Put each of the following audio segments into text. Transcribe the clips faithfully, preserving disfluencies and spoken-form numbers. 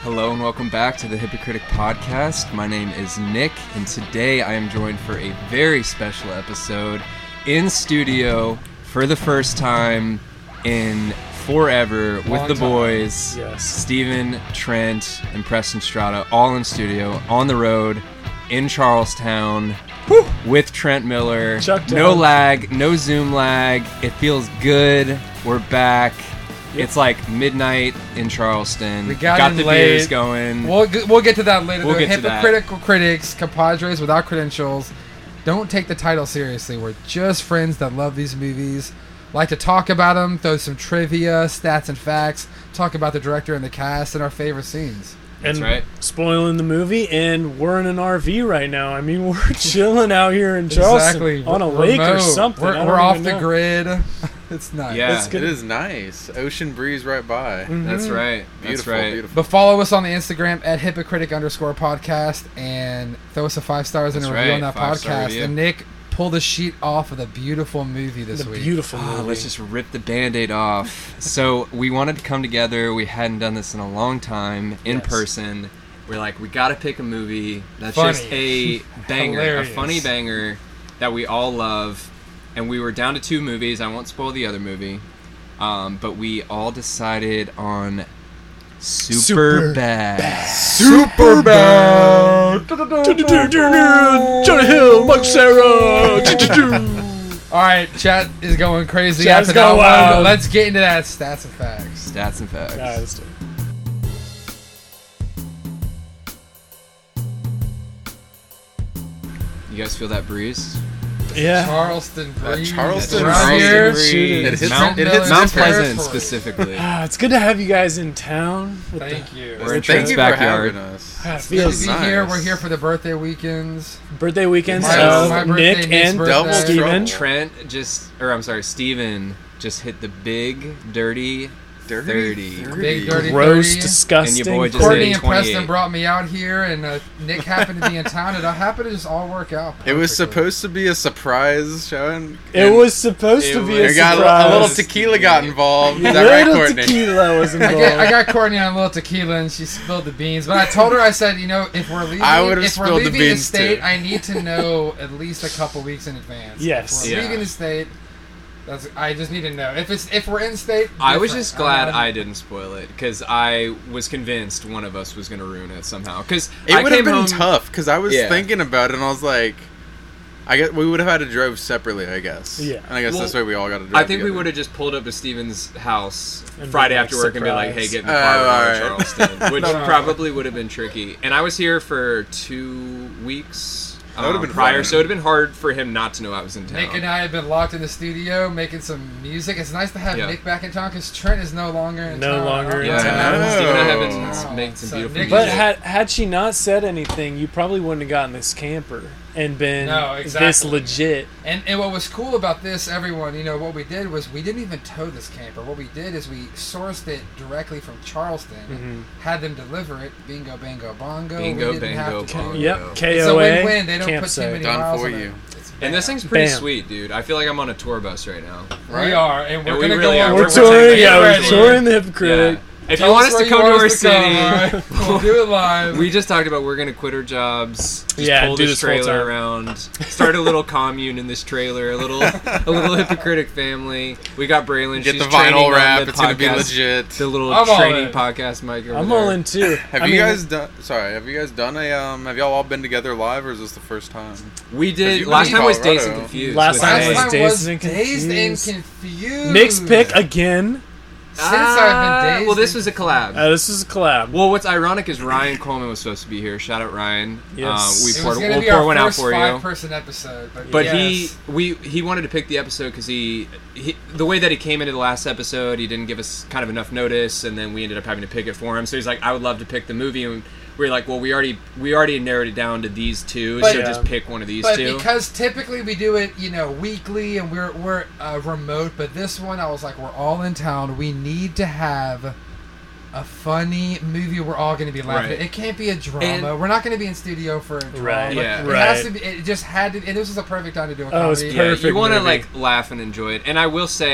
Hello and welcome back to the Hypocritic Podcast. My name is Nick, and today I am joined for a very special episode in studio for the first time in forever with Long the time. boys, Yes. Steven, Trent, and Preston Strata, all in studio, on the road, in Charlestown, Woo! With Trent Miller. Chuck No down. lag, no Zoom lag. It feels good. We're back. Yep. It's like midnight in Charleston. We got in the late. beers going. We'll get, we'll get to that later. We'll They're get to that. hypocritical critics, compadres without credentials. Don't take the title seriously. We're just friends that love these movies. Like to talk about them, throw some trivia, stats and facts, talk about the director and the cast, and our favorite scenes. That's and right. spoiling the movie, and we're in an R V right now. I mean, we're chilling out here in Charleston Exactly. on a We're lake or remote. something. I We're, don't we're off even the know. grid. It's nice. Yeah. It's good. It is nice. Ocean breeze right by. Mhm. That's right. That's Beautiful, right. beautiful. But follow us on the Instagram at hypocritic underscore podcast and throw us a five stars and a That's review right, on that five-star podcast. review. And Nick, pull the sheet off of the beautiful movie this The week. beautiful Oh, movie. let's just rip the Band-Aid off. So we wanted to come together. We hadn't done this in a long time in Yes. person. We're like, we got to pick a movie that's Funny. just a banger, Hilarious. a funny banger that we all love. And we were down to two movies. I won't spoil the other movie. Um, but we all decided on Super, Super Bad. Super bad. Jonah Hill, Mike Sarah. All right, chat is going crazy Chat's after that going one, wild. but let's get into that stats and facts. Stats and facts. Nah, let's do it. You guys feel that breeze? Yeah. Charleston That breeze. Charleston around breeze. here. Shooting. It hits, Mount- it hits Mount Mount different. Pleasant territory. specifically. Ah, it's good to have you guys in town. with Thank the- you. We're in Thank Trent's you backyard. for having us. Ah, it It's good to feels be nice. here. We're here for the birthday weekends. birthday weekends My- of my birthday, Nick Nick's and birthday. Double Steven. trouble. Trent just, or I'm sorry, Steven just hit the big, dirty Dirty. thirty. Big dirty Gross, thirty. disgusting. And your boy just Courtney hit and Preston twenty-eight. brought me out here, and uh, Nick happened to be in town. It happened to just all work out. It was perfectly. supposed to be a surprise showing. It and was supposed It to be was- a there got surprise. a, a little tequila got involved. Is that A right, little Courtney? tequila was I involved. got, I got Courtney on a little tequila, and she spilled the beans. But I told her, I said, you know, if we're leaving, I would've if we're spilled the leaving the, beans, state, too. I need to know at least a couple weeks in advance. Yes. If we're Yeah. leaving the state, that's I just need to know. If it's if we're in state, I was different. just glad I'm- I didn't spoil it because I was convinced one of us was going to ruin it somehow. Because It I would have came been home, tough because I was Yeah. thinking about it and I was like, I guess we would have had to drive separately. I guess. Yeah. And I guess Well, that's why we all got to drive. I think we together. would have just pulled up to Steven's house And Friday been after like, work and be like, "Hey, surprise. get in the Oh, car, we're going to alright. Charleston," which No, no, probably would have been tricky. And I was here for two weeks That would've um, been prior, fun. so it would have been hard for him not to know I was in town. Nick and I have been locked in the studio making some music. It's nice to have Yeah. Nick back in town because Trent is no longer in No town. longer in yeah, town. Steve and I have Oh. been making some So beautiful Nick- music. But had had she not said anything, you probably wouldn't have gotten this camper and been No, this exactly. legit. And, and what was cool about this, everyone, you know, what we did was we didn't even tow this camper. What we did is we sourced it directly from Charleston, Mhm. had them deliver it. Bingo, bango, bongo. Bingo, we didn't bango, have to bongo. tow it. Yep, K It's a O A win-win. They don't put too campsite. many Done miles for on you. it. It's And this bam. thing's pretty Bam. sweet, dude. I feel like I'm on a tour bus right now. We are, and we're And we gonna really go are. on. We're We're touring, taking yeah, it we're ready. touring the hypocritic. Yeah. If Tell you want us us to where come you to want our us to city, come, all right? We'll do it live. we just talked about we're gonna quit our jobs, just Yeah, pull do this this full trailer time. around, start a little commune in this trailer, a little a little hypocritic family. We got Braylon. Get she's the training vinyl on wrap. the It's gonna be podcast- legit. The little I'm all training in. podcast mic over I'm there. all in too. Have I you mean, guys done? Sorry, have you guys done a? Um, have y'all all been together live, or is this the first time? We Have did you last been in time was Colorado? Dazed and Confused. Last with time Last Hank. was time Dazed was and Dazed and Confused. Confused. Nick's pick again. Since I've been dazed. Well, this and- was a collab. Uh, this is a collab. Well, what's ironic is Ryan Coleman was supposed to be here. Shout out Ryan. Yes. Uh, we It poured, was gonna we'll be pour our one out first for you. five-person episode, but, But yes. he, we, he wanted to pick the episode because he, he, the way that he came into the last episode, he didn't give us kind of enough notice, and then we ended up having to pick it for him. So he's like, I would love to pick the movie, and we were like, well, we already, we already narrowed it down to these two, But- so Yeah. just pick one of these But two. because typically we do it, you know, weekly, and we're we're uh, remote. But this one, I was like, we're all in town. We need to have a funny movie we're all going to be laughing Right. at. It can't be a drama. And- we're not going to be in studio for a drama. Right, yeah. It right. has to be. It just had to. And this was a perfect time to do a Oh, it was comedy. yeah, perfect you want to movie. like laugh and enjoy it. And I will say,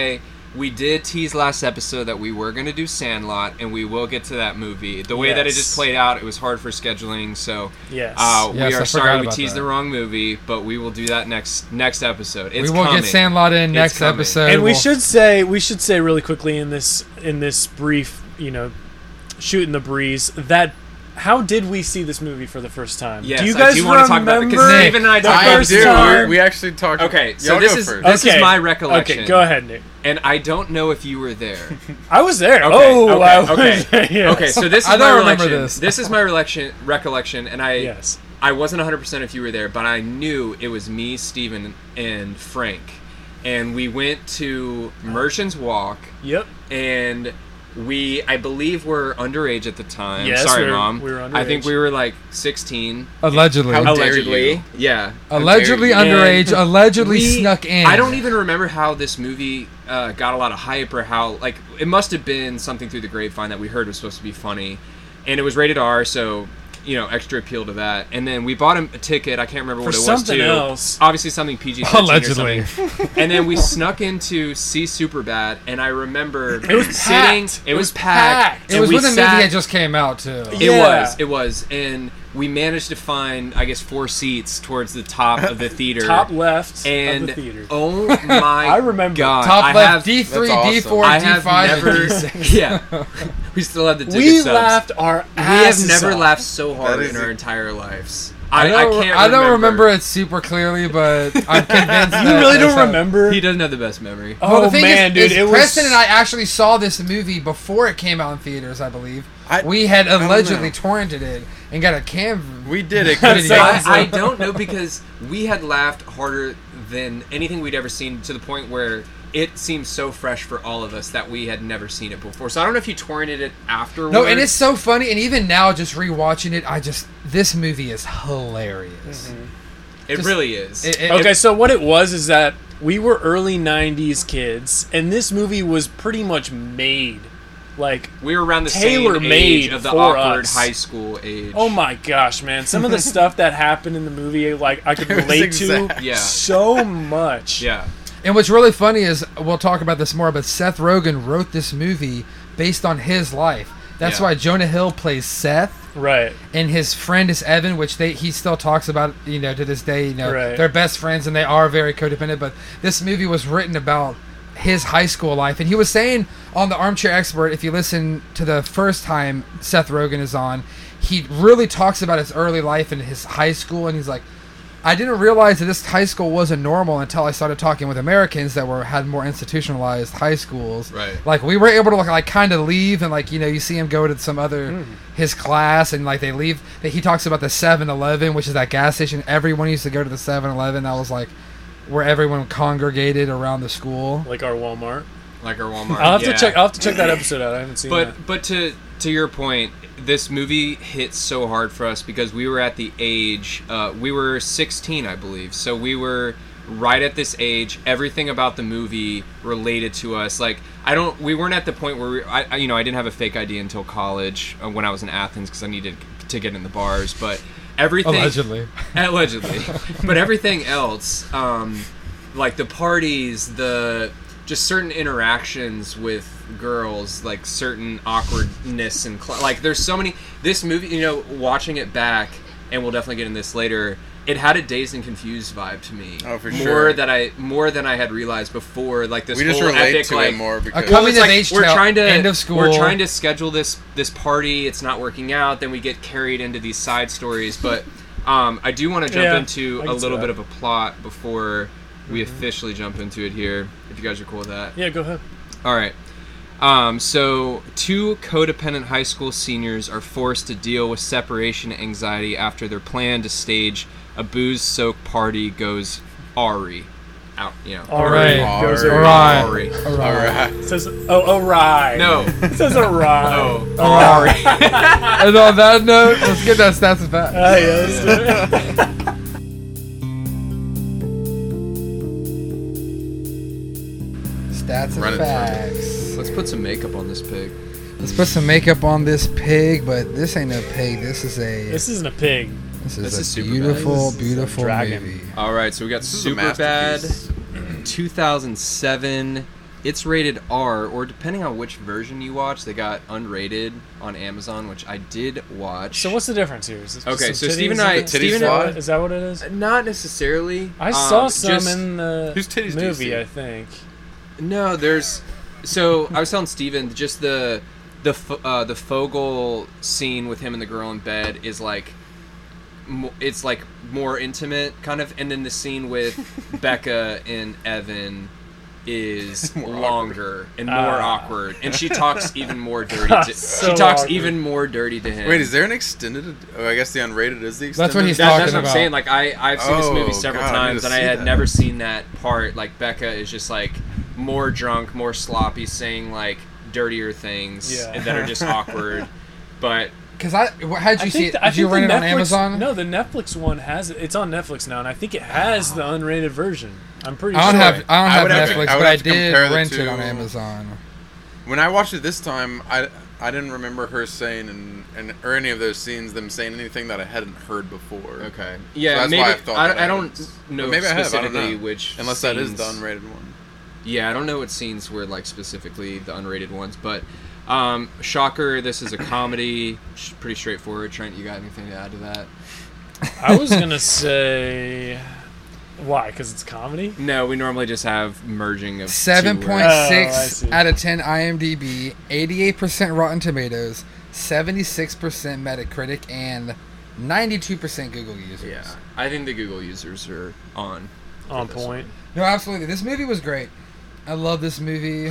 we did tease last episode that we were going to do Sandlot, and we will get to that movie. The way that it Yes. just played out, it was hard for scheduling, so Yes. uh, Yes, we I are forgot sorry we about teased that. the wrong movie, but we will do that next next episode. It's we will coming. get Sandlot in It's next coming. episode. and we We'll- should say we should say really quickly in this in this brief, you know, shooting the breeze that how did we see this movie for the first time? Yes, do you I guys do want to talk about it, 'cause remember Steve and I the talked I first do. time? We're- We actually talked. Okay, so Y'all this go is first. this is Okay. my recollection. Okay, go ahead, Nick. And I don't know if you were there. I was there. Okay, oh, okay, I was okay. there, yes. Okay, so this is I my don't remember recollection. this. This is my recollection, recollection, and I Yes. I wasn't one hundred percent if you were there, but I knew it was me, Steven, and Frank. And we went to Merchants Walk, Yep. and we, I believe, were underage at the time. Yes, Sorry, we were- Mom. we were I think underage. we were like sixteen. allegedly, How dare Allegedly. you. Yeah. allegedly How dare underage, And allegedly we- snuck in. I don't even remember how this movie uh, got a lot of hype or how, like, it must have been something through the grapevine that we heard was supposed to be funny. And it was rated R, so, you know, extra appeal to that. And then we bought him a ticket. I can't remember For what it was, something too. else. Obviously something P G thirteen Allegedly. or something. And then we snuck into see Superbad, and I remember It was sitting. packed. It was packed. It and was we when the sat- movie had just came out too. It Yeah. was. It was. And we managed to find, I guess, four seats towards the top of the theater. Top left And of the theater. oh my I remember. God, Top I left have, D three, That's D awesome. four, I D have five, never. and D six. Yeah, we still have the ticket we subs. laughed our We have asses never off. laughed so hard That is in our a- entire lives. I I, don't, I can't. I don't remember. remember it super clearly, but I'm convinced. You that really that's don't how- remember? He doesn't have the best memory. Oh Well, the thing man, is, dude, is it was. Preston and I actually saw this movie before it came out in theaters. I believe I- we had don't allegedly know. torrented it and got a cam. We did it. That's I, awesome. I don't know because we had laughed harder than anything we'd ever seen to the point where it seemed so fresh for all of us that we had never seen it before. So I don't know if you torrented it afterwards. No, and it's so funny. And even now, just rewatching it, I just this movie is hilarious. it just- really is. It- it- Okay, so what it was is that we were early nineties kids, and this movie was pretty much made. Like, we were around the same tailor-made age of the for awkward us. high school age. oh my gosh, man. Some of the stuff that happened in the movie, like, I could It was relate to exact. Yeah. so much. Yeah. And what's really funny is we'll talk about this more, but Seth Rogen wrote this movie based on his life. That's Yeah. why Jonah Hill plays Seth, Right. and his friend is Evan, which they he still talks about, you know, to this day. You know, Right. they're best friends and they are very codependent. But this movie was written about his high school life, and he was saying on the Armchair Expert, if you listen to the first time Seth Rogen is on, he really talks about his early life and his high school, and he's like, I didn't realize that this high school wasn't normal until I started talking with Americans that were had more institutionalized high schools. Right. Like we were able to like, like kind of leave, and like you know you see him go to some other Mm. his class, and like they leave. He talks about the seven eleven, which is that gas station. Everyone used to go to the seven eleven. That was like where everyone congregated around the school. Like our Walmart. Like our Walmart. I'll have yeah. to check. I'll have to check that episode out. I haven't seen that. But but to to your point, this movie hit so hard for us because we were at the age uh, we were sixteen, I believe. So we were right at this age. Everything about the movie related to us. Like I don't. We weren't at the point where we, I I- you know I didn't have a fake I D until college uh, when I was in Athens because I needed to get in the bars. But everything Allegedly. allegedly, but everything else, um, like the parties, the just certain interactions with girls, like certain awkwardness and cl- like there's so many. This movie, you know, watching it back, and we'll definitely get into this later. It had a Dazed and Confused vibe to me. Oh, for more sure. that I more than I had realized before. Like this We just whole relate epic, to like, it more A because coming it's of like age we're tale, trying to end of school. we're trying to schedule this this party. It's not working out. Then we get carried into these side stories. But um, I do want to jump Yeah, into I a can see little that. bit of a plot before we officially jump into it here. If you guys are cool with that. Yeah, go ahead. All right. Um, so, two codependent high school seniors are forced to deal with separation anxiety after their plan to stage a booze-soaked party goes awry. Out, you know. All right. All Goes right. awry. Awry. All all right. right. Says oh awry. No. Says awry. Oh. All right. And on that note, let's get that stats and facts. Ah, yeah, let's do it. Stats and Run it through. facts. Let's put some makeup on this pig. Let's put some makeup on this pig, but this ain't a pig. This is a This isn't a pig. this is this a is Superbad. beautiful, This is a beautiful dragon. movie. All right, so we got This is a Superbad, masterpiece. two thousand seven it's rated R, or depending on which version you watch, they got unrated on Amazon, which I did watch. So what's the difference here? Is it Okay, some so Steve and titties I- in it? Steve and I- Is that what it is? Not necessarily. I Um, saw some just- in the Whose titties do you movie, see? I think. No, there's. So I was telling Steven, just the the F- uh, the Fogel scene with him and the girl in bed is like, mo- it's like more intimate kind of, and then the scene with Becca and Evan is More longer and more Ah. awkward, and she talks even more dirty. To, So she talks awkward. even more dirty to him. Wait, is there an extended? Oh, I guess the unrated is the extended. That's what he's That, talking that's what I'm about. saying. Like I, I've seen this movie Oh, several God, I need times, to and I see had that. never seen that part. Like Becca is just like more drunk, more sloppy, saying like dirtier things Yeah. that are just awkward. But Because I, wh- how'd you I see think it? th- I Did you think rent the it on Netflix- Amazon? No, the Netflix one has it. It's on Netflix now, and I think it has the unrated version. I'm pretty I don't sure. have I don't I have would have to- Netflix, I would but I have to did compare the rent it two. on Amazon. When I watched it this time, I I didn't remember her saying and, and or any of those scenes them saying anything that I hadn't heard before. okay, So yeah, that's maybe why I thought I, that I I don't had- know But maybe I have, I don't specifically know. which Unless that is the scenes- unrated one. Yeah, I don't know what scenes were like specifically the unrated ones, but um, shocker, this is a comedy. Sh- Pretty straightforward. Trent, you got anything to add to that? I was gonna say why? Because it's comedy. No, we normally just have merging of Seven two point words. Oh, I six see. out of ten IMDb, eighty-eight percent Rotten Tomatoes, seventy-six percent Metacritic, and ninety-two percent Google users. Yeah, I think the Google users are on. On this point. No, absolutely. This movie was great. I love this movie.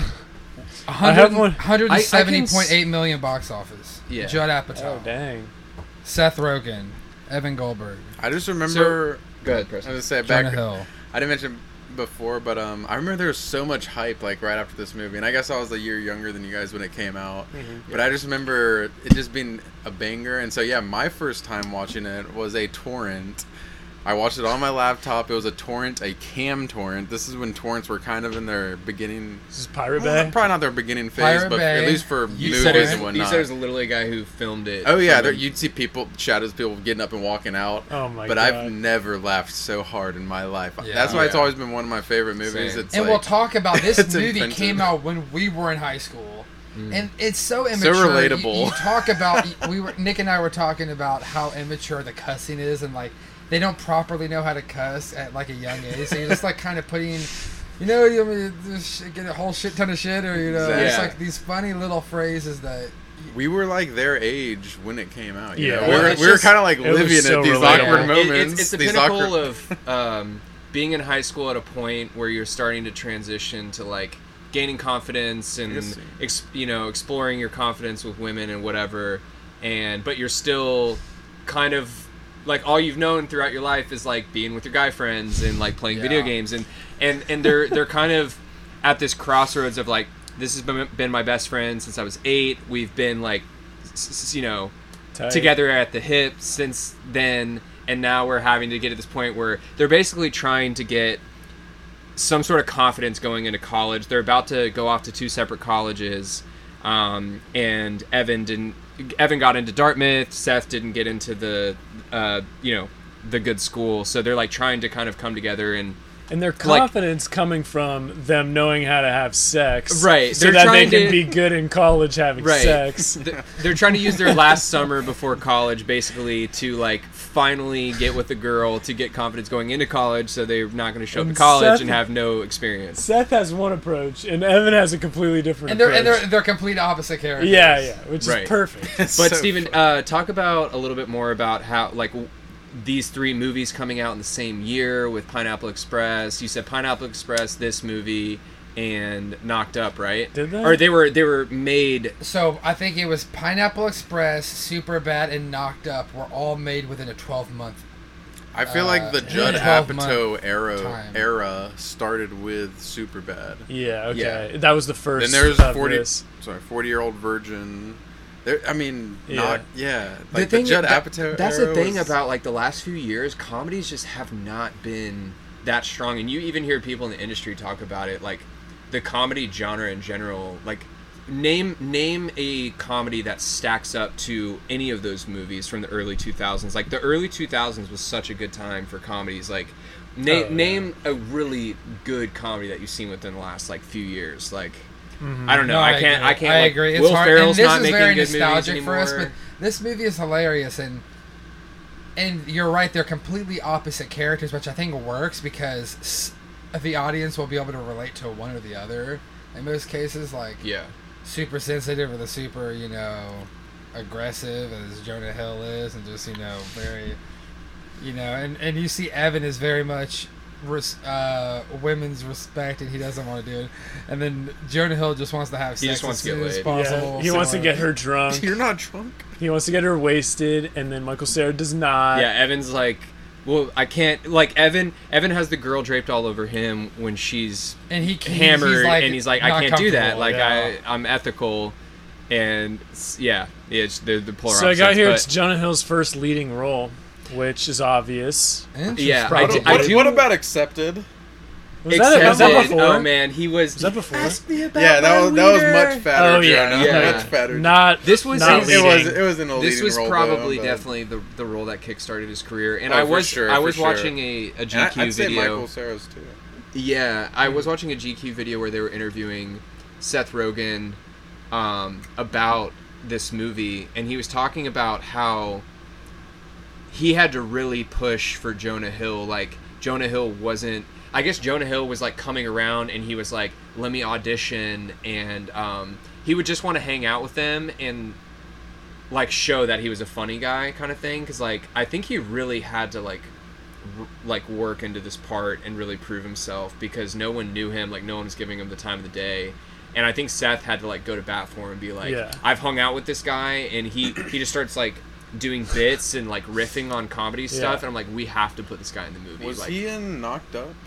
I have one- one hundred seventy point I- I eight can million box office. Yeah. Judd Apatow, Oh dang. Seth Rogen, Evan Goldberg, I just remember. Go ahead, I Preston. was gonna say Jonah back. Hill. I didn't mention before, but um, I remember there was so much hype like right after this movie, and I guess I was a year younger than you guys when it came out. But I just remember it just being a banger, and so yeah, my first time watching it was a torrent. I watched it on my laptop. It was a torrent, a cam torrent. This is when torrents were kind of in their beginning. This is Pirate Well, Bay. probably not their beginning phase, Pirate but Bay. at least for You movies said, it was, and you whatnot. said it was literally a guy who filmed it. Oh yeah, from there, a- you'd see people, shadows, people getting up and walking out. Oh my but god. I've never laughed so hard in my life. Yeah. That's why it's Yeah. always been one of my favorite movies. Same. It's And like, we'll talk about this it's movie inventive. came out when we were in high school. Mm. And it's so immature. relatable. You, you talk about we were Nick and I were talking about how immature the cussing is, and like they don't properly know how to cuss at like a young age. So you're just like kind of putting, you know, you mean, just get a whole shit ton of shit, or you know, it's Yeah. like these funny little phrases that. we were like their age when it came out. You Yeah. know? Well, we were, it's we were just- kind of like it was living so at these relatable. awkward Yeah, it- moments. it's, it's the these pinnacle awkward... of um, being in high school at a point where you're starting to transition to like gaining confidence and Yes. ex- you know exploring your confidence with women and whatever, and but you're still kind of like all you've known throughout your life is like being with your guy friends and like playing video Yeah. games and and and they're they're kind of at this crossroads of like this has been, been my best friend since I was eight. We've been like s- s- you know Tight. together at the hip since then, and now we're having to get to this point where they're basically trying to get some sort of confidence going into college. They're about to go off to two separate colleges, um, and Evan didn't. Evan got into Dartmouth. Seth didn't get into the, uh, you know, the good school. So they're like trying to kind of come together and. And their like- confidence coming from them knowing how to have sex, Right, So they're that they trying can to- be good in college having Right. sex. Th- They're trying to use their last summer before college, basically, to like finally get with a girl to get confidence going into college, so they're not going to show up And to college Seth- and have no experience. Seth has one approach, and Evan has a completely different And they're approach. and they're they're complete opposite characters. yeah, yeah, which Right. is perfect. It's But so Steven, funny. uh, talk about a little bit more about how like w- these three movies coming out in the same year with Pineapple Express. You said Pineapple Express, this movie, and Knocked Up, right? Did they? Or they were they were made. So I think it was Pineapple Express, Superbad, and Knocked Up were all made within a twelve month. I feel uh, like the Judd twelve month Apatow era time. era started with Superbad. Yeah, okay, Yeah. that was the first. Then there's of forty, this. sorry, forty year old virgin. There, I mean, Yeah. not yeah. Like the, Judd that- Apatow. That's era the thing was- about like the last few years, comedies just have not been that strong, and you even hear people in the industry talk about it, like the comedy genre in general. Like name name a comedy that stacks up to any of those movies from the early two thousands. Like the early two thousands was such a good time for comedies. Like na- Oh, yeah. name a really good comedy that you've seen within the last like few years. Like Mhm. I don't know. No, I can't. agree. I can't. I like, agree. It's Will hard. Ferrell's and this not is making very good nostalgic movies for us, anymore. but this movie is hilarious, and and you're right. They're completely opposite characters, which I think works because s- the audience will be able to relate to one or the other in most cases. Like yeah. super sensitive or the super, you know, aggressive as Jonah Hill is, and just, you know, very, you know, and, and you see Evan is very much res, uh, women's respect, and he doesn't want to do it. And then Jonah Hill just wants to have He sex just wants as to get soon as laid. possible. Yeah, he wants to so- get her drunk. You're not drunk. He wants to get her wasted, and then Michael Cera does not. Yeah, Evan's like, well, I can't. Like Evan, Evan has the girl draped all over him when she's and he he's, hammered, he's like, and he's like, I not can't do that. comfortable, Like yeah. I, I'm ethical, and s- yeah, it's the the polar So I got opposites, here. but- It's Jonah Hill's first leading role, which is obvious. Interesting. Yeah, I What, do- what, do- what about Accepted? Was that, was that Accepted- before? Oh man, he was. Was that before? Yeah, that was that was much fatter. Oh, yeah, Jonah. yeah. much fatter. Not This was not his- it was leading. it was in a This leading was role, probably though, but- definitely the the role that kickstarted his career, and Oh, I for was sure, I for was sure. watching a, a G And Q I, I'd say video. Michael Cera's too. Yeah, I was watching a G Q video where they were interviewing Seth Rogen um, about this movie, and he was talking about how he had to really push for Jonah Hill. Like, Jonah Hill wasn't... I guess Jonah Hill was, like, coming around, and he was like, let me audition, and um, he would just want to hang out with them and, like, show that he was a funny guy kind of thing, because, like, I think he really had to, like, r- like work into this part and really prove himself because no one knew him, like no one was giving him the time of the day, and I think Seth had to like go to bat for him and be like, Yeah. I've hung out with this guy, and he he just starts like doing bits and like riffing on comedy stuff, Yeah. and I'm like, we have to put this guy in the movie. Was like, he in Knocked Up?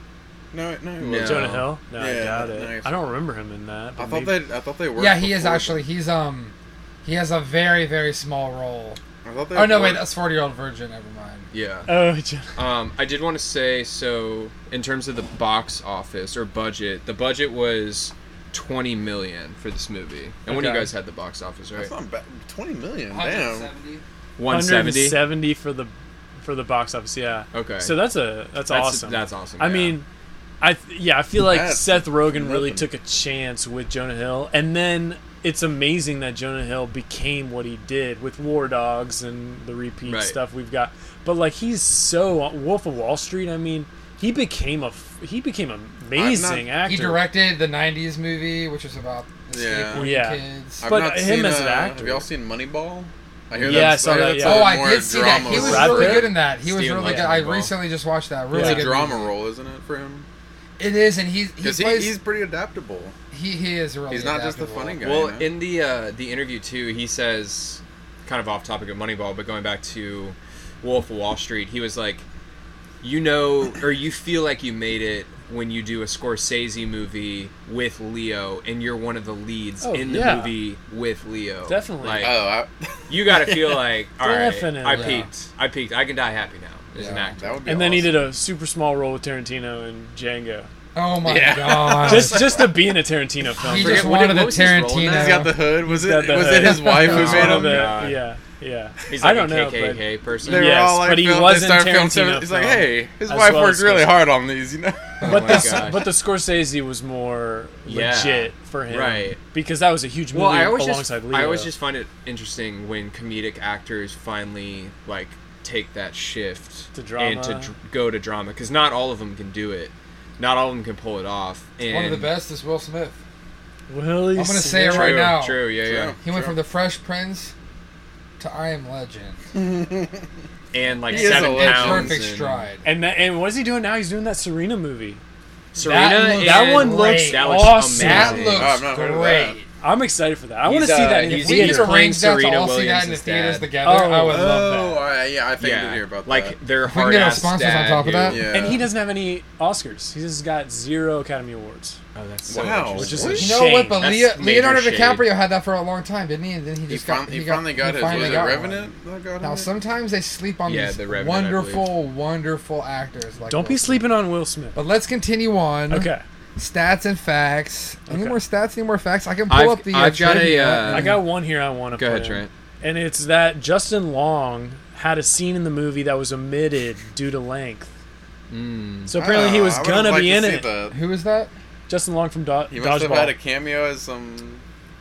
No, no, he No. wasn't. Jonah Hill? No, I Yeah, doubt no, it. he's- I don't remember him in that. I but thought maybe- they I thought they were. Yeah, he is actually. He's um, he has a very very small role. I thought they Oh no, were- wait, that's forty year old virgin. Never mind. yeah. Oh, Jon- Um, I did want to say, so in terms of the box office or budget, the budget was twenty million for this movie, and one of you Okay. guys had the box office, right? That's not bad. Twenty million. Damn. one seventy. one seventy for the for the box office. Yeah. Okay. So that's a that's, That's awesome. That's awesome. I yeah. mean, I th- yeah, I feel like That's Seth Rogen really nothing. took a chance with Jonah Hill, and then it's amazing that Jonah Hill became what he did with War Dogs and the repeat Right. stuff we've got. But like, he's so Wolf of Wall Street. I mean, he became a f- he became an amazing not- actor. He directed the nineties movie, which was about Yeah. skateboarding Yeah. kids. I've But not him seen, as an uh, actor. Have y'all seen Moneyball? I hear Yeah, I that's, saw that, that's yeah. a Oh, I more did see that. drama He was Brad really Pitt? good in that. He was Steven really likes good. I Moneyball. recently just watched that. Really Yeah. It's good a drama movie. role, isn't it, for him? It is, and he's he Because he, plays. he's pretty adaptable. he, he is really. He's not just the adaptable. funny guy. Well, you know? in the uh, the interview too, he says, kind of off topic of Moneyball, but going back to Wolf of Wall Street, he was like, you know, or you feel like you made it when you do a Scorsese movie with Leo, and you're one of the leads Oh, in the yeah. movie with Leo. Definitely. Like, oh, I, you got to feel like, all right, Definitely. I Yeah. peaked. I peaked. I can die happy now as an Yeah. actor. that would be. and then he awesome. did a super small role with Tarantino in Django. Oh my Yeah. god! Just just to be in a Tarantino film. he forget just what it- wanted a what was his role in Tarantino. that? He's got the hood. Was got it? the Was hood. it his wife who Oh, made One of him? the- God. yeah, yeah. He's like I don't a know, K K but K person. They were Yes, all like, but he film- was they in started filming Tarantino seven- He's like, film. hey, his As wife well worked as really Scorsese. hard on these, you know. Oh But my the gosh. but the Scorsese was more Yeah. legit for him, Right. Because that was a huge movie Well, I always just alongside Leo. I always just find it interesting when comedic actors finally like take that shift To drama. and to dr- go to drama, because not all of them can do it. Not all of them can pull it off. And One of the best is Will Smith. Willie I'm gonna say it Smith. right True, now. True, yeah, yeah. True. He went from The Fresh Prince to I Am Legend. And like He is seven a In pounds. perfect and stride. And that, and what is he doing now? He's doing that Serena movie. Serena, That and- That one looks Great. that looks awesome. That amazing. looks Oh, I've not heard of great. that. I'm excited for that. I want to He's, see uh, that in the he's- If we he's could theater. playing arrange that to Serena all see that in the Williams' theaters dad. together, Oh. I would love Oh, that. I, yeah, I think I Yeah, did hear about like that. their we can hard get our ass sponsors on dad, top of that. dude. Yeah. And he doesn't have any Oscars. He's just got zero Academy Awards. Oh, that's so Wow. interesting. Which is What? a You know what? But That's Leo, major Leonardo shade. DiCaprio had that for a long time, didn't he? And then he He, just fin- got. he, got- finally got he his. finally Was it got one. Revenant? that got Now him? sometimes they sleep on Yeah, these The Revenant, I wonderful, wonderful actors. Like Don't Will be Smith. sleeping on Will Smith. But let's continue on. Okay. Stats and facts. Any Okay. more stats? Any more facts? I can pull I've- up the. I've uh, got a, trivia uh, and- I got one here I want to Go put ahead, in. Trent. And it's that Justin Long had a scene in the movie that was omitted due to length. Mm. So apparently he Oh, was I would've gonna liked be to in see it. that. Who is that? Justin Long from Do- He must have had a Dodgeball. cameo as some.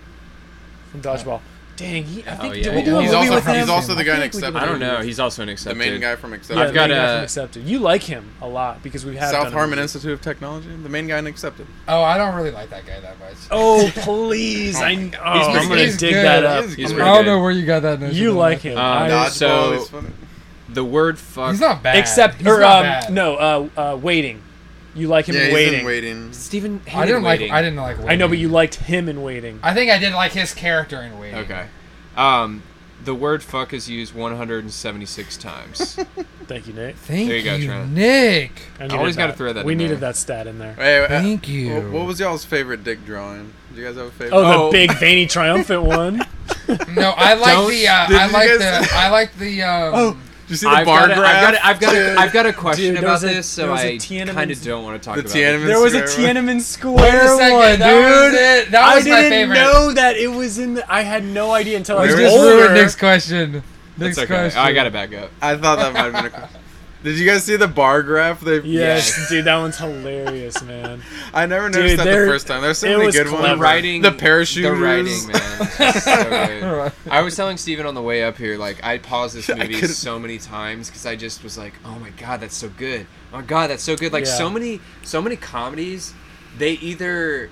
From Dodgeball. Dang, he, I think Oh, yeah, did we yeah. do a He's movie also with him? he's also the I guy in feel like we did Accepted. a I don't movie. know. He's also an The accepted. main guy from Accepted. Yeah, I've the main got guy a- from Accepted. You like him a lot because we have South done a Harmon movie. Institute of Technology. The main guy in Accepted. Oh, I don't really like that guy that much. Oh please! I oh, I'm pretty gonna good. dig He's that good. up. He's He's I pretty don't good. know where you got that. notion You of like that. him? Um, I- Dodgeball. so- he's funny. The word fuck. He's not bad. Except He's or not um, bad. no, uh, uh, waiting. You like him Yeah, in he's waiting. in Waiting. Stephen. I didn't like. waiting. I didn't like. I know, but Waiting. you liked him in waiting. I think I did like his character in Waiting. Okay. Um, the word fuck is used one hundred seventy-six times. Thank you, Nate. Thank There you go, Trent. Nick. I needed always gotta that. throw that We in needed there. that stat in there. Hey, uh, Thank you. What, what was y'all's favorite dick drawing? Do you guys have a favorite? Oh, the Oh. big veiny triumphant one. No, I like Don't- the. Uh, Did I you like guys- the. I like the. Um, Oh. Did you see the I've bar got, a, graph? I've got, a, I've got, Dude. a, I've got a question Dude, there about was a- this, so there was a I Tiananmen- kind of don't want to talk The about Tiananmen it. There was a Square one. Tiananmen Wait a Square second, one, that was dude. it. That was I my didn't favorite. know that it was in the. I had no idea until I We was There just was- older. ruined Nick's question. That's Nick's okay. question. I got to back up. I thought that might have been a question. Did you guys see the bar graph? They Yes, dude, that one's hilarious, man. I never Dude, noticed that there- the first time. There's so it many was good clever. ones. The writing, the parachute, the writing, man. It's so good. Alright. I was telling Steven on the way up here, like I paused this I movie couldn't- so many times because I just was like, "Oh my god, that's so good! Oh my god, that's so good!" Like Yeah. so many, so many comedies, they either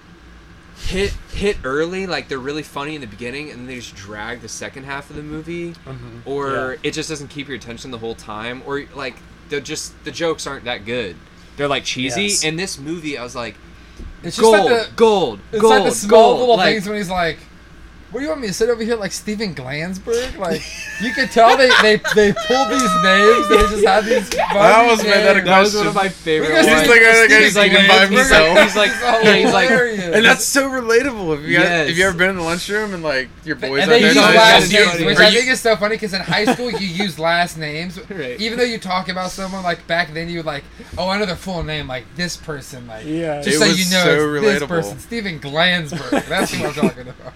hit hit early, like they're really funny in the beginning, and then they just drag the second half of the movie, Mhm. or Yeah. it just doesn't keep your attention the whole time, or like they're just the jokes aren't that good. They're like cheesy. Yes. In this movie, I was like, It's just gold, like the. gold, It's gold, like the small gold. little like, things when he's like, "What do you want me to sit over here like Steven Glansberg?" Like you could tell they they they pulled these names. They just had these. I almost made that a That was one of question. my favorite Because ones. He's like, I think He's like, eating by he's like, himself. he's like, yeah, he's like, hilarious. And that's so relatable. If you guys, Yes. if you ever been in the lunchroom and like your boys and are they there, use like, like, last yeah, names, yeah, which are I you- think is so funny because in high school you use last names. Right. Even though you talk about someone like back then, you would like, oh, I know their full name, like this person, like Yeah. just It so was you know so it's this relatable. person, Steven Glansberg. That's who I'm talking about.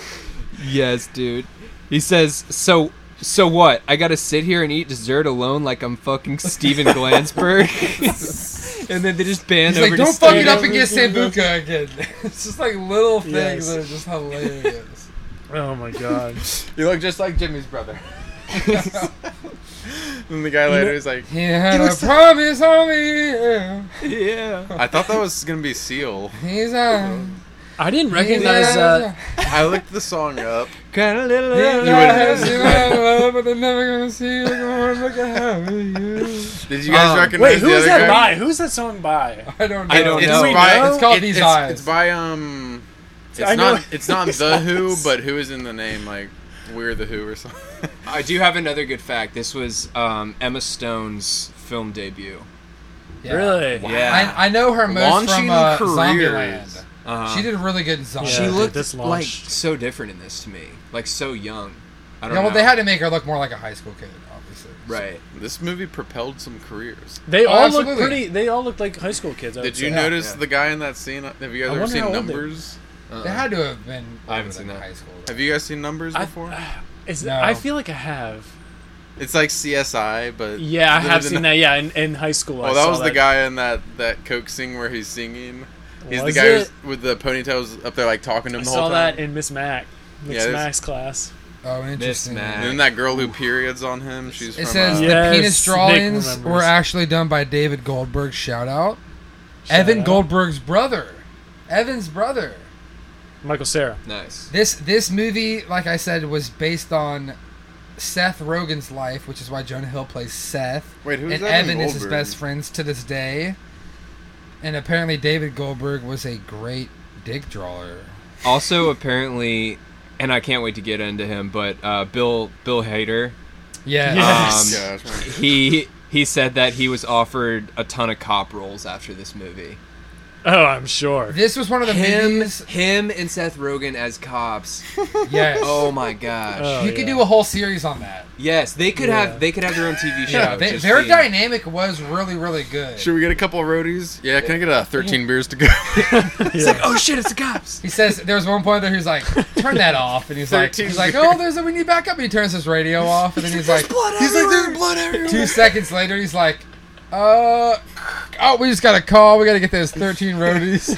yes, dude. He says, so, so what? I gotta sit here and eat dessert alone like I'm fucking Steven Glansberg? And then they just band He's over like, to don't fuck it Steven. up against Sambuca again. It's just like little things Yes. that are just hilarious. Oh my god. you look just like Jimmy's brother. And the guy later is like, He had He a looks- promise on me. Yeah. Yeah. I thought that was gonna be Seal. He's on. I didn't recognize uh, I looked the song up. Got a little He love. has you in love, but they're never gonna see you. Look at how you. Did you guys Um, recognize Wait, the who's other that guy? by? Who's that song by? I don't know. I don't It's know. by. know? It's called it- These it's, Eyes. It's by um. It's I know. not. It's not the Who, but Who is in the name? Like We're the Who or something. I do have another good fact. This was um, Emma Stone's film debut. Yeah. Really? Yeah. I, I know her most Launching from uh, careers. Zombieland. Uh-huh. She did really good in Zombieland. She Yeah, dude, looked this like launched. so different in this to me, like so young. I don't Yeah, well, know. they had to make her look more like a high school kid, obviously. right. This movie propelled some careers. They Oh, all absolutely. look pretty. They all look like high school kids. I would Did you say. Yeah. notice Yeah. the guy in that scene? Have you guys I ever wonder seen how old they- Numbers? Uh-uh. They had to have been. I haven't older seen than that. high school. Have you guys seen Numbers I- before? Is No. I feel like I have. It's like C S I, but Yeah, I lived have in seen the- that. Yeah, in, in high school. I Oh, that saw was the guy in that that Coke sing where he's singing. He's Was the guy it? who's, with the ponytails up there, like talking to I him the saw whole that time. in Miss Mac, Miss Yeah, this- Mac's class. Oh, interesting. Mac. And then that girl who periods on him. She's It from. says uh, the Yes, penis Nick drawings remembers. were actually done by David Goldberg. Shout out. Shout Evan out. Goldberg's brother. Evan's brother. Michael Cera. Nice. This this movie, like I said, was based on Seth Rogen's life, which is why Jonah Hill plays Seth. Wait, who's and Evan Evan is his Goldberg? best friends to this day. And apparently David Goldberg was a great dick drawer. Also, apparently, and I can't wait to get into him, but uh, Bill Bill Hader, Yeah. Yes. Um, Gosh. he he said that he was offered a ton of cop roles after this movie. Oh, I'm sure. This was one of the Him, movies. him, and Seth Rogen as cops. Yes. Oh my gosh. Oh, you yeah. could do a whole series on that. Yes, they could Yeah. have. They could have their own T V show. Yeah, they, just their being- dynamic was really, really good. Should we get a couple of roadies? Yeah, can I get uh, thirteen beers to go? It's like, oh shit, it's the cops. He says there was one point there he's like, turn that off, and he's like, thirteen he's like, oh, there's a we need backup. And he turns his radio off, and then he's like, He's like, there's blood everywhere. two seconds later, he's like, uh, oh, we just got a call. We got to get those thirteen roadies.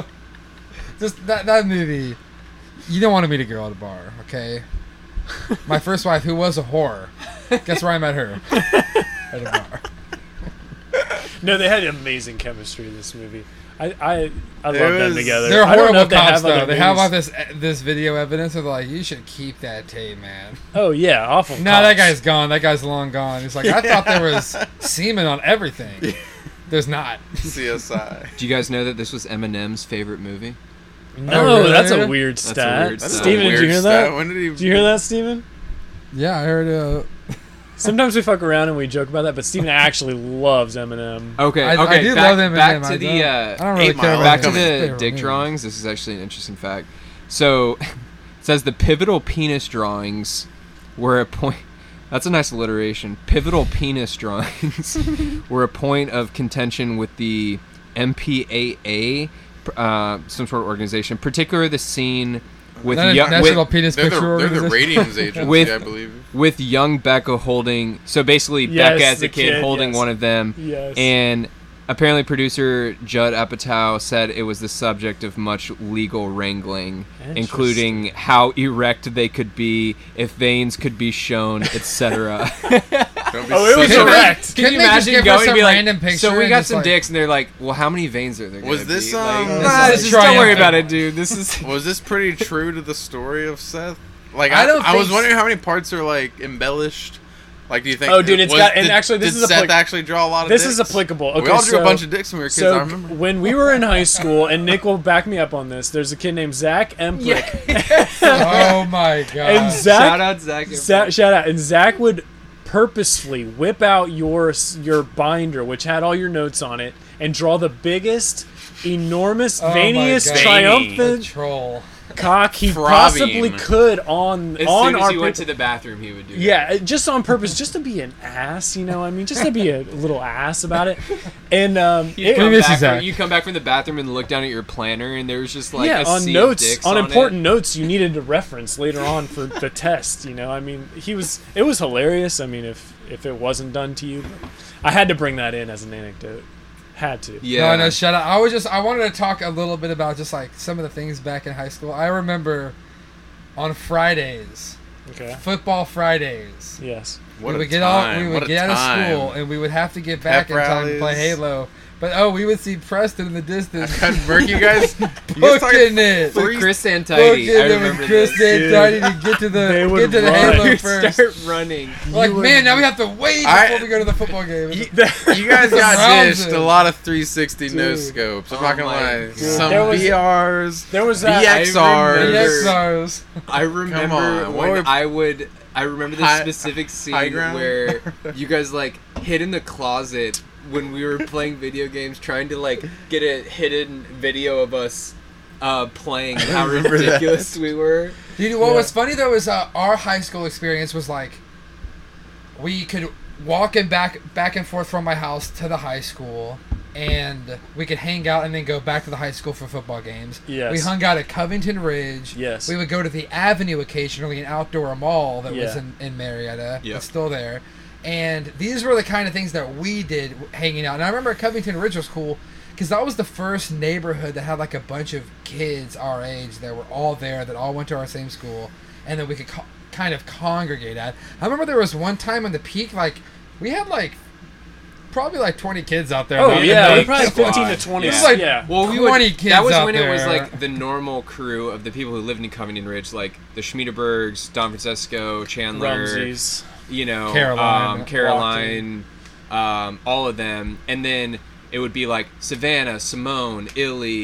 Just that that movie. You don't want to meet a girl at a bar, okay? My first wife, who was a whore, guess where I met her? At a bar. No, they had amazing chemistry in this movie. I I, I love It them was- together. They're I don't know horrible if they cops, have though. other They have all movies. this this video evidence of like, you should keep that tape, man. Oh yeah, awful. No, that cops. guy's gone. That guy's long gone. He's like, I thought there was semen on everything. There's not. C S I. Do you guys know that this was Eminem's favorite movie? No, Oh, really? that's a weird That's a stat. weird stat. Steven, did you hear that? When did he? Did you hear that, Steven? Yeah, I heard. Uh, Sometimes we fuck around and we joke about that, but Steven actually loves Eminem. Okay, I- I okay. do back, love Eminem. back to I the don't- uh, I don't really Eight care Mile. about back to his the favorite dick movie. drawings. This is actually an interesting fact. So, it says the pivotal penis drawings were a point. That's a nice alliteration. Pivotal penis drawings were a point of contention with the M P A A, uh, some sort of organization, particularly the scene with That is young, National with, Penis They're Picture the, they're the Organization. ratings agency, With- I believe. with young Becca holding. So basically, Yes, Becca as the a kid, kid, holding yes. one of them. Yes. And apparently, producer Judd Apatow said it was the subject of much legal wrangling, including how erect they could be, if veins could be shown, et cetera. Don't be Oh, it was such a- erect. Can Couldn't you they just imagine give her going and some be like, random picture so we and got just some like- dicks, and they're like, well, how many veins are there? Was gonna this, be? um, Like, This nah, is just don't worry triumphant. about it, dude. This is. Was this pretty true to the story of Seth? Like, I I, don't I was think wondering how many parts are like embellished. Like, do you think? Oh, dude, it's was- got- and did, actually, this did is Seth applic- actually draw a lot of. This dicks? is applicable. Okay, we all drew so, a bunch of dicks when we were kids. So I remember. when we were in high school, and Nick will back me up on this, there's a kid named Zach Emplick. Oh my god. And Zach, Shout out Zach. Zach, shout out, and Zach would purposefully whip out your your binder, which had all your notes on it, and draw the biggest, enormous, Oh my veiniest, God. The triumphant troll. cock he Throbbing. possibly could on As on soon as our he went pic- to the bathroom, he would do. that. Yeah, just on purpose, just to be an ass, you know. I mean, just to be a little ass about it. And um, You it- come, miss back you, Zach. from, you come back from the bathroom and look down at your planner, and there was just like yeah, a on sea notes, of dicks on on important it. notes you needed to reference later on for the test. You know, I mean, he was. It was hilarious. I mean, if if it wasn't done to you, but I had to bring that in as an anecdote. Had to. Yeah, No, no, shut up. I was just, I wanted to talk a little bit about just like some of the things back in high school. I remember on Fridays, Okay. football Fridays, Yes. What we a would get time. out, we What would a get out of time. school, and we would have to get back Pep in time to play rallies. Halo. But oh, we would see Preston in the distance, Merc, you guys, you guys booking talking it, With three- Chris booking Santini, I it remember with Chris this. Santini to get to They the would get to the run. Halo You first. start running. Like, would- man, now we have to wait I- before we go to the football game. You, you guys Some got rounds dished in. a lot of three sixty no Dude. scopes. I'm Oh not gonna my lie. God. Some There was- B Rs, There was that. B X Rs. I The remember- X Rs. I remember on, what when were- I would. I remember this High- specific high scene ground? where you guys like hid in the closet when we were playing video games, trying to like get a hidden video of us uh, playing. And how remember that. ridiculous we were. Dude, what Yeah. was funny though is uh, our high school experience was like we could walk in back back and forth from my house to the high school, and we could hang out and then go back to the high school for football games. Yes. We hung out at Covington Ridge. Yes. We would go to the Avenue occasionally, an outdoor mall that was Yeah. in, in Marietta. Yep. It's still there. And these were the kind of things that we did hanging out. And I remember Covington Ridge was cool because that was the first neighborhood that had like a bunch of kids our age that were all there, that all went to our same school, and that we could co- kind of congregate at. I remember there was one time in the peak, like, we had like probably like twenty kids out there. Oh that yeah, night. we probably fifteen to twenty. It was like- yeah. Well, we twenty would, kids that was out when it was there. like the normal crew of the people who lived in Covington Ridge, like the Schmiedebergs, Don Francisco, Chandler, Rumsies. you know, Caroline, um, Caroline, um, all of them, and then it would be like Savannah, Simone, Illy,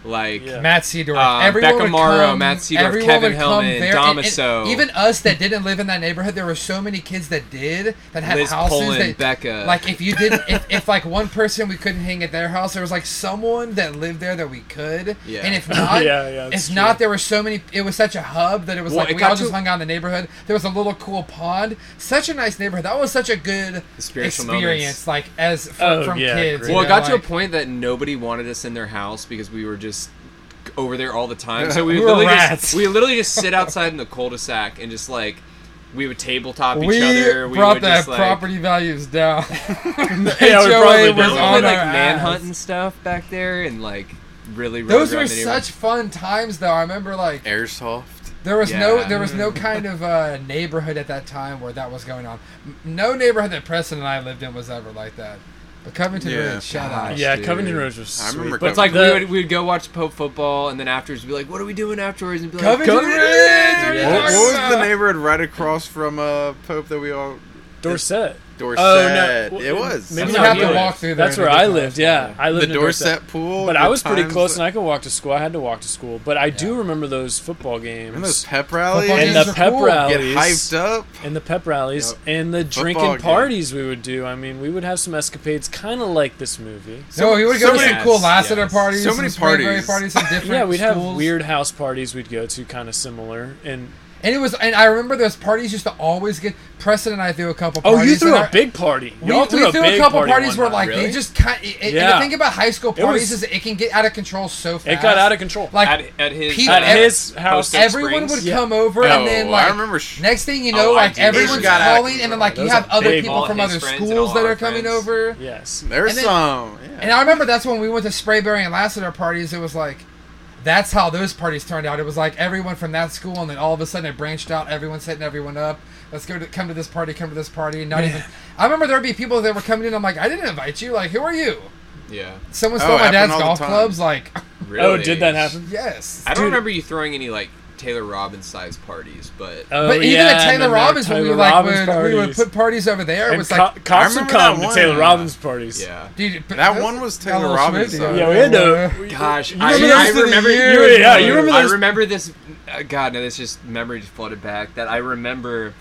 like Yeah. Matt Seedorf, Uh, everyone Becca would Morrow, come, Matt Seedorf, everyone Kevin would come Hellman, there, and- and Damaso. even us that didn't live in that neighborhood, there were so many kids that did that had Liz houses. Pullen, that, Becca. Like if you didn't, if, if like one person we couldn't hang at their house, there was like someone that lived there that we could. Yeah. And if not, Yeah, yeah, that's if not, true. there were so many. It was such a hub that it was Well, like it we got all just to- hung out in the neighborhood. There was a little cool pond. Such a nice neighborhood. That was such a good Spiritual experience. moments. Like as from, Oh, from yeah, kids. great. you Well, it know, got to a like- point that nobody wanted us in their house because we were just over there all the time. So we We would were literally rats. just we would literally just sit outside in the cul-de-sac and just like we would tabletop each We other. We brought would the just, like, property values down. The Yeah, we H O A probably was did. we on played like our manhunt ass. and stuff back there and like really. Those rode were around the neighborhood. such fun times, though. I remember like Airsoft. there was no Yeah. there was no kind of uh, neighborhood at that time where that was going on. M- No neighborhood that Preston and I lived in was ever like that. But Covington Yeah. Ridge, shout out. Gosh. Yeah, dude. Covington Road was I sweet. remember But it's like The- we would we would go watch Pope football and then afterwards we'd be like, "What are we doing afterwards?" And be like, Covington "Covington Ridge! Ridge!" What are you Yeah. What, talking what was about? the neighborhood right across from uh, Pope that we all Dorset. Dorset? Oh, no. It was. Maybe You not would have to here. walk through there. That's to where get I to lived. us. Yeah, I the lived in Dorset pool. But the I was pretty times close, that- and I could walk to school. I had to walk to school, but I do remember those football games And those pep rallies. Football and games the are pep cool. Get rallies, hyped up. and the pep rallies, Yep. and the Football drinking game. parties we would do. I mean, we would have some escapades, kind of like this movie. No, we would so go to many- some cool yes, Lassiter yes. parties, So some many Springberry parties. parties, some different Yeah, we'd have schools. weird house parties we'd go to, kind of similar. And And it was, and I remember those parties used to always get. Preston and I threw a couple. oh, parties you threw and a I- big party. We, Y'all we threw, threw a, big a couple party parties one where time. like Really? they just kind. It, it- Yeah. The thing about high school It parties was- is it can get out of control so fast. it got out of control. Like at, at his people- At ev- his house, Post Oak everyone Springs? would Yeah. come over, Oh, and then like I remember. Sh- next thing you know, Oh, I like do. everyone's It got out of calling, and then like you Those have are other big. people All from his other friends and schools all that our are coming friends. over. yes. There's and then- some. Yeah. And I remember that's when we went to Sprayberry and Lassiter parties. It was like, that's how those parties turned out. It was like everyone from that school, and then all of a sudden it branched out. Everyone's setting everyone up. Let's go to come to this party. Come to this party. Not even. I remember there would be people that were coming in. I'm like, I didn't invite you. Like, who are you? Yeah. Someone Oh, stole it my happened dad's all the golf time. clubs. Like, Really? Oh, did that happen? yes. I don't Dude. remember you throwing any like Taylor Robbins sized parties, but Oh, But even yeah, at and Taylor then there Robbins, were when we Taylor would, like, Robbins would, we would parties. put parties over there. It And was co- like, cops I would remember come that to one. Taylor Robbins parties. yeah. dude, but That those- one was got a Taylor little Robbins, schmitty though. over Yeah, we there, had to. boy. Gosh, You I, remember I those to the remember. years, yeah, boy. you remember I those- remember this. Uh, God, no, this just memory just flooded back. That I remember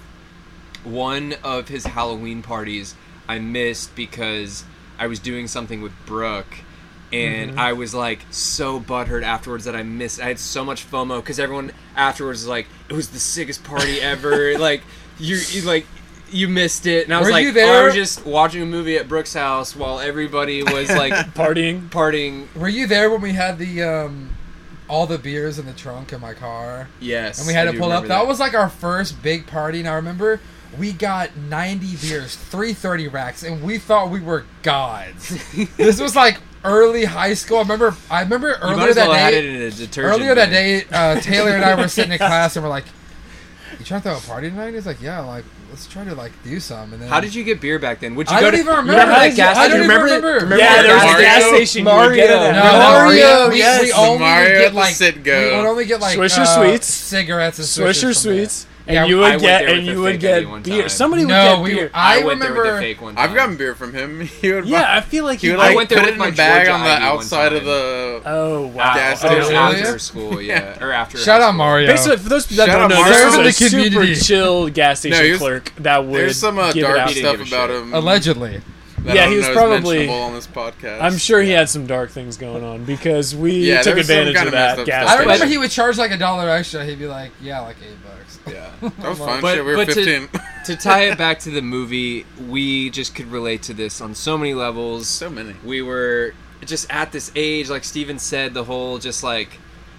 one of his Halloween parties I missed because I was doing something with Brooke, and Mm-hmm. I was like so butthurt afterwards that I missed. I had so much FOMO because everyone afterwards was like, "It was the sickest party ever." Like you, you like. You missed it, and I was Were like, you oh, I there? was just watching a movie at Brooke's house while everybody was like Partying. partying. Were you there when we had the um, all the beers in the trunk of my car? Yes, And we had I to do pull up. remember That. was like our first big party, and I remember we got ninety beers, three thirty racks, and we thought we were gods. This was like early high school. I remember. I remember You might earlier as that well had day. it in a detergent Earlier that bin. day, uh, Taylor and I were sitting in class, and we're like, "You trying to throw a party tonight?" He's like, "Yeah." I'm like, let's try to like do some. And then How did you get beer back then? Would you I go don't to, even remember. Remember How that did gas you- I station? don't even remember, remember. remember Yeah, that there was a Mario? gas station. You would get it at. No, Remember that Mario. Mario? We, Yes, we the only Mario would at get the like Citgo. we would only get like Swisher uh, Sweets. cigarettes, and Swisher Swishers from there. Sweets, and Yeah, you I would went get there with and the you would fake I D get one beer. time. Somebody would No, get we. beer. I, I, went there with the remember. fake one time. I've gotten beer from him. He would Yeah, I feel like He you. would I like went there put with it in my a bag Georgia on the I D one outside time. of the. Oh wow! Gas Oh, station. after school, yeah, or after. Shout high out school. Mario. Basically, for those people that Shout don't out know, Mario. this Serve is a the community. super chill gas station here's- clerk that would There's some uh, give it dark out. He didn't stuff give a about shit. him. Allegedly. that Yeah, I he don't was know is probably- mentionable on this podcast. I'm sure he had some dark things going on because we Yeah, took there's some advantage kinda of that messed up gas stuff. I remember station. he would charge like a dollar extra. He'd be like, "Yeah, like eight bucks." Yeah. That was fun. But- Shit, we were but to- fifteen. To tie it back to the movie, we just could relate to this on so many levels. So many. We were just at this age, like Steven said, the whole just like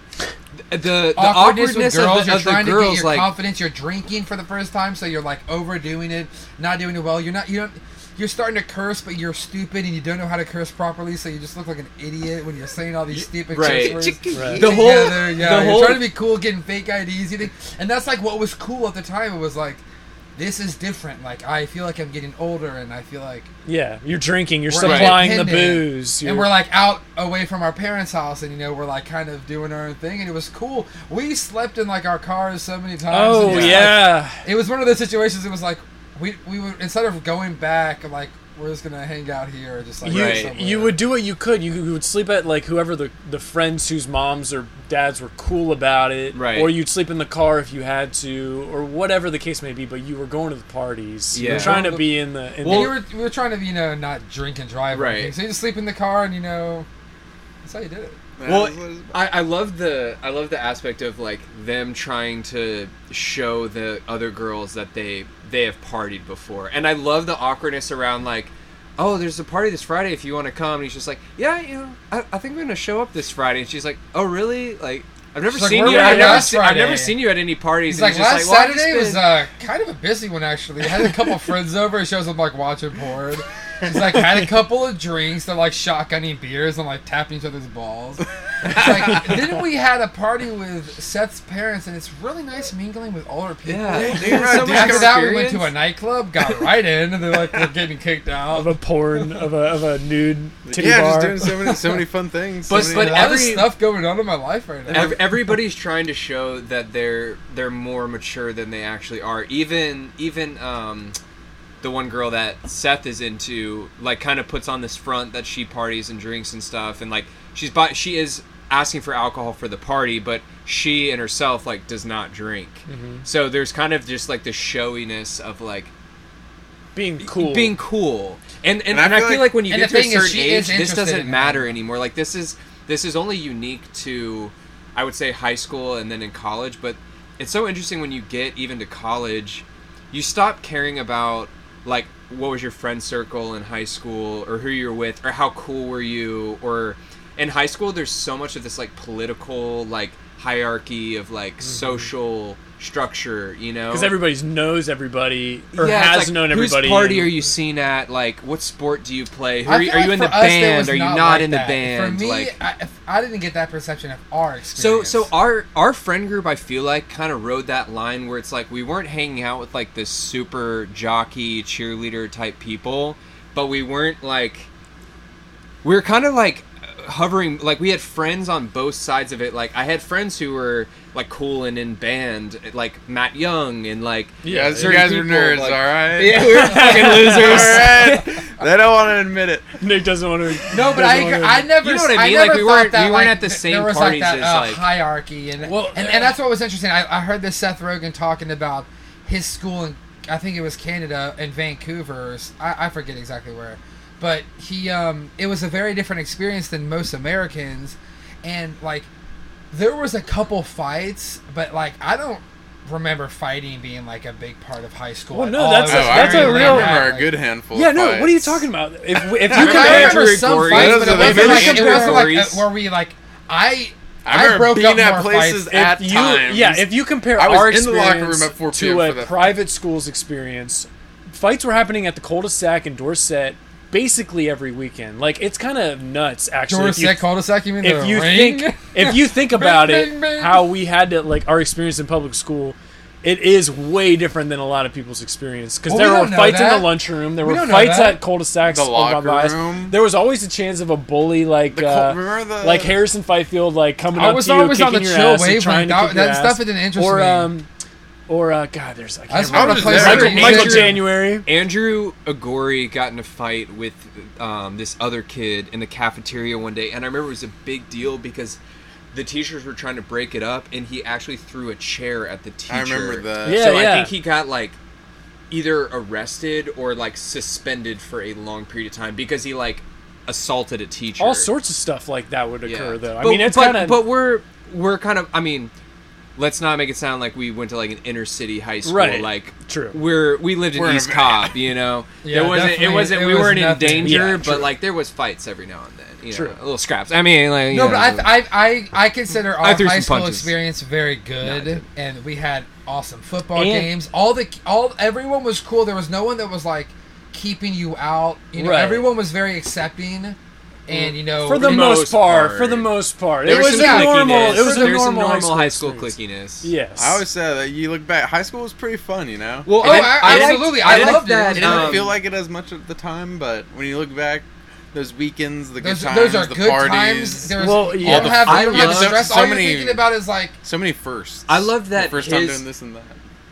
the the Awkwardness, awkwardness with girls. of the, You're of the trying to girls, get your like confidence. You're drinking for the first time, so you're like overdoing it, not doing it well. You're not. You don't. You're starting to curse, but you're stupid and you don't know how to curse properly, so you just look like an idiot when you're saying all these stupid right. curse words. Right. The whole- Together, yeah, the you're whole- trying to be cool, getting fake I Ds, you think, and that's like what was cool at the time. It was like, this is different. Like I feel like I'm getting older, and I feel like, Yeah, you're drinking. You're We're supplying the independent. booze. and you're- we're like out away from our parents' house, and you know we're like kind of doing our own thing, and it was cool. We slept in like our cars so many times. oh and just, yeah. like, it was one of those situations. It was like we we would, instead of going back like we're just gonna hang out here, or just like You, Right. somewhere. you would do what you could. You, you would sleep at like whoever the the friends whose moms or dads were cool about it, Right. or you'd sleep in the car if you had to, or whatever the case may be. But you were going to the parties. You Yeah. were trying to be in the. In And the you were, we were trying to, you know, not drink and drive. Or Right. anything. So you just sleep in the car, and you know, that's how you did it. Well, That was- I, I love the I love the aspect of like them trying to show the other girls that they they have partied before, and I love the awkwardness around like, oh, there's a party this Friday if you want to come. And he's just like, yeah, you know, I, I think I'm gonna show up this Friday. And she's like, oh, really? Like, I've never She's like, seen "Where you. were I've you never, last se- I've never Friday?" seen you at any parties. He's And like, just last like, well, I've Saturday just was been- uh, kind of a busy one, actually. Had a couple friends over. He shows up, like, watching porn. He's like, had a couple of drinks. They're, like, shotgunning beers and, like, tapping each other's balls. It's like, then we had a party with Seth's parents, and it's really nice mingling with older people. Yeah. They- they Yeah, were so much After that, we went experience. to a nightclub, got right in, and they're like, we're getting kicked out. of a porn of a of a nude titty yeah, bar. just doing so many so many fun things. But- so but many, a lot every- of stuff going on in my life right now. Ev- everybody's trying to show that they're they're more mature than they actually are. Even even um, the one girl that Seth is into, like, kind of puts on this front that she parties and drinks and stuff, and like she's buy- she is asking for alcohol for the party, but she and herself like does not drink. Mm-hmm. So there's kind of just like the showiness of like being cool. being cool. And and, And I and I feel feel like- like when you And get the to a thing is, certain she age, is this interested doesn't in matter him. anymore. Like this is this is only unique to, I would say, high school and then in college. But it's so interesting when you get even to college, you stop caring about like what was your friend circle in high school or who you were with or how cool were you, or in high school there's so much of this like political like hierarchy of like social structure, you know, because everybody knows everybody or yeah, it's has like, known everybody. Whose party and- are you seen at? Like, what sport do you play? Who I are, you- feel are like you in for the us, there band? was Are you not not like in the that. band? For me, like, I, if- I didn't get that perception of our so experience. so our our friend group, I feel like, kind of rode that line where it's like we weren't hanging out with like this super jockey cheerleader type people, but we weren't like we were kind of like hovering, like we had friends on both sides of it. Like I had friends who were like cool and in band, like Matt Young and like Yeah, you certain guys are people, nerds, like- all right? yeah, we were fucking losers. All right. They don't want to admit it. Nick doesn't want to. no, but I, agree- I never. You know what I I mean? never Like, we thought weren't- that, we weren't like, at the th- same there was parties like that as, uh, like- hierarchy, and, Well, and and that's what was interesting. I, I heard this Seth Rogen talking about his school in, I think it was Canada in Vancouver. Or, s- I, I forget exactly where, but he um it was a very different experience than most Americans, and like there was a couple fights, but like I don't remember fighting being like a big part of high school. Well, at no, all. that's It a- was Oh, I that's a remember, very real- I laid back, remember a like- good handful. Yeah, of no. What are you fights. talking about? If if you I, mean, I compare, remember Andrew some Gory. fights, but Those it are the wasn't like, it Andrew wasn't like Gories. uh, where we like I. I remember broke being up at more places fights. at if you, times. yeah, if you compare I was our in the locker room experience at four p.m. to for a that. private school's experience, fights were happening at the cul-de-sac in Dorset basically every weekend. Like it's kind of nuts, actually. if you- Dorset cul-de-sac, you mean if the you ring? think if you think about Bing, it, bing, bing. how we had to like our experience in public school, it is way different than a lot of people's experience because Well, there we were don't know fights in that. the lunchroom, there We were don't know fights that. at cul-de-sacs, The over locker by us. room. There was always a chance of a bully like The uh, cul- remember the- like Harrison Fifield like coming I up was to you, always on kicking the your chill ass and wavelength. trying to That- kick your that ass. stuff didn't interest or me. um or uh, God, there's I I can't just wanted remember. to play there. Michael, Andrew- Michael Andrew- January. Andrew Agori got in a fight with um, this other kid in the cafeteria one day, and I remember it was a big deal because the teachers were trying to break it up, and he actually threw a chair at the teacher. I remember that. Yeah, so yeah. I think he got like either arrested or like suspended for a long period of time because he like assaulted a teacher. All sorts of stuff like that would Yeah. occur though. I But- mean, it's but, kind of but we're we're kind of. I mean, let's not make it sound like we went to like an inner city high school. Right. Like True. We're we lived in We're in a East van. Cobb. You know, Yeah, there wasn't. It definitely, wasn't. it we was weren't in nothing. danger, Yeah, but true. like there was fights every now and then. You know, True. a little scraps. I mean, like you No, know, but I, I, I, I consider I our threw high some school punches. experience very No, I good, didn't. and we had awesome football And- games. All the, all, everyone was cool. There was no one that was like keeping you out. You know, Right. everyone was very accepting, and you know, for the we- most, most part, part. for the most part, There it was was some a normal. clickiness. It was a There normal, some normal high school experience. clickiness. Yes, I always say that you look back, high school was pretty fun, you know. Well, Oh, and I- I liked- absolutely. I, I love loved it. that. It didn't um, feel like it as much at the time, but when you look back, those weekends, the good those, times, those are the good parties, times. There's, Well, you yeah. don't have, I you don't have the love stress. so All you're many- thinking about is like, so many firsts. I love that The first time his- doing this and that.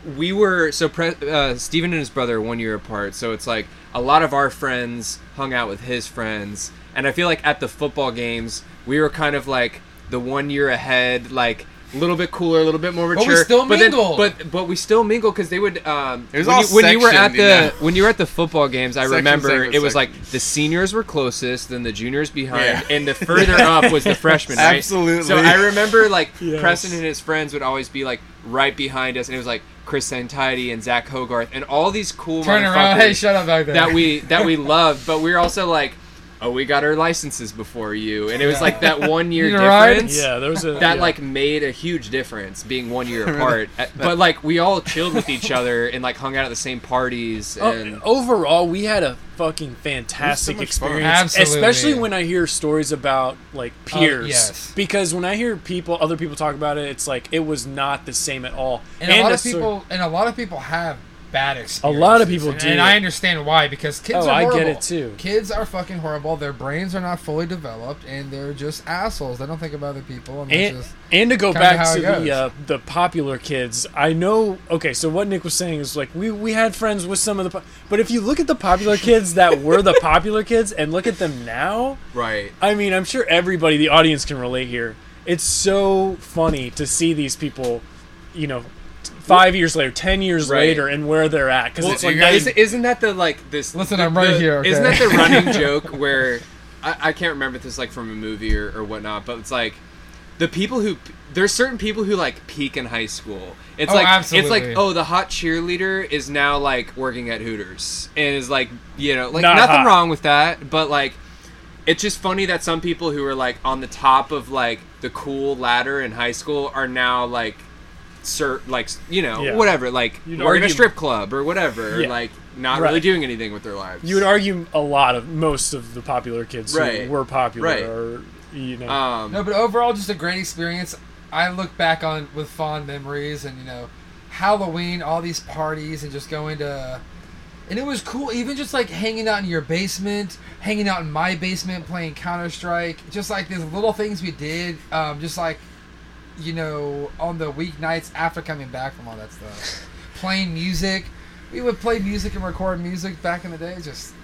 we were so pre- uh, Steven and his brother are one year apart, so it's like a lot of our friends hung out with his friends, and I feel like at the football games we were kind of like the one year ahead, like a little bit cooler, a little bit more mature. But we still but then- mingled. but but we still mingle because they would. Um, It was when all you, when you were at sectioned, the you know? when you were at the football games, I Section, remember section, it was section. like the seniors were closest, then the juniors behind, Yeah. and the further up was the freshmen. Right? Absolutely. So I remember like Yes. Preston and his friends would always be like right behind us, and it was like Chris Santidy and Zach Hogarth and all these cool Turn motherfuckers around. Hey, shut up back there. that we that we loved, but we were also like, oh, we got our licenses before you, and it was like that one year You right? difference. Yeah, there was a That yeah. like made a huge difference being one year apart. But like we all chilled with each other and like hung out at the same parties Oh, and overall, we had a fucking fantastic much fun. experience. Absolutely. Especially when I hear stories about like peers. yes. Because when I hear people, other people talk about it, it's like it was not the same at all. and, a lot of sor- people, and a lot of people have bad experiences. A lot of people and, do. and I understand why, because kids Oh, are I horrible. get it too. Kids are fucking horrible. Their brains are not fully developed, and they're just assholes. They don't think about other people, and, that's And, just and to go kinda back how to it goes. the uh, the popular kids, I know. Okay, so what Nick was saying is like we we had friends with some of the, po- but if you look at the popular kids that were the popular kids and look at them now, right. I mean, I'm sure everybody, the audience, can relate here. It's so funny to see these people, you know, t- five years later, ten years Right. later, and where they're at. Because Well, it's like you not guys, even- isn't that the like this? Listen, the- I'm right the- here, okay? Isn't that the running joke where I, I can't remember if this is like from a movie or, or whatnot, but it's like the people who there's certain people who like peak in high school. It's Oh, like absolutely. it's like oh the hot cheerleader is now like working at Hooters and is like you know like Not nothing hot. wrong with that, but like it's just funny that some people who are like on the top of like the cool ladder in high school are now like sir like you know Yeah. whatever like You'd working a argue- strip club or whatever Yeah. or like not Right. really doing anything with their lives. you would argue a lot of most of the popular kids Right. who were popular, Right. or you know, um No, but overall, just a great experience. I look back on with fond memories, and you know, Halloween, all these parties, and just going to, and it was cool. Even just like hanging out in your basement, hanging out in my basement, playing Counter Strike. Just like these little things we did. Um, just like, you know, on the weeknights after coming back from all that stuff, playing music. We would play music and record music back in the day. Just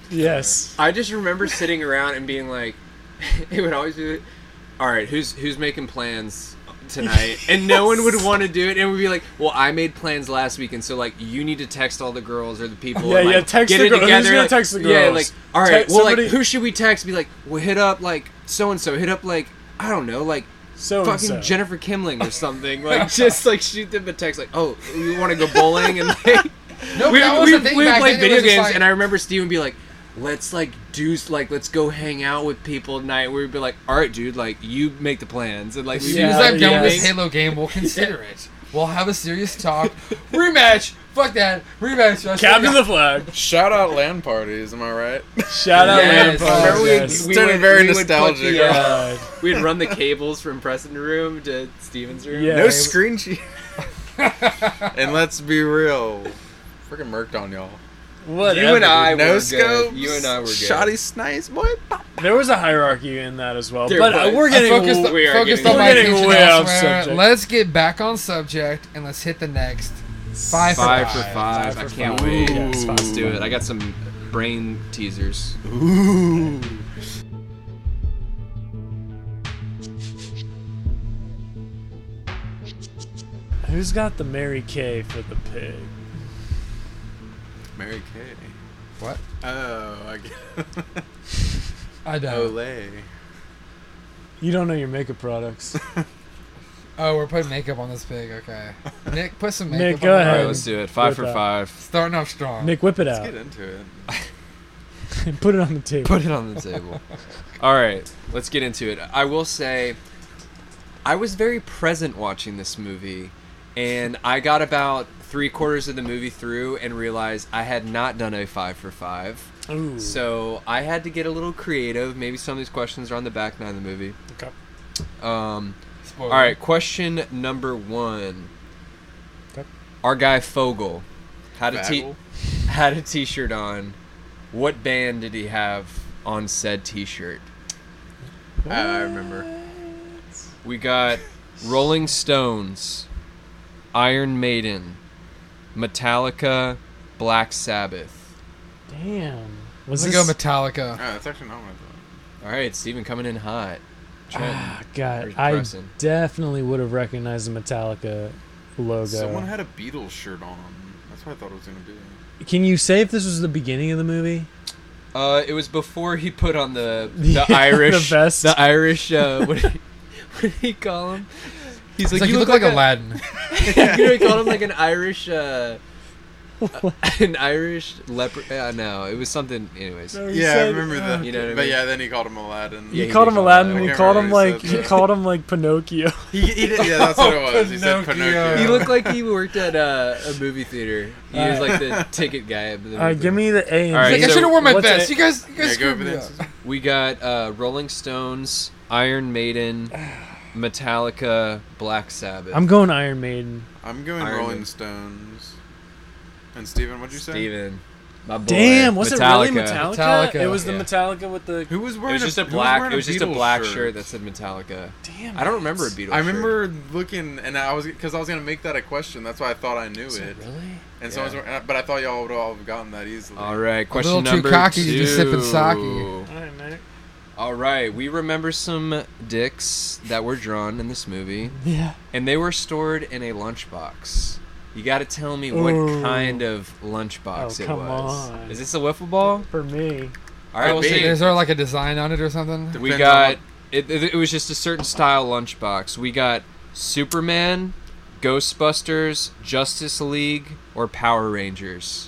yes. I just remember sitting around and being like, it would always be, all right, who's who's making plans tonight? And no one would want to do it, and we'd be like, well, I made plans last week, and so like you need to text all the girls or the people. Yeah, and, like, yeah, text get the it girl- who's together. gonna like, text the Yeah, girls? like all right, Text well, somebody- like who should we text? Be like, well, hit up like so and so. Hit up like I don't know, like. So and Fucking so. Jennifer Kimling or something, like just like shoot them a text, like, "Oh, you want to go bowling?" And like, no, we, that was we, the thing we would back play then. It video was just games, like- and I remember Steven be like, "Let's like do like let's go hang out with people tonight." We'd be like, "All right, dude, like you make the plans," and like As we soon as Yeah, I'm done with yes. this Halo game, we'll consider it. We'll have a serious talk. Rematch. Fuck that. Rematch. I swear to Captain God. the flag. Shout out LAN parties, am I right? Shout out Yes. Lampard. Remember we- Yes. we Turning would- very we would put nostalgic. the, right? uh, God. We'd run the cables from Preston's room to Steven's room. Yeah. No screen sheet. And let's be real, freaking murked on y'all. Whatever. You and I no were good. scopes. You and I were good. Shoddy snipes, boy. Pop. There was a hierarchy in that as well, There but uh, was. we're I getting focused, we are focused getting- on my we're getting attention way off elsewhere. subject. Let's get back on subject and let's hit the next five, Five for for five. five. Five I for can't five. wait. Yes, five Let's for do five. it. I got some brain teasers. Ooh. Who's got the Mary Kay for the pig? Mary Kay. What? Oh, I get. I don't. Olay. You don't know your makeup products. Oh, we're putting makeup on this pig. Okay. Nick, put some makeup Nick, on go the ahead. All pig. right, let's do it. Five With for that. five. Starting off strong. Nick, whip it Let's out get into it. and put it on the table. Put it on the table. All right, let's get into it. I will say, I was very present watching this movie, and I got about three quarters of the movie through and realized I had not done a five for five. Ooh. So I had to get a little creative. Maybe some of these questions are on the back nine of the movie. Okay. Um, Spoiler. all right, question number one. Okay. Our guy Fogel had a t- Bagel? had a T-shirt on. What band did he have on said T-shirt? Uh, I remember. We got Rolling Stones, Iron Maiden, Metallica, Black Sabbath. Damn. Was Let's this? go Metallica. Oh, that's actually not what I thought. All right, Steven coming in hot. Trent, Ah, God, or I Preston. definitely would have recognized the Metallica logo. Someone had a Beatles shirt on. That's what I thought it was gonna be. Can you say if this was the beginning of the movie? Uh, it was before he put on the Yeah, the Irish the vest. the Irish. Uh, what, did he, what did he call him? He's It's like, you look like, Aladdin. A, you know, he called him like an Irish. Uh, uh, an Irish leopard. Uh, no, it was something. Anyways, No, he Yeah, I said- remember that. You know what I But mean? yeah, then he called him Aladdin. He Yeah, he called did him call Aladdin. him He Aladdin. called I him can't remember like what he he said, called him like Pinocchio. He, he did. Yeah, that's what it was. He said Pinocchio. Pinocchio. he looked like he worked at uh, a movie theater. He was like the ticket guy. At the All right, give me the A. And All right, Like, I so should have worn my what's vest. A- You guys, you guys Yeah, go screwed over me there. up. We got uh, Rolling Stones, Iron Maiden, Metallica, Black Sabbath. I'm going Iron Maiden. I'm going Iron Rolling Man. Stones. And Steven, what'd you say? Steven, my boy. Damn, was Metallica. it really Metallica? Metallica, It was the yeah. Metallica with the. Who was It wearing was just a who was black. wearing It was just a Beatles black shirt that said Metallica. Damn. I don't remember a that's- Beatles. I shirt. remember looking, and I was because I was gonna make that a question. That's why I thought I knew Is it. it really? And so I was, Yeah. but I thought y'all would all have gotten that easily. All right, question little too number cocky to two. just sip and sake. All right, man. All right, we remember some dicks that were drawn in this movie, Yeah. and they were stored in a lunchbox. You got to tell me what Ooh. kind of lunchbox Oh, it come was. on. Is this a wiffle ball? For me. All right, Could we'll be. see. Is there like a design on it or something? We Depends got on it, it. It was just a certain style lunchbox. We got Superman, Ghostbusters, Justice League, or Power Rangers.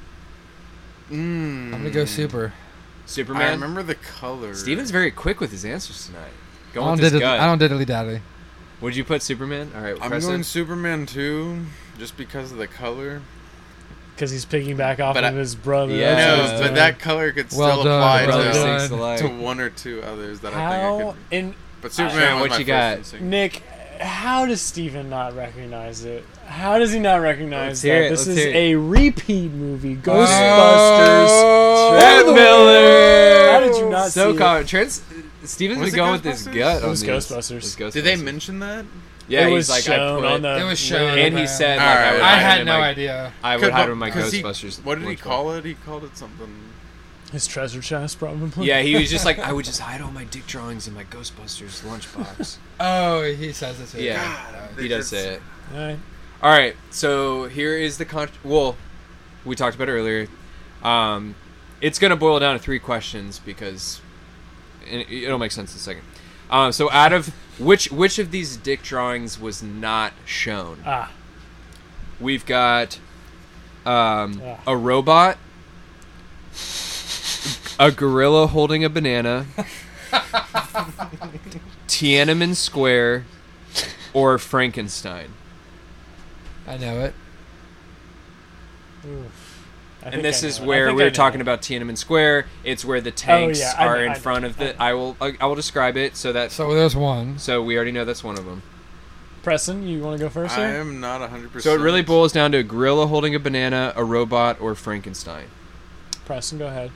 Mm. I'm gonna go super. Superman. I remember the color. Steven's very quick with his answers tonight. I Going don't, with his diddly, gut. I don't diddly daddly. Would you put Superman? All right, I'm Preston? going Superman too, just because of the color. Because he's picking back off But of I- his brother. Yeah. That's what no, he's but doing. that color could still Well done, apply well Brothers to, done. things to life. to one or two others that I think I How could. in But Superman Sharon, was what my you first got? instinct. Nick, how does Steven not recognize it? How does he not recognize Let's that hear it, this let's is hear it. a repeat movie? Ghostbusters. Oh, Trent the- Miller. How did you not so see it? common. Trent's Steven's Was been it going with his Ghostbusters? gut It on was these. Ghostbusters. It was Ghostbusters. Did they mention that? Yeah, it he's was like shown I put, on the. It was shown. and he said like All I right. would I hide had in no my, idea. I would Could- hide in my 'cause he- Ghostbusters. What did he lunchbox. call it? He called it something. His treasure chest, probably. Yeah, he was just like I would just hide all my dick drawings in my Ghostbusters lunchbox. Oh, he says it too. Yeah, God, he does say it. All right. All right, so here is the con. Well, we talked about it earlier. Um, it's gonna boil down to three questions because it, it'll make sense in a second. Um, so out of which which of these dick drawings was not shown? Ah. We've got um, Ah. a robot, a gorilla holding a banana, Tiananmen Square, or Frankenstein. I know it. Oof. I think And this I is know it. I where think we I were know talking it. about Tiananmen Square. It's where the tanks yeah, I are know, in I know, front of I the. know. I will. I, I will describe it so that. So, So there's one. we already know that's one of them. Preston, you want to go first I here? am not one hundred percent. So it really boils down to a gorilla holding a banana, a robot, or Frankenstein. Preston, go ahead.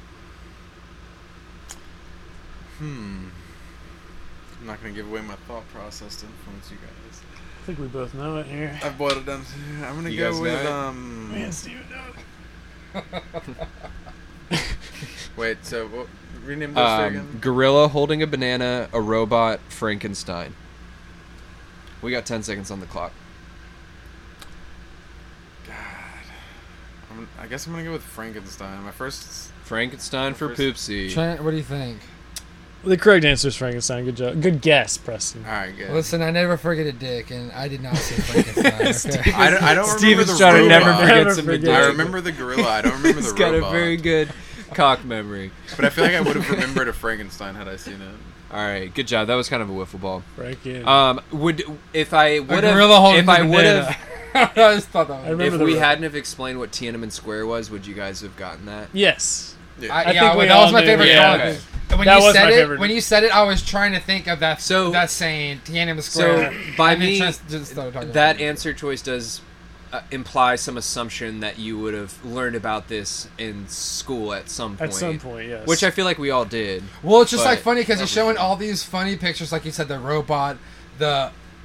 Hmm. I'm not gonna give away my thought process to influence you guys. I think we both know it here. I've boiled it down. To, I'm gonna You guys go know with it? um. Man, Steven knows. Wait. So what? Rename those three Um, again. gorilla holding a banana, a robot, Frankenstein. We got ten seconds on the clock. I'm, I guess I'm gonna go with Frankenstein. My first. Frankenstein for First- Poopsie. Trent, what do you think? Well, the correct answer is Frankenstein. Good job. Good guess, Preston. All right. Good. Listen, I never forget a dick, and I did not see Frankenstein. Okay? I don't, I don't remember Steven's the trying to never robot. forget Never some forget. dick. I remember the gorilla. I don't remember He's the got robot. a very good cock memory. But I feel like I would have remembered a Frankenstein had I seen it. All right, good job. That was kind of a wiffle ball. Franken. Um, would if I A would gorilla have holding if the I would banana. have I just thought that I was. remember if the we robot. hadn't have explained what Tiananmen Square was, would you guys have gotten that? Yes. Yeah. I, I yeah, think well, we that all was my knew. favorite Yeah, drawing. okay. And when That you was said my it, favorite. when you said it, I was trying to think of that So- that saying Tiananmen So Square. by and then me, Trent just started talking that about it. answer choice does uh, imply some assumption that you would have learned about this in school at some point. At some point, yes. Which I feel like we all did. Well, it's just But- like funny because it's showing all these funny pictures, like you said, the robot, the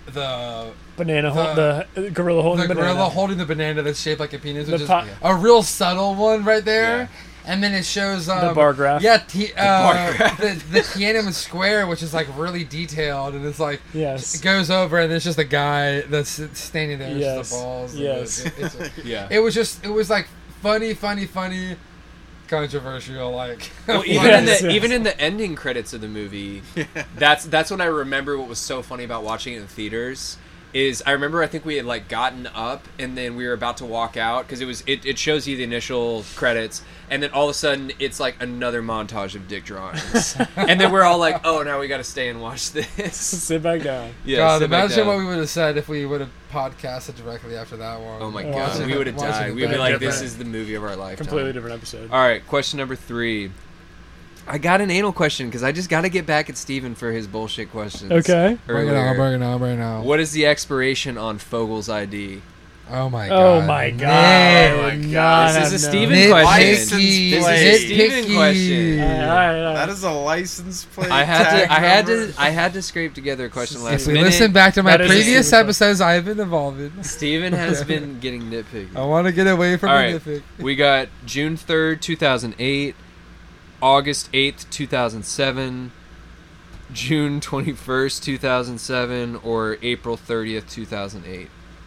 the Banana, The- hol- the, uh, gorilla holding the the banana. gorilla holding the banana that's shaped like a penis, The which is po- a real subtle one right there. Yeah. And then it shows um, The bar graph. Yeah, t- bar uh, graph. the the Tiananmen Square, which is like really detailed, and it's like Yes. it goes over, and it's just a guy that's standing there, with Yes. just the balls. and Yes. It, it's a- Yeah. it was just it was like funny, funny, funny, controversial. Like Well, even Yes, in the yes. even in the ending credits of the movie, that's that's when I remember what was so funny about watching it in theaters. Is I remember I think we had like gotten up and then we were about to walk out because it was it, it shows you the initial credits and then all of a sudden it's like another montage of dick drawings and then we're all like, oh, now we got to stay and watch this. Sit back down. Yeah, God, sit back imagine down. what we would have said if we would have podcasted directly after that one. Oh my Oh, god, watching we it- would have watching died. it We would be back. like, Different. this is the movie of our lifetime. Completely different episode. All right, question number three. I got an anal question because I just got to get back at Steven for his bullshit questions. Okay. Bring it earlier. on, bring it on, bring it on. What is the expiration on Fogel's I D? Oh my god. Oh my god. I Nick. would Oh my not God. This have is a known. Steven Nitpicky. question. License This plate. is a Steven Nitpicky. question. All right, all right, all right. That is a license plate. I had tag to, I had number. to, I had to scrape together a question If last we minute. listen back to my That is a previous Steven episodes, I have been involved in. Steven has been getting nitpicky. I want to get away from All the right. nitpick. We got June third, two thousand eight, August eighth, two thousand seven, June twenty-first, two thousand seven, or April thirtieth, two thousand eight.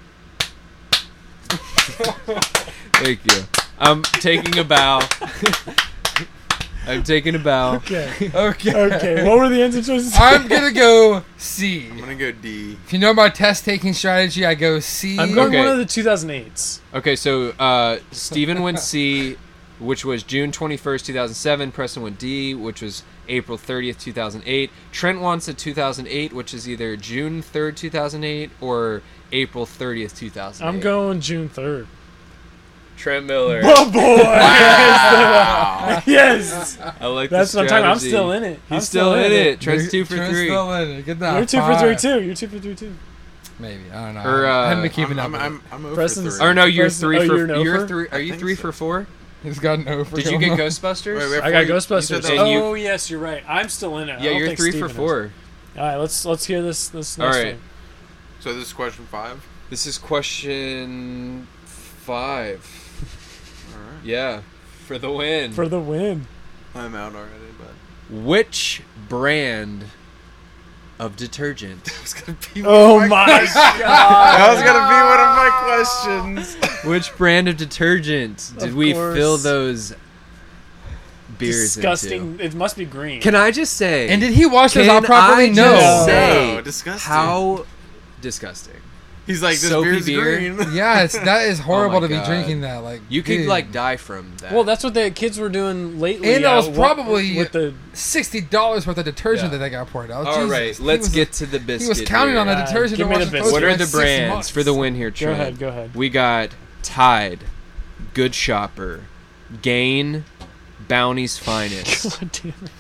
Thank you. I'm taking a bow. I'm taking a bow. Okay. Okay. Okay. What were the answer choices? I'm gonna go C. I'm gonna go D. If you know my test taking strategy, I go C. I'm going Okay. one of the two thousand eights. Okay, so uh, Steven went C, which was June twenty-first, two thousand seven. Preston went D, which was April thirtieth, two thousand eight. Trent wants a two thousand eight, which is either June third, two thousand eight, or April thirtieth, two thousand eight. I'm going June third. Trent Miller. Oh boy! Wow. Yes. I like That's the what I'm talking about. I'm strategy. still in it. He's I'm still in it. Trent's You're- two for Trent's three. Still in it. Get that. You're two for five. three too. You're two for three too. Maybe I don't know. Or, I haven't uh, been keeping I'm, up. I'm, with I'm, I'm over Preston's- three. Or no, you're Preston- three oh, for you're an you're over? three. Are I you think three so. for four? it. He's got an over. Did you going get on. Ghostbusters? Wait, wait, I got you- you Ghostbusters. said that- And you- Oh yes, you're right. I'm still in it. I Yeah, don't you're think three Steven for is. four. All right, let's let's hear this this All next right. one. So this is question five. This is question five. All right. Yeah, for the win. For the win. I'm out already, but Which brand of detergent that was gonna be Oh one of my questions. That was gonna be one of my questions. Which brand of detergent did Of we course. fill those beers Disgusting. into? It must be green. Can I just say? And did he watch this Can all properly? I No. just say No, disgusting. how disgusting? He's like, this Soapy beer's beer? green. Yes, that is horrible Oh my to be God. drinking that. Like You could dude. like die from that. Well, that's what the kids were doing lately. And that uh, was what- probably- with the. sixty dollars worth of detergent Yeah. that they got poured out. all Jesus. right. He Let's was- get to the biscuit. He was counting here. on the Uh, detergent give to me wash the his biscuit. What clothes are for the six brands months. for the win here, Go Trent? ahead. Go ahead. We got Tide, Good Shopper, Gain, Bounty's Finest. God damn it.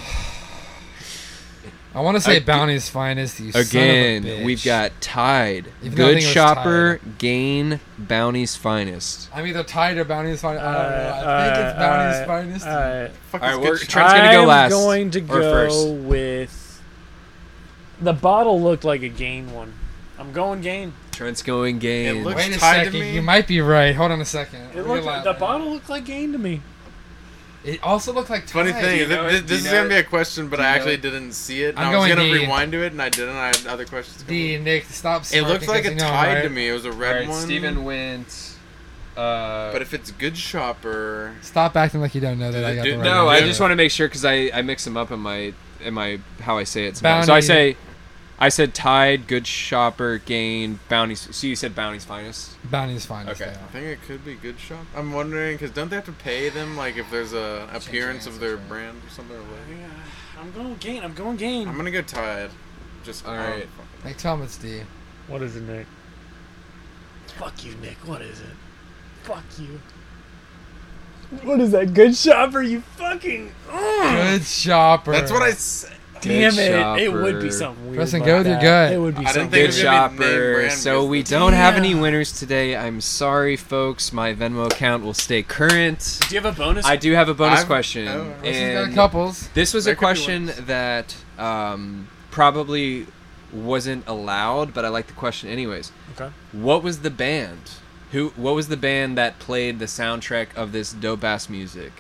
I want to say Ag- Bounty's Finest. You son of a Again, bitch. we've got Tide, Even though I Good think it was Shopper, Gain, Bounty's Finest. I'm either Tide or Bounty's Finest. I don't know. I Uh, think it's Bounty's uh, Finest. All right. Fuck All is right, good we're- shit. Trent's gonna go I'm last, going to or go first. with. The bottle looked like a Gain one. I'm going Gain. Trent's going Gain. It looks Wait a Tide to second. me. You might be right. Hold on a second. It Let me looked lie. the bottle looked like Gain to me. It also looked like Tide. Funny thing, you know th- it? th- Do this you is know gonna it? be a question, but Do I you know actually it? didn't see it. And I'm I was going gonna D. rewind to it, and I didn't. I had other questions. coming D, up. Nick, stop. It smirking looks like a because you know, Tide right? to me. It was a All red right, one. Steven went. Uh, But if it's Good Shopper, Stop acting like you don't know that I got the Dude, right no, one. I just want to make sure because I, I mix them up in my in my how I say it. Sometimes. So I Bounty. say, I said Tide, Good Shopper, Gain, Bounty's. So you said Bounty's Finest. Bounty's Finest. Okay. yeah. I think it could be Good Shop. I'm wondering because don't they have to pay them like if there's a appearance of their answers, right? brand or something? Or what? I'm going Gain. I'm going Gain. I'm gonna go Tide. Just All oh, right. fuck Nick, tell him it's D. What is it, Nick? Fuck you, Nick. What is it? Fuck you. What is that? Good Shopper? You fucking. Good Shopper. That's what I said. Damn Good it! It would be Shopper. something weird. Preston, like go with your that. gut. It would be I didn't something. think it Good was gonna be name Shopper. brand So we business. don't have any Yeah. winners today. I'm sorry, folks. My Venmo account will stay current. Do you have a bonus? I do have a bonus I've- question. oh, Preston's got and a couples. This was There a could be question ones. that um, probably wasn't allowed, but I like the question anyways. Okay. What was the band? Who? What was the band that played the soundtrack of this dope ass music?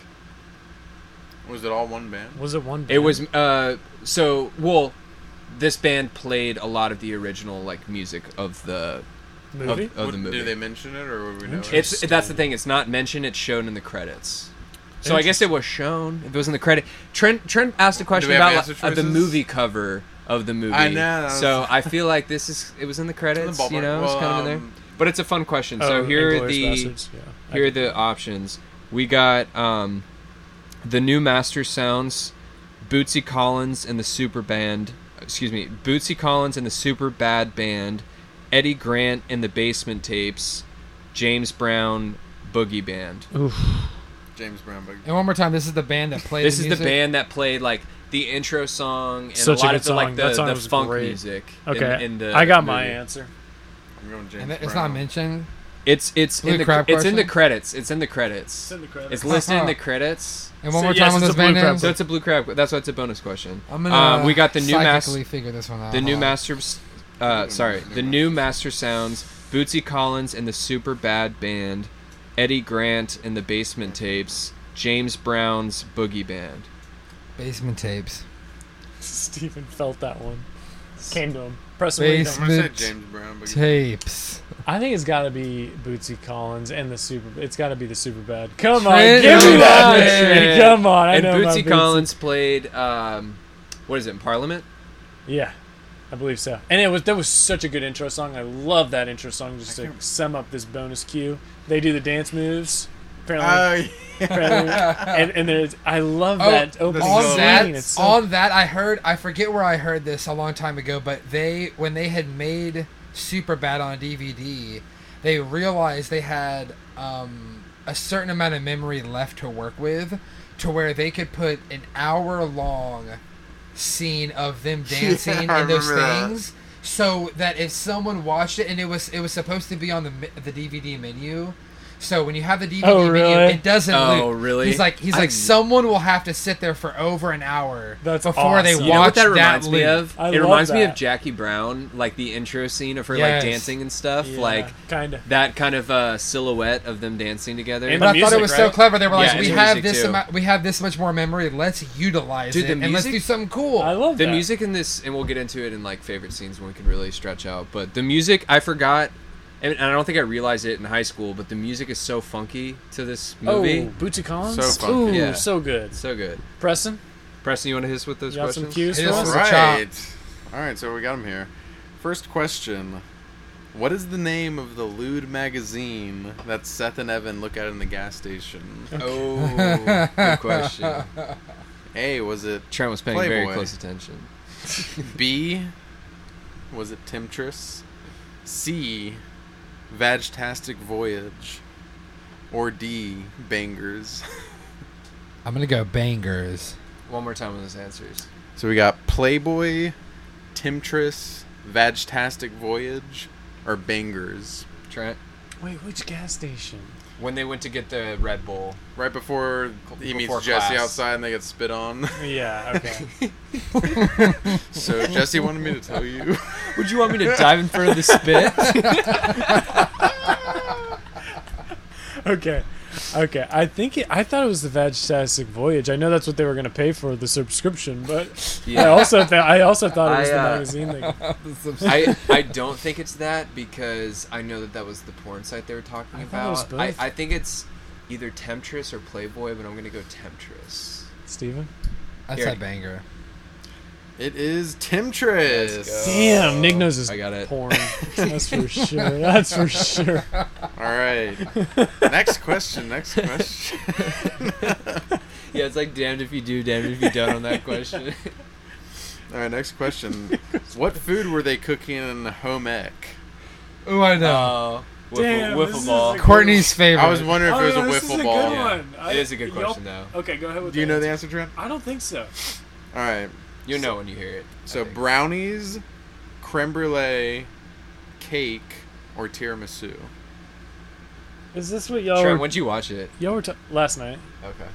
Was it all one band? Was it one? Band? It was. Uh. So well, this band played a lot of the original like music of the movie. Of, of What- the movie. Did they mention it, or would we know it? It's that's the thing. It's not mentioned. It's shown in the credits. So I guess it was shown. If it was in the credit, Trent Trent asked a question we have about answer like, uh, the choices? movie cover of the movie. I know, that was- So I feel like this is. It was in the credits. ballpark. you know, it's Well, kind of in there. um, But it's a fun question. Oh, so here are Inglourious the Basterds, yeah. here are the options. We got um, the new Master Sounds, Bootsy Collins and the Super Band. Excuse me, Bootsy Collins and the Super Bad Band, Eddie Grant and the Basement Tapes, James Brown Boogie Band. Oof. James Brown. But And one more time, this is the band that played. This the is music? the band that played like the intro song and Such a a lot good of the like song. the, That song the was funk great. music. Okay. In, in the I got my movie. answer. I'm going James And it- it's Brown. not mentioned. It's it's Blue in the crab it's in the question? credits. It's in the credits. in the credits. It's listed in the credits. And one So more yes, time on it's this a blue band crab name. So it's a blue crab. That's why it's a bonus question. I'm gonna. Um, we got the new psychically master. figure this one out. The new Hold on. master. Uh, sorry, the new Master Sounds. Bootsy Collins and the Super Bad Band, Eddie Grant and the Basement Tapes, James Brown's Boogie Band. Basement tapes. Stephen felt that one. Came to him. Press him. what do you Base- think? I'm gonna say Basement James Brown. But Tapes. I think it's got to be Bootsy Collins and the super. It's got to be the super bad. Come on, Trent give me that. Trent. man. Come on, I and know about Bootsy Collins played. Um, what is it? In Parliament. Yeah, I believe so. And it was that was such a good intro song. I love that intro song. Just to sum up this bonus cue, they do the dance moves. Apparently, Oh, yeah. apparently. and and there's I love Oh, that opening on scene. that, It's so on that, I heard. I forget where I heard this a long time ago, but they when they had made Superbad on D V D, they realized they had um, a certain amount of memory left to work with, to where they could put an hour long scene of them dancing Yeah, I and those remember that. things, so that if someone watched it and it was it was supposed to be on the mi- the D V D menu. So when you have the D V D Oh, menu, really? it doesn't Oh, loop. really? He's like he's I- like someone will have to sit there for over an hour That's before they awesome. watch You know what that that reminds me loop. of? I it love reminds me of that. Jackie Brown, like the intro scene of her Yes. like dancing and stuff, Yeah, like kinda. that kind of uh, silhouette of them dancing together. And But I the thought it music, was so right? clever. They were like, Yeah, we and the have music, this too. amount, we have this much more memory. Let's utilize Dude, it the and let's music- do something cool. I love the that. music in this, and we'll get into it in like favorite scenes when we can really stretch out. But the music, I forgot, and and I don't think I realized it in high school. But the music is so funky to this movie. Oh, Bootsy Collins. So funky. Ooh, Yeah. so good. So good. Preston, Preston, you want to hit us with those you got some questions? cues Hit for us us? with- Right. All right, so we got him here. First question. What is the name of the lewd magazine that Seth and Evan look at in the gas station? Oh, good question. A, was it Trent was paying very Playboy. close attention. B, was it Temptress? C, Vagtastic Voyage? Or D, Bangers? I'm gonna go bangers. One more time on those answers. So we got Playboy, Temptress, Vagtastic Voyage, or Bangers? Trent, Wait, which gas station? when they went to get the Red Bull. Right before he meets Before Jesse class. outside and they get spit on. Yeah, okay. So Jesse wanted me to tell you. Would you want me to dive in front of the spit? okay. Okay. I think it, I thought it was the Vagtastic Voyage. I know that's what they were going to pay for the subscription, but I also th- I also thought it was I, the uh, magazine thing. I, I don't think it's that because I know that that was the porn site they were talking I thought it was about. I, both. I think it's either Temptress or Playboy, but I'm gonna go Temptress. Steven? I Here. said banger. It is Temptress. Let's go. Damn, Nick knows his I got it. porn. That's for sure. That's for sure. All right. Next question. Next question. Yeah, it's like damned if you do, damned if you don't on that question. All right. Next question. What food were they cooking in home ec? Ooh, I know. Oh, wiffle, Damn, this wiffle is ball. a- Courtney's favorite. I was wondering if it was Oh, a this is wiffle a ball. good Yeah. one. I- It is a good y'all- question, though. Okay, go ahead with Do you know the answer. answer, Trent? I don't think so. All right. You'll know when you hear it. I So think. brownies, creme brulee, cake, or tiramisu? Is this what y'all Trent, were? when'd you watch it? Y'all were ta- last night. Okay.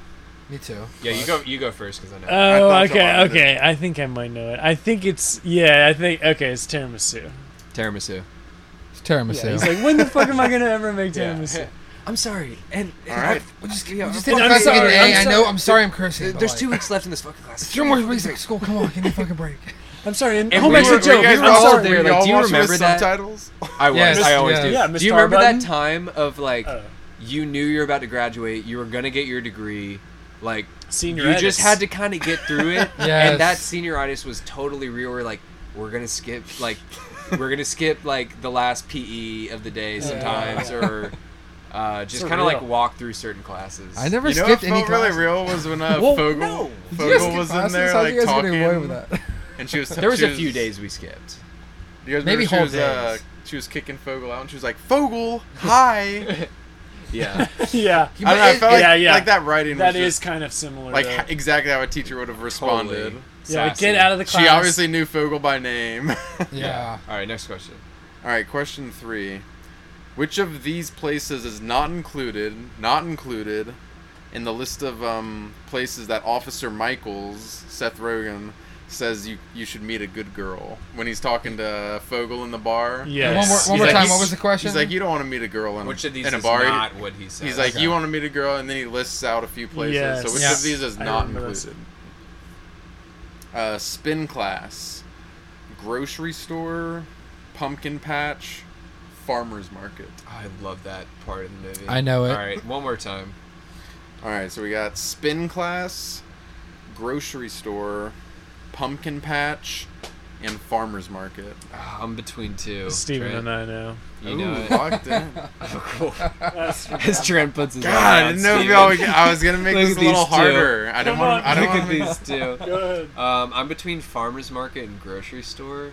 Me too. Yeah, you go. You go first because I know. Oh, thought okay, y'all okay. I think I might know it. I think it's yeah. I think okay. It's tiramisu. Tiramisu. It's tiramisu. Yeah, he's like, when the fuck am I gonna ever make Yeah. tiramisu? I'm sorry. And All right. we just, Yeah, we just I'm didn't fucking sorry, get an A. I'm I know. sorry. I'm sorry. I'm cursing. but there's like, two weeks left in this fucking class. Three more weeks at school. Come on, give me a fucking break. I'm sorry. And, And home we extra were- joke. we guys I'm were all sorry. there. Like, Y'all do you watched with remember that? subtitles? I was. Yes, I always yes. do. Yeah, do Mister you remember Arbutton? that time of like Uh, you knew you were about to graduate, you were gonna get your degree, like Senior you just had to kind of get through it, Yes. and that senioritis was totally real. We're like, we're gonna skip like we're gonna skip like the last P E of the day sometimes, or uh, just It's kind of like real. walk through certain classes. I never You know what skipped felt any really classes. real was when uh, Well, Fogel, no. Did you guys Fogel skip was in classes? there How'd like you guys talking, get away with that? and she was. There was she a few days we skipped. You guys Maybe remember whole she was, uh, days. she was kicking Fogel out, and she was like, "Fogel, hi." Yeah. yeah. I don't know. I felt like, Yeah, yeah. like that writing. That was is just, kind of similar. like though. ha- exactly how a teacher would have responded. Totally. yeah, Sassy. get out of the class. She obviously knew Fogel by name. Yeah. All right, next question. All right, question three. Which of these places is not included, not included, in the list of um, places that Officer Michaels, Seth Rogen, says you you should meet a good girl when he's talking to Fogel in the bar? Yes. One more, He's one more like- time. he's- What was the question? He's like, you don't want to meet a girl in, Which of these in a is bar. not what he said? He's like, Okay. you want to meet a girl, and then he lists out a few places. Yes. So which Yeah. of these is I not remember this. included? Uh, spin class, grocery store, pumpkin patch, farmer's market. I love that part of the movie. I know it. All right, one more time. All right, so we got spin class, grocery store, pumpkin patch, and farmer's market. Ah, I'm between two. Steven Trent. and I know. You Ooh, know it. locked in. Oh, cool. As Trent puts his God, arm I around didn't know if Steven. y'all would, I was gonna make Look this at a little these two. harder. I don't Come want. on, I don't Look want at these two. Go ahead. Um, I'm between farmer's market and grocery store.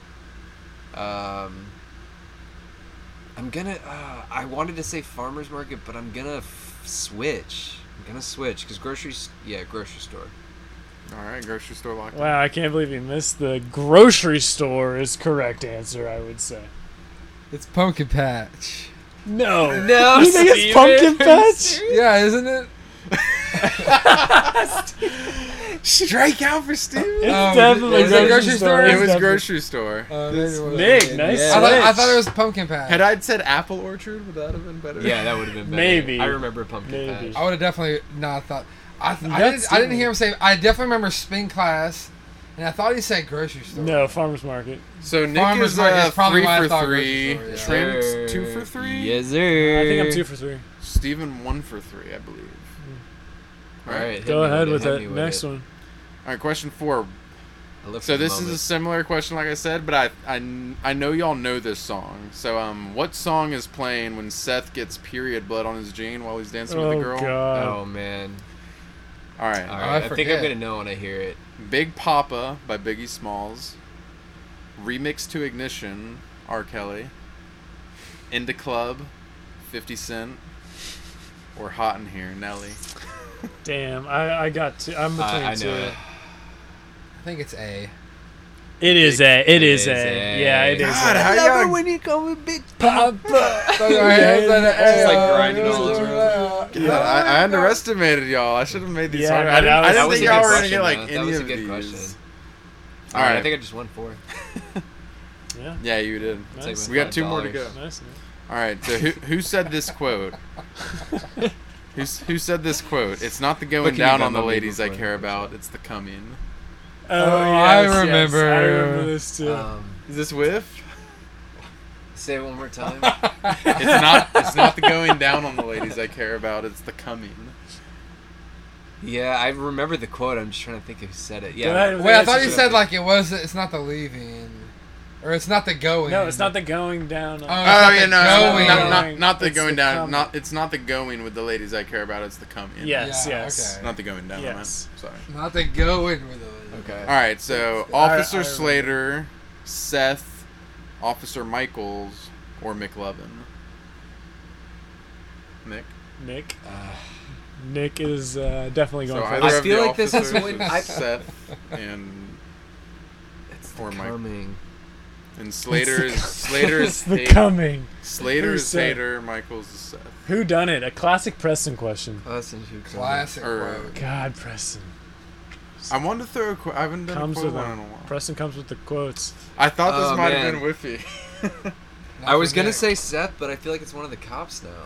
Um, I'm gonna. Uh, I wanted to say farmer's market, but I'm gonna f- switch. I'm gonna switch because grocery. s- Yeah, grocery store. All right, grocery store locked in. Wow, I can't believe you missed the grocery store is correct answer, I would say. It's pumpkin patch. No. No, You think it's Steven? pumpkin patch? Yeah, isn't it? Strike out for Steve. It's Oh, definitely was it grocery, grocery store? store. It It's was definitely- grocery store. Uh, maybe it was. Nick, nice Yeah. I, thought, I switch. thought it was pumpkin patch. Had I said apple orchard, would that have been better? Yeah, that would have been better. Maybe. I remember pumpkin Maybe. patch. I would have definitely not thought. I, th- I, That's didn't, I didn't Steven. hear him say. I definitely remember spin class, and I thought he said grocery store. No, farmer's market. So Nick Farmer's is market uh, is probably three why I for thought three. grocery store, yeah. Trent two for three. Yes, sir. I think I'm two for three. Steven one for three, I believe. All right, hit Go me ahead it, with hit that me with next it. one. All right, question four. I look So for the this is a moment. similar question, like I said, but I, I, I know y'all know this song. So um, what song is playing when Seth gets period blood on his jean while he's dancing with Oh, the girl? God. Oh man. All right. All I right. I, think forget. I'm gonna know when I hear it. Big Papa by Biggie Smalls. Remix to Ignition, R. Kelly. Into Club, fifty Cent. Or Hot in Here, Nelly. Damn, I, I got two. I'm between I, I two. know it. I think it's A. It is a. It It is is a. a. Yeah, it is God, a. how y'all... when you call me Big Papa. Throw your hands on the Just like air. grinding all the Yeah. God, I, I underestimated y'all. I should have made these Yeah, harder. no, I didn't, that was- I that didn't was think a y'all good were going to get question, like though. That any was a of good these. question. All All right. right. I think I just won four. Yeah. Yeah, you did. Nice. Take my We got five two more to go. dollars. Nice. All right. So who who said this quote? Who's, who said this quote? It's not the going What can you down got on the on me ladies I before? care about. It's the coming. Oh, I yes, yes. remember. I remember this too. Um, Is this whiff? say it one more time. It's not. It's not the going down on the ladies I care about. It's the coming. Yeah, I remember the quote. I'm just trying to think who said it. Go Yeah. ahead. Wait, I thought That's you what said I like it was. It's not the leaving, or it's not the going. no, it's not the going down. On, Oh, Oh not yeah, the no, it's going. not, not not the It's going the down. coming. Not it's not the going with the ladies I care about. It's the coming. Yes, Yeah, yes. okay. Not the going down. Yes. Sorry. Not the going with the. Okay. All right. So I- Officer I remember. Slater, Seth, Officer Michaels, or McLovin. Nick. Nick. Uh, Nick is uh, definitely going So for either I this. of feel the like this is officers when was I- Seth and it's Or Mike. coming. And Slater is Slater It's is the hate- coming. Slater Who's is Seth? Hater. Michael's is Seth. Who done it? A classic Preston question. Oh, that's a huge Classic Or- quote. God, Preston I wanted to throw a qu- I haven't done comes a quote with one in a them. while. Preston comes with the quotes. I thought this Oh, might man. have been Whiffy. I was gonna Nick. say Seth, but I feel like it's one of the cops now.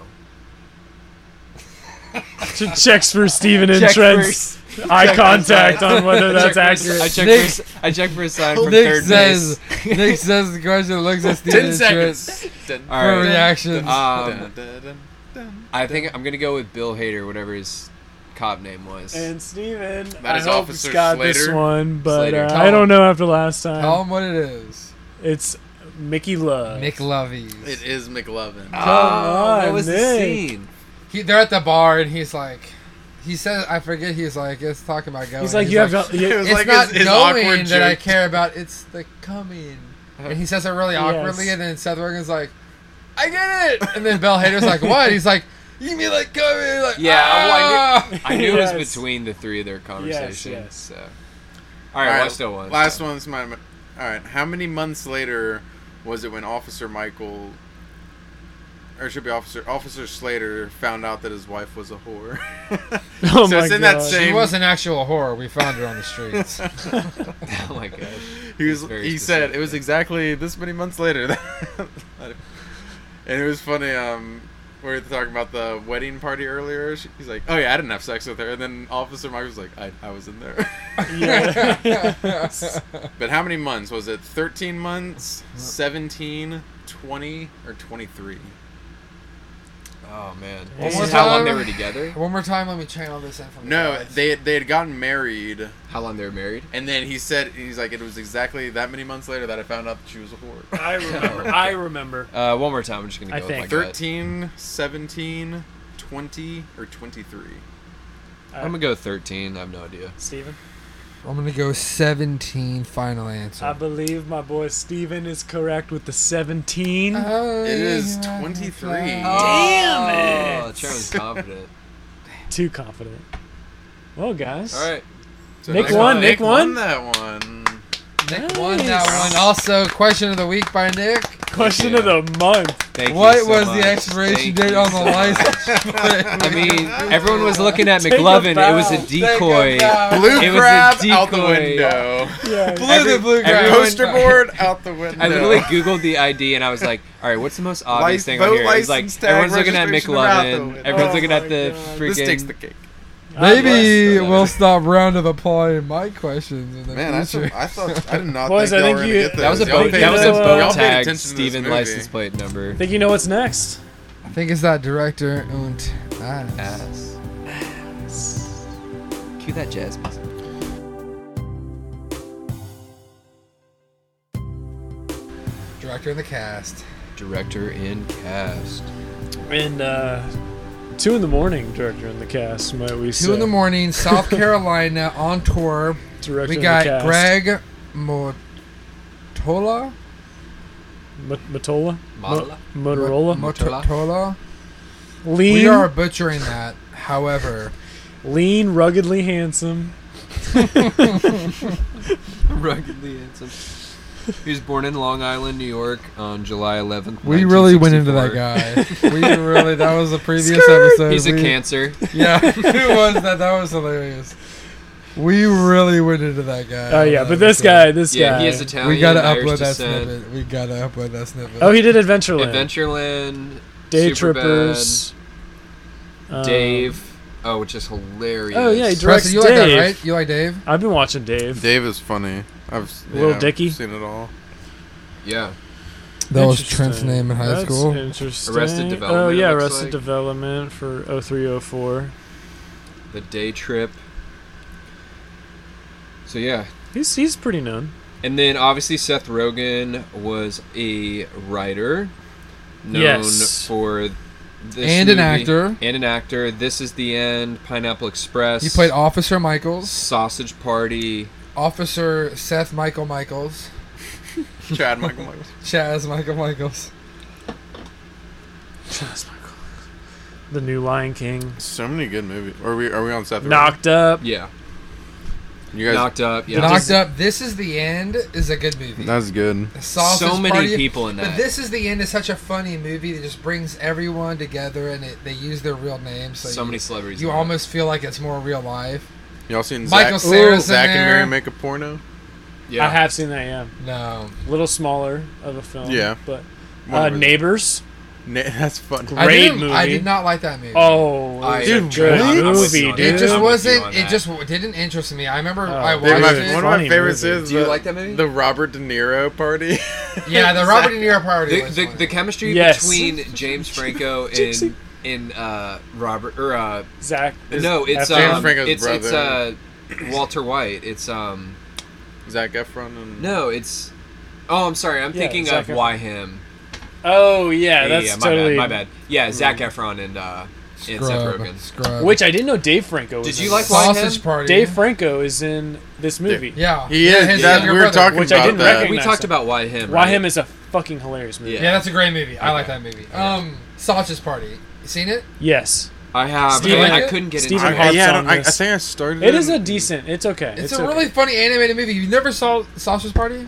Checks for Steven and Check Trent's eye check contact for- on whether that's I check for- accurate. I check Nick- for I check for a sign from Nick third says. base. Nick says the question. Looks at Steven Ten and Trent seconds. Dun, All for right. reactions. Um, dun, dun, dun, dun. I think I'm gonna go with Bill Hader, whatever his cop name was. And Steven, That I is hope Officer it's got this Slater. one, but Slater. uh, Tell I don't him. know after last time. Tell him what it is. It's Mickey Love. Nick Lovies. It is McLovin. Come oh, on, what was the Nick. scene? He, they're at the bar and he's like, he says, I forget. He's like, it's talking about going. He's like, you have. It You, was It's like not his, his going awkward that I joke. care about. It's the coming. And he says it really awkwardly, Yes. and then Seth Rogen's like, I get it. And then Bill Hader's like, what? He's like, you mean like coming? Like, Yeah, ah! well, I knew, I knew it Yes. was between the three of their conversation. yes. So, all right, well, I still won. Last so. one's my. All right. How many months later was it when Officer Michael, or it should be Officer Officer Slater, found out that his wife was a whore? Oh So my it's in that God. same- She was an actual whore. We found her on the streets. Oh my gosh. He was. Very He said specific. it was exactly this many months later. that- and it was funny. Um, we were talking about the wedding party earlier. She- He's like, "Oh yeah, I didn't have sex with her." And then Officer Michael was like, "I, I was in there." Yeah. But how many months was it? Thirteen months, seventeen, twenty, or twenty-three? Oh man. One This more is how long time. they were together. One more time, let me channel this in from the No, gods. they they had gotten married, How long they were married? and then he said he's like, it was exactly that many months later that I found out that she was a whore. I remember. I remember. Uh, one more time. I'm just gonna go I with think. my gut. thirteen, seventeen, twenty, or twenty-three? I'm gonna go thirteen. I have no idea. Steven? I'm gonna go seventeen. Final answer. I believe my boy Steven is correct with the seventeen. Oh, It is yeah. twenty-three. Damn it. Oh, Sharon's confident. Too confident. Well, guys. All right. So Nick next won, one- Nick won. that one. Nick won that Nice. one. Also, question of the week by Nick. Question you. of the month. Thank What you so was much. the expiration Thank date you on the so much. license? I mean, everyone was looking at Take a McLovin. It was a bow. decoy. Blue It was a crab out the decoy. window. Yeah. Blue Every- the blue crab. everyone- Poster board out the window. I literally Googled the I D and I was like, all right, what's the most obvious Lic- thing on vote here? It's like, license tag, everyone's looking at registration are out the McLovin. window. Everyone's Oh looking my at the God. This takes the freaking. cake. Maybe bless. we'll stop round of applying my questions in the Man, I, future. thought, I thought I did not Boys, think I y'all think were you- gonna get That was a those. Y'all boat. paid That was a attention- boat y'all paid tag. attention to this Steven movie. license plate number. Think you know what's next? I think it's that director und ass. Ass. Cue that jazz music. Director in the cast. Director in cast. And uh, two in the morning, director in the cast, might we say. Two in the morning, South Carolina on tour. Director We in got the cast. Greg Motola. M- Mottola? Motola? Mo- Motorola? Motola? Motola. lean, We are butchering that. However, lean, ruggedly handsome. Ruggedly handsome. He was born in Long Island, New York on July eleventh. we really went into that guy. We really, that was the previous episode. He's a We- Cancer. Yeah, it was that. That was hilarious. We really went into that guy. Oh, yeah, on but that this episode. guy, this Yeah, guy. he is Italian. We gotta Irish upload that descent. snippet. We gotta upload that snippet. Oh, he did Adventureland. Adventureland. Day Superbad, Trippers. um, Dave. Oh, which is hilarious. Oh, yeah, he directs Preston, you like Dave. that, right? You like Dave? I've been watching Dave. Dave is funny. I've Lil yeah, Dicky? I've seen it all. Yeah. That was Interesting. Trent's name in high That's school. Interesting. Arrested Oh Development, yeah, it looks Arrested like. Development for oh three oh four. The Day Trip. So yeah. He's he's pretty known. And then obviously Seth Rogen was a writer known Yes. for this And an movie. actor. And an actor. This Is the End, Pineapple Express. He played Officer Michaels, Sausage Party. Officer Seth Michael Michaels, Chad Michael Michaels. Chaz Michael Michaels. The new Lion King. So many good movies. Are we are we on Seth? Rogen? Knocked Up. Yeah. You guys, Knocked Up. Yeah. Knocked Just- Up. This Is the End is a good movie. that's good. Sausage So many Party, people in But that. This Is the End is such a funny movie that just brings everyone together, and it, they use their real names. So, So you, many celebrities. you in that. almost feel like it's more real life. Y'all seen Michael Zach, Cera's in Zach and there. Mary make a porno? Yeah. I have seen that. Yeah, No, a little smaller of a film. Yeah. but One uh, of it. Neighbors. Na- that's fun. Great I didn't, movie. I did not like that movie. Oh, it I- was Dude, a good really? I'm with movie, you on dude. it just I'm with you wasn't. on It that. just didn't interest me. I remember Oh, I dude, watched Dude, my, it. one of my Funny favorites movie. is Do you the, like that movie? the Robert De Niro party. Yeah, the Robert De Niro party. The, was the, funny. the chemistry Yes. between James Franco Gypsy. and in uh, Robert or uh, Zach. no, it's Efron. James um, Franco's it's it's brother. uh, Walter White. It's um Zac Efron and no, it's oh I'm sorry, I'm Yeah, thinking Zac of Efron. Why Him. Oh yeah, that's yeah, my totally. bad, my bad. Yeah, Zac Efron and uh, and Seth Scrub, Rogen. Scrub. Which I didn't know Dave Franco was Did in you like this. Why Sausage Him? Party? Dave Franco is in this movie. Yeah, He yeah, is. his That, younger we were brother. talking Which I about didn't that. recognize. We talked him. about Why Him. Why right? Him is a fucking hilarious movie. Yeah. Yeah, that's a great movie. I like Okay. that movie. Um, Sausage Party. You seen it? Yes, I have. Steven- I, I couldn't get Steven into I, Hart's it. yeah, I, on don't, I, I this. think I started. it is a and- decent. It's okay. It's, It's, a okay. really funny animated movie. You never saw Sausage Party?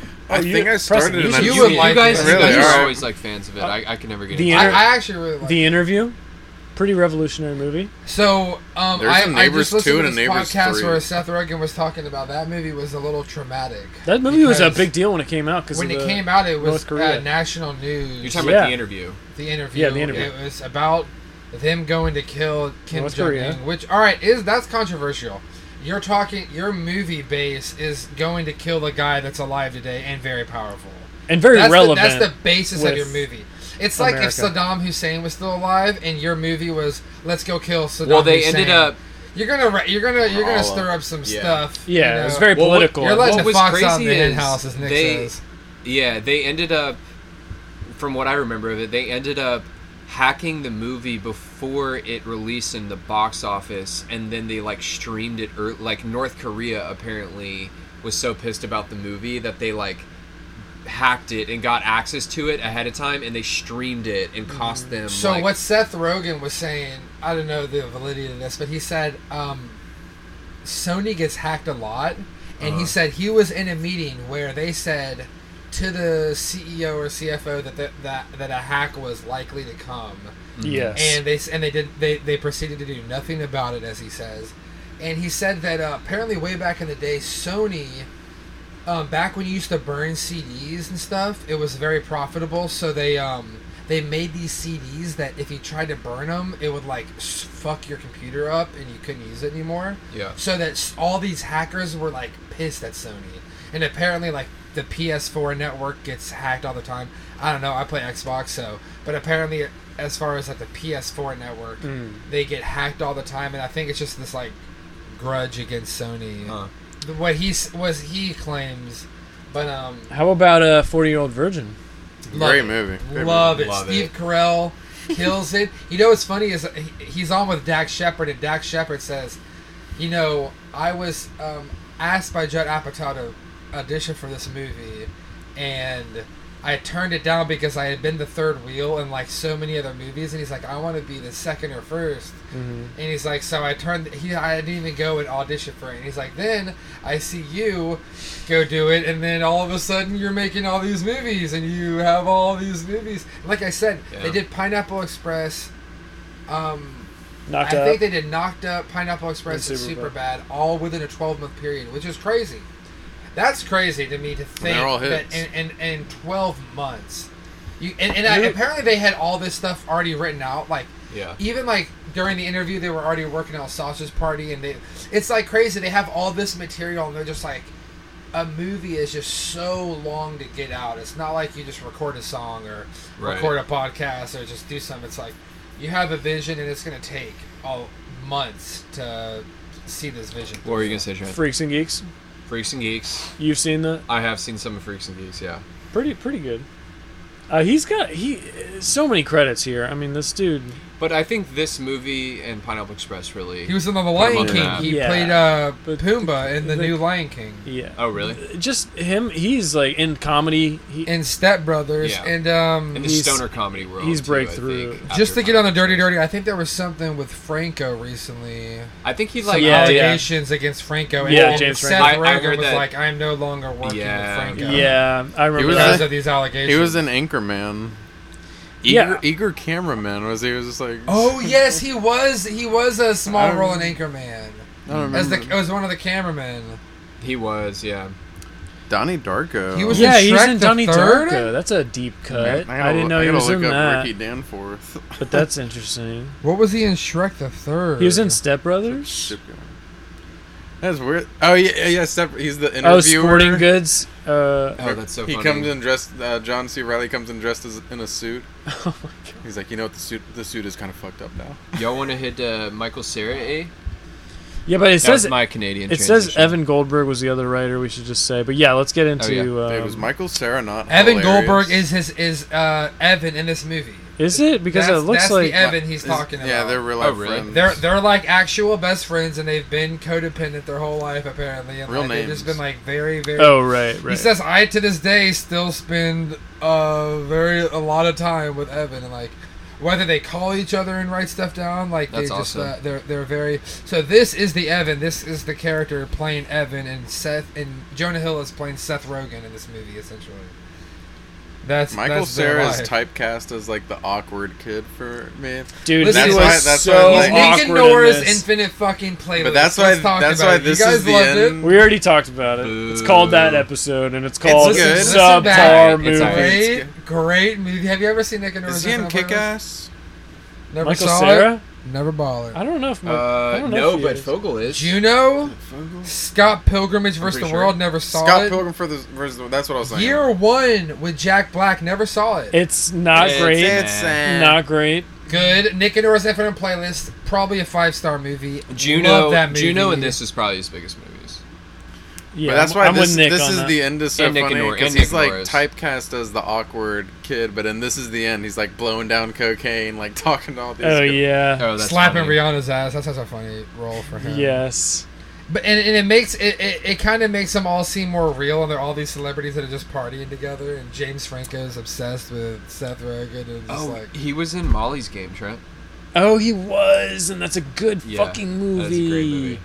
I Oh, you- think I started. Preston, and you I should- you You, would you like guys, it. you Really? guys are Alright. always like fans of it. I, I can never get The into inter- it. I, I actually really like The it. Interview, pretty revolutionary movie. So, um, There's I, some I Neighbors just listened two to and a this Neighbors podcast three. where Seth Rogen was talking about that movie was a little traumatic. That movie was a Because big deal when it came out because When of it the, came out, it was North Korea. uh, national news. You're talking Yeah. about the interview. the interview. Yeah, the interview. It was about them going to kill Kim North Jong Korea. Un. Which, all right, is that's controversial. You're talking. Your movie base is going to kill the guy that's alive today and very powerful. and very That's relevant. The, that's the basis of with your movie. It's like if America. Saddam Hussein was still alive and your movie was "Let's go kill Saddam." Well, they Hussein. ended up. You're gonna ra- you're gonna you're gonna Oh, stir up some yeah. stuff. yeah, you it was know. very Well, what- political. You're letting What the was fox out in crazy the hen is house, as Nick they- says. Yeah, they ended up. From what I remember of it, they ended up hacking the movie before it released in the box office, and then they like streamed it. Or like North Korea apparently was so pissed about the movie that they like hacked it and got access to it ahead of time, and they streamed it and cost them. So like, what Seth Rogen was saying, I don't know the validity of this, but he said um, Sony gets hacked a lot, and Uh-huh. he said he was in a meeting where they said to the C E O or C F O that the, that that a hack was likely to come, yes. and they and they did they they proceeded to do nothing about it, as he says, and he said that uh, apparently way back in the day, Sony. Um, back when you used to burn C Ds and stuff, it was very profitable. So they um, they made these C Ds that if you tried to burn them, it would like s- fuck your computer up and you couldn't use it anymore. Yeah. So that s- all these hackers were like pissed at Sony, and apparently like the P S four network gets hacked all the time. I don't know. I play Xbox, so but apparently as far as like the P S four network, Mm. they get hacked all the time, and I think it's just this like grudge against Sony. Huh. What he s- was he claims, but um, How about a forty-year-old virgin? love Great it. movie. Great love it. Love Steve it. Carell kills it. You know what's funny is he- he's on with Dax Shepard, and Dax Shepard says, "You know, I was um, asked by Judd Apatow to audition for this movie, and I turned it down because I had been the third wheel in like so many other movies." And he's like, "I want to be the second or first. Mm-hmm. And he's like, so I turned. He, I didn't even go and audition for it. And he's like, then I see you go do it, and then all of a sudden you're making all these movies, and you have all these movies. Like I said, Yeah. they did Pineapple Express. Um, Knocked I Up. think they did Knocked Up, Pineapple Express, and And Super Superbad. Bad, all within a twelve month period, which is crazy. That's crazy to me to think they're all that hits. in, in, in twelve months. You, and and I, You- apparently they had all this stuff already written out. Like Yeah. even like during the interview, they were already working on Sausage Party, and they it's like crazy. They have all this material, and they're just like, a movie is just so long to get out. It's not like you just record a song or Right. record a podcast or just do something. It's like you have a vision, and it's gonna take all months to see this vision. What were you gonna say, Trent? Freaks and Geeks. Freaks and Geeks. You've seen that? I have seen some of Freaks and Geeks. Yeah. Pretty pretty good. Uh, he's got he so many credits here. I mean, this dude. But I think this movie and Pineapple Express really. He was in the Put him Lion on the King. map. He Yeah. played uh, But Pumbaa in the, the- new Lion King. Yeah. Oh, really? Just him. He's like in comedy. He, And Step Brothers. Yeah. And um, In the He's- stoner comedy world. he's too, I breakthrough. think, just after to get on the Pineapple Dirty Express. Dirty, I think there was something with Franco recently. I think he Some like. Yeah, yeah. allegations against Franco. And Yeah, then James Seth Franco. I- I Rogen heard was that- like, I'm no longer working Yeah. with Franco. yeah, I remember He was that. Because a- of these allegations. He was an Anchorman. Eager, Yeah. eager cameraman was he? Was just like Oh yes, he was. He was a small I role in remember- Anchorman. I don't As the, remember. as one of the cameramen. He was, yeah. Donnie Darko. He was Yeah, in he's Shrek in the Donnie Third? Darko. That's a deep cut. Man, I, didn't know he was in look up that. Ricky Danforth. But that's interesting. What was he in Shrek the Third? He was in Step Brothers. Shipyard. That's weird. Oh yeah, yeah. Step, he's the Oh, interviewer. Sporting Goods. Uh, Oh, that's so he funny. comes in dressed. Uh, John C. Reilly comes in dressed as in a suit. oh my God. He's like, you know what? The suit, the suit is kind of fucked up now. Y'all want to hit uh, Michael Cera? Eh? Yeah, but it That was says my Canadian. it says transition. Evan Goldberg was the other writer. We should just say, but yeah, let's get into. yeah. um, Dude, was Michael Cera not? Evan hilarious? Goldberg is his is uh, Evan in this movie. Is it because that's, it looks that's like the Evan he's Is- talking about. Yeah, they're real Oh, life really? friends. They're they're like actual best friends, and they've been codependent their whole life apparently. And Real like, they've names. just been like very very. Oh right, right. He says I to this day still spend uh very a lot of time with Evan, and like whether they call each other and write stuff down, like That's they just awesome. uh, they're they're very. So this is the Evan. This is the character playing Evan, and Seth and Jonah Hill is playing Seth Rogen in this movie essentially. That's Michael that's their Cera is life. typed as like the awkward kid for me. Dude, Listen, he that's was why- that's so why, He's like- Nick and awkward in Nora's this. infinite fucking playlist. But that's Let's why- talk that's about why it. this you guys is the loved end. it. We already talked about it. It's called that Boo. episode, and it's called good. Listen Subpar back. It's Movie. alright. Great, great movie. Have you ever seen Nick and Nora's Is he in infinite Kick playlist? Ass? Never Michael saw Cera? it. Never bothered. I don't know if. My, I Uh, don't know no, if he but is. Fogel is. Juno, Scott Pilgrimage versus the pretty sure. World. Never saw Scott it. Pilgrim for the versus the- That's what I was saying. Year One with Jack Black. Never saw it. It's not It's- great. It's, uh, Not great. Good. Nick and Nora's infinite playlist. Probably a five star movie. Juno. Love that movie. Juno and this is probably his biggest movies. Yeah, But that's I'm, why I'm this, with Nick this on is that. the end is so And Nick and funny Nora- because and he's Nick like Norris. typecast as the awkward kid, but then this is the end. He's like blowing down cocaine, like talking to all these. Oh guys. yeah. Oh, that's slapping funny. Rihanna's ass. That's such a funny role for him. Yes. But and, and it makes it, it, it kind of makes them all seem more real, and they're all these celebrities that are just partying together. And James Franco's obsessed with Seth Rogen, and just Oh, like he was in Molly's Game, Trent. Oh, he was, and that's a good Yeah, fucking movie. That's a great movie.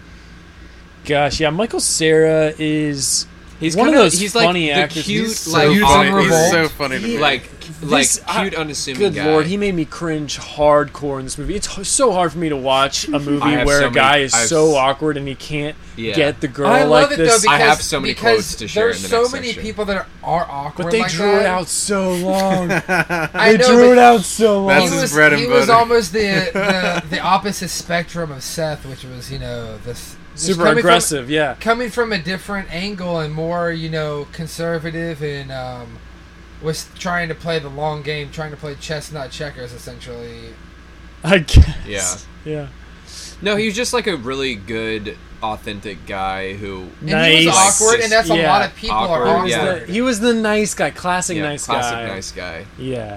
Gosh, yeah, Michael Cera is He's one of kinda- those he's like funny the actors. cute, He's like, Youth funny. on He's Revolt. so funny to He- me. Like, like This- I- cute, unassuming Good guy. lord, he made me cringe hardcore in this movie. It's h- so hard for me to watch a movie I have where so a guy many- is I've so s- awkward and he can't Yeah. get the girl I like love it this. though because, I have so many because quotes to share There's in the so next many section. people that are, are awkward. but they like drew that. it out so long. I they know, drew but it out so long. That's he his was, bread and he was butter. almost the, the the opposite spectrum of Seth, which was you know this just Super coming from- aggressive, yeah. coming from a different angle and more, you know, conservative and um, was trying to play the long game, trying to play chess, not checkers, essentially. I guess. Yeah. Yeah. No, he was just like a really good, authentic guy who. And he was Nice. awkward, and that's a Yeah. lot of people Awkward, are He was, awkward. the, he was the nice guy, classic Yeah, nice classic guy. nice guy. Yeah.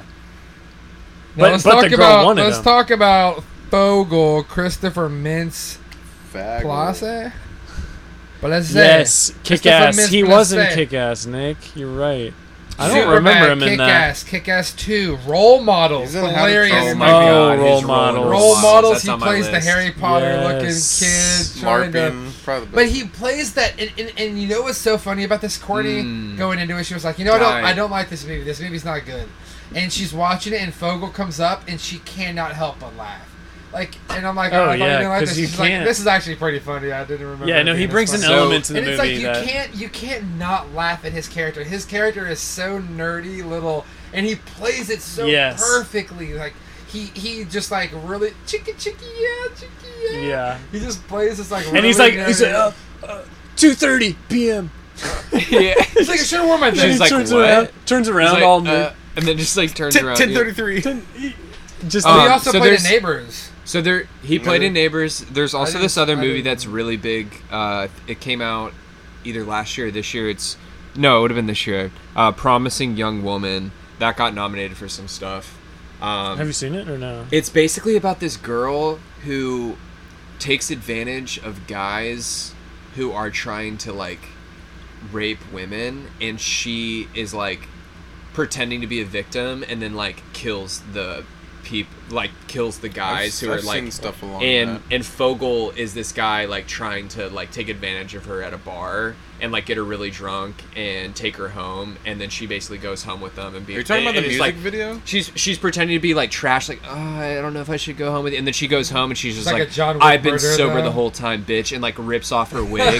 Now, But- let's but talk the girl about wanted let's him. talk about Fogel, Christopher Mintz Faggot. Plasse. But let's Yes, kick Christopher ass. He Mintz was in Plasse. Kick Ass, Nick. You're right. I don't Superbad, remember him in Kick that. Ass, Kick Ass two, Role Models, He's in How to hilarious. Train Oh Your my Oh, god, Role his Models. Role Models, That's he on my plays the list. Harry Potter looking Yes. kid. trying to- LARPing. Probably the But best. he plays that, and, and, and you know what's so funny about this? Courtney Mm. going into it, she was like, you know, I don't, Right. I don't like this movie. This movie's not good. And she's watching it, and Fogel comes up, and she cannot help but laugh. Like, and I'm like, Oh, oh, I thought yeah, you didn't like 'cause this. you She's like, can't. this is actually pretty funny. I didn't remember. Yeah, it no, he being brings this an funny. So- element to the And it's movie like you that can't, you can't not laugh at his character. His character is so nerdy, little, and he plays it so Yes. perfectly. Like he, he just like really chicky chicky yeah, chicky yeah. Yeah. He just plays this like. and he's really like, he's nerdy- like, uh, uh, two thirty p.m. yeah. He's like, I should have worn my She's thing. He like, turns what? around, turns He's around like, all uh, and then just like turns around. ten yeah. thirty-three. just Oh, he Um, also so played in there's- Neighbors. So there, he played in Neighbors. There's also didn't- this other I movie didn't- that's really big. Uh, it came out either last year or this year. It's no, it would have been this year. Uh, Promising Young Woman that got nominated for some stuff. Um, Have you seen it or no? It's basically about this girl who takes advantage of guys who are trying to like rape women, and she is like pretending to be a victim, and then like kills the peop like kills the guys I've, who I've are like seen stuff along and that. and Fogel is this guy like trying to like take advantage of her at a bar and like get her really drunk and take her home, and then she basically goes home with them and be Are you talking and, about the and it's, music like, video? She's she's pretending to be like trash, like, oh, I don't know if I should go home with you. And then she goes home and she's just It's like like, a John Wick I've been murder, sober though. the whole time, bitch, and like rips off her wig.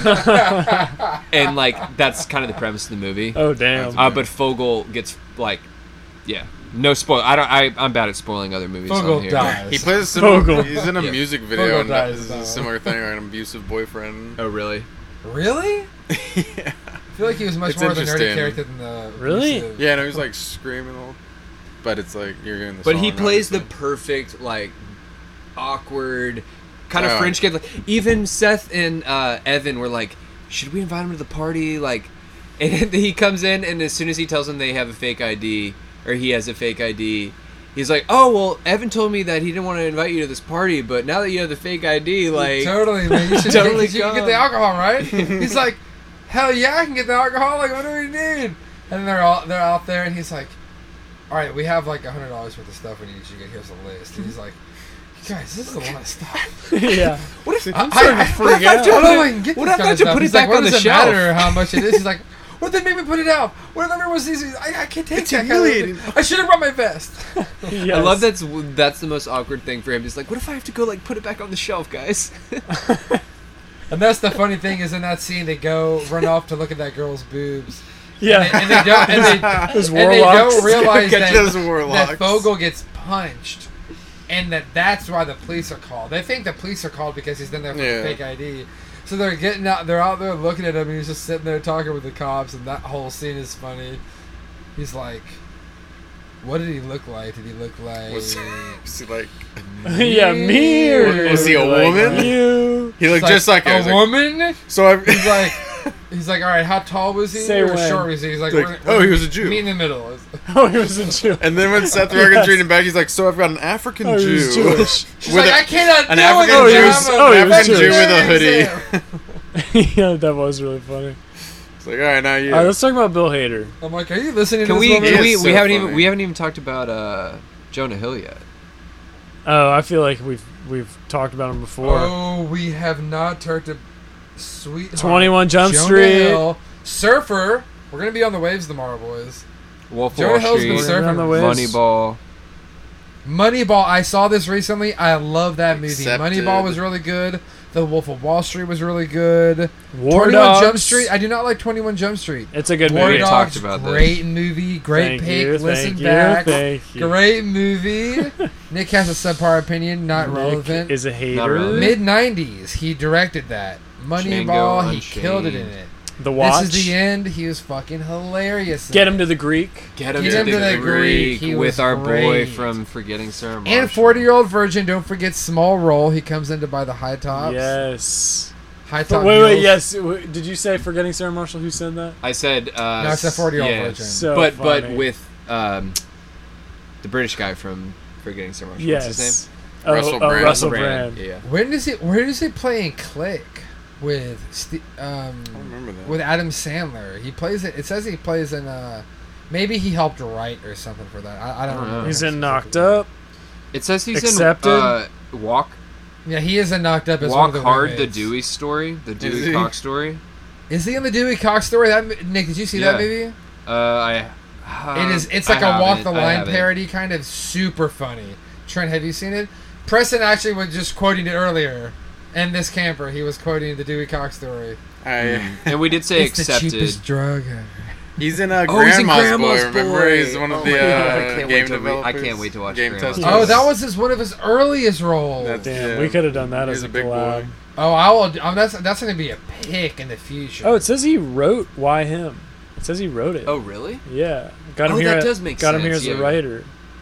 And like that's kind of the premise of the movie. Oh damn! Uh, but Fogel gets like, yeah, no spoil. I don't. I I'm bad at spoiling other movies Fogel on here. dies. He plays a similar, Fogel. he's in a Yeah. music video Fogel and dies, it's though. a similar thing, like an abusive boyfriend. Oh really? Really? yeah. I feel like he was much It's more of a nerdy interesting. character than the Really? abusive- Yeah, no, he's like screaming all, but it's like you're hearing the But song, he plays the obviously. perfect like awkward kind of Yeah. French kid. Like, even Seth and uh, Evan were like, should we invite him to the party? Like, and he comes in, and as soon as he tells them they have a fake I D, or he has a fake I D, he's like, oh, well, Evan told me that he didn't want to invite you to this party, but now that you have the fake I D, like, totally, man. You should Totally get, you can get come. the alcohol, right? He's like, hell yeah, I can get the alcohol. Like, what do we need? And they're all they're out there, and he's like, all right, we have like a hundred dollars worth of stuff we need you to get. Here's a list. And he's like, guys, this is a lot of stuff. yeah. what if, I, starting to I, freak I, I out. don't know if I can get What this if I kind have of to stuff. put it He's back like, on what the does it shelf? matter how much it is? He's like, what if they make me put it out? What if everyone was easy? I, I can't take It's that kind humiliating. of thing. I should have brought my vest. Yes. I love that's that's the most awkward thing for him. He's like, what if I have to go like put it back on the shelf, guys? And that's the funny thing is in that scene they go run off to look at that girl's boobs. Yeah. And they, and they don't and they, Those and they warlocks. don't realize Catch that, those warlocks. that Fogel gets punched, and that that's why the police are called. They think the police are called because he's been there for Yeah. the fake I D. So they're getting out. They're out there looking at him, and he's just sitting there talking with the cops. And that whole scene is funny. He's like, "What did he look like? Did he look like?" Was, was he like? yeah, me or Was he a like woman? You. He looked He's just like, a her. He's like, woman. So I. He's like, he's like, all right, how tall was he? Say or when. short was he? He's like, Like, we're- oh, we're- he was a Jew. Me in the middle. Oh, he was a Jew. And then when Seth Rogen's Yes. reading back, he's like, "So I've got an African Oh, he Jew was Jewish. She's with like, a- I cannot an deal African with Jew- this. oh, he was African Jew Jewish. with a hoodie." yeah, that was really funny. It's like, all right, now you. All right, let's talk about Bill Hader. I'm like, are you listening Can to this we? woman? Can He we? is We so haven't funny. even we haven't even talked about uh, Jonah Hill yet. Oh, I feel like we've we've talked about him before. Oh, we have not talked to Sweet twenty-one Jump Jonah Street. Hill, Surfer. We're gonna be on the waves tomorrow, boys. Wolf of Jonah Wall Hill's been Street, Surfer. on the surfing. waves. Moneyball. Moneyball. I saw this recently. I love that movie. Accepted. Moneyball was really good. The Wolf of Wall Street was really good. War twenty-one Dogs. Jump Street. I do not like twenty-one Jump Street. It's a good War movie. Dog- Dogs, talked about this. great movie, great Thank pick. you, Listen thank you, back, thank you. great movie. Nick has a subpar opinion, not Nick relevant. is a hater. relevant. Mid nineties, he directed that. Moneyball, Django he killed it in Unchained. it. The Watch. This is the end. He was fucking hilarious. in Get it. him to the Greek. Get him, Get to, him the to the Greek. Greek He with was our boy great. from Forgetting Sarah Marshall. And forty-year-old virgin. Don't forget small role. He comes in to buy the high tops. Yes. High But top. wait, wait, heels. yes. w- Did you say Forgetting Sarah Marshall? Who said that? I said. Uh, No, I said forty-year-old yeah, virgin. So but funny. but with um, the British guy from Forgetting Sarah Marshall. yes. What's his name? Oh, Russell oh, Brand. Russell Brand. Yeah. When does he? Where does he play in Click with Ste- um I don't remember that. with Adam Sandler? He plays it. It says he plays in uh maybe he helped write or something for that. I, I don't I don't know. know. He's in Knocked Up. It says he's Accepted? in uh, Walk Yeah, he is in Knocked Up as one Walk of the Hard, the roommates. Dewey story, the Is Dewey he? Cox story. Is he in the Dewey Cox story? That Nick, did you see that Yeah. movie? Uh, I. It is. It's I like a Walk haven't, the I Line haven't. parody, kind of super funny. Trent, have you seen it? Preston actually was just quoting it earlier. And this camper, he was quoting the Dewey Cox story. I, And we did say It's accepted. the cheapest drug ever. he's in a Oh, he's in Grandma's, Grandma's Boy. Remember, Boy. he's one of Oh the my God, I uh, can't wait game to re- developers. I can't wait to watch game Grandma's testers. Boy. Oh, that was his one of his earliest roles. That's- Damn, Yeah. we could have done that He's as a a big collab. boy. Oh, I will. Um, that's that's going to be a pick in the future. Oh, it says he wrote Why Him. It says he wrote it. Oh, really? Yeah. Got him Oh, here. that at- does make got him here sense, as a yeah. writer.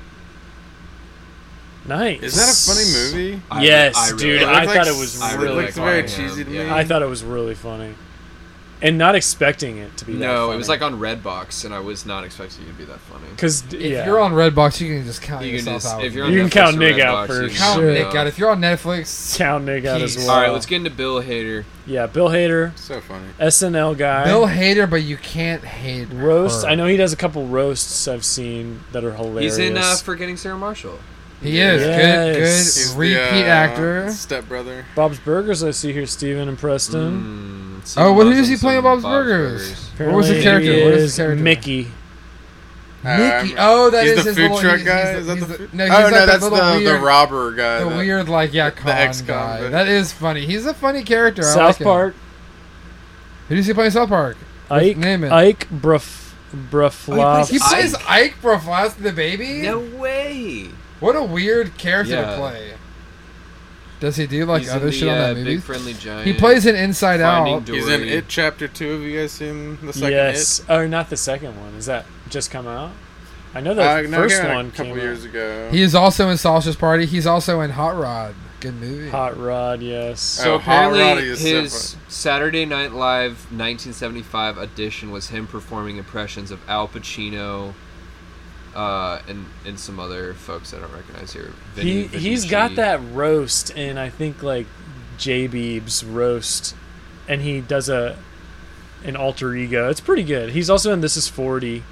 Nice. Is that a funny movie? I- Yes, I really dude. It I looked thought like it was s- I really It really looks like very Why Him, cheesy to me. yeah. I thought it was really funny. and not expecting it to be. that No, funny. it was like on Redbox, and I was not expecting it to be that funny. Because If yeah, you're on Redbox, you can just count You can yourself just out. if you're on You can Netflix count or Nick Redbox, out for you can count sure. Nick out. If you're on Netflix, count Nick out as Peace. well. All right, let's get into Bill Hader. Yeah, Bill Hader, So funny. S N L guy. Bill Hader, but you can't hate roast. her. I know he does a couple roasts I've seen that are hilarious. He's in uh, Forgetting Sarah Marshall. He is Yes. good, He's good repeat the, uh, actor. Stepbrother. Bob's Burgers. I see here, Steven and Preston. Mm, Oh, what loves is he him playing some Bob's Burgers? What was the Apparently character? he What is is the character? Mickey. Mickey. Um, Oh, that he's is the his food little, truck he's- guy. he's Is that he's the? food- no, he's oh like no, that that's little the weird, the robber guy. the that- weird like yeah the con ex-convict. guy. That is funny. He's a funny character. I South like him. Park. Who does he play in South Park? Ike. Name it. Ike Bruf Brufloff. He plays Ike. Ike Brofast the baby. No way. What a weird character Yeah. to play. Does he do like He's other in shit the, on that uh, movie? Big Friendly Giant. He plays in Inside Finding Out. Dory. He's in It Chapter Two. Have you guys seen the second Yes, It? or not the second one. Is that just come out? I know the Uh, no, first yeah, one a couple came years out. ago. He is also in Sausage Party. He's also in Hot Rod. Good movie. Hot Rod, yes. So Oh, Hot apparently, Roddy is so his funny. Saturday Night Live nineteen seventy-five audition was him performing impressions of Al Pacino, uh, and and some other folks I don't recognize here. Vinny he he's Viticci. got that roast, and I think like J Beeb's roast, and he does a an alter ego. It's pretty good. He's also in This Is forty,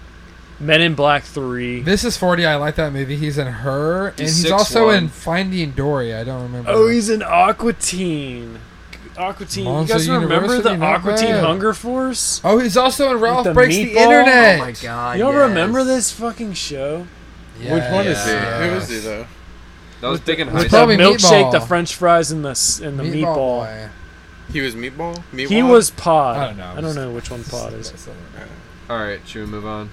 Men in Black three. This is forty. I like that movie. He's in Her, and He's he's also in six one. Finding Dory. I don't remember. Oh, he's in Aqua Teen. Aqua Teen. You Monster guys remember the University? Not Aqua Teen bad. Hunger Force? Oh, he's also in Ralph the Breaks the meatball? Internet. Oh my god! You don't yes. remember this fucking show? Yes, Which one is he? Yeah. Who is he though? That was big in high With With school. the probably milkshake, Meatball. the French fries, and the s- and the meatball. boy. He was Meatball. Meatball. He was Pod. I don't know. I don't know which one Pod is. All right, should we move on?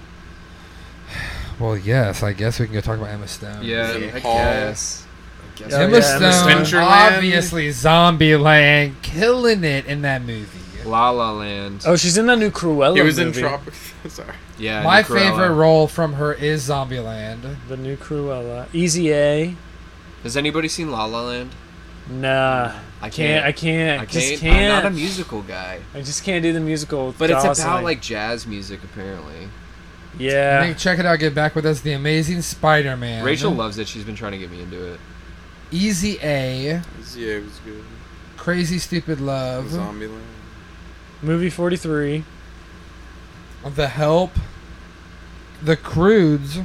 Well, yes. I guess we can go talk about Emma Stone. Yeah, St. I Paul. guess. I guess. Oh, Emma yeah, Emma Stone, Stone. obviously Zombieland, killing it in that movie. La La Land. Oh, she's in that new Cruella He was movie. in Tropic. Sorry. yeah. My Nick Cruella. favorite role from her is Zombieland. The new Cruella. Easy A. Has anybody seen La La Land? Nah. I Can't. can't. I can't. I Just can't. can't. I'm not a musical guy. I just can't do the musical. With But it's Gosling. about like jazz music, apparently. Yeah. Nick, check it out. Get back with us. The Amazing Spider-Man. Rachel loves it. She's been trying to get me into it. Easy A. Yeah, it was good. Crazy Stupid Love. Zombieland. Movie forty-three. The Help. The Croods.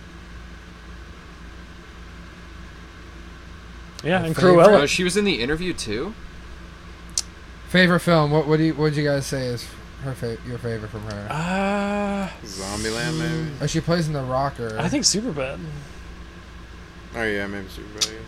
Yeah, My and favorite- Cruella. Oh, she was in the interview too. Favorite film. What what do you what would you guys say is her fa- your favorite from her? Ah. Zombieland, maybe. Oh, she plays in The Rocker. I think Superbad. Oh yeah, maybe Superbad. I guess.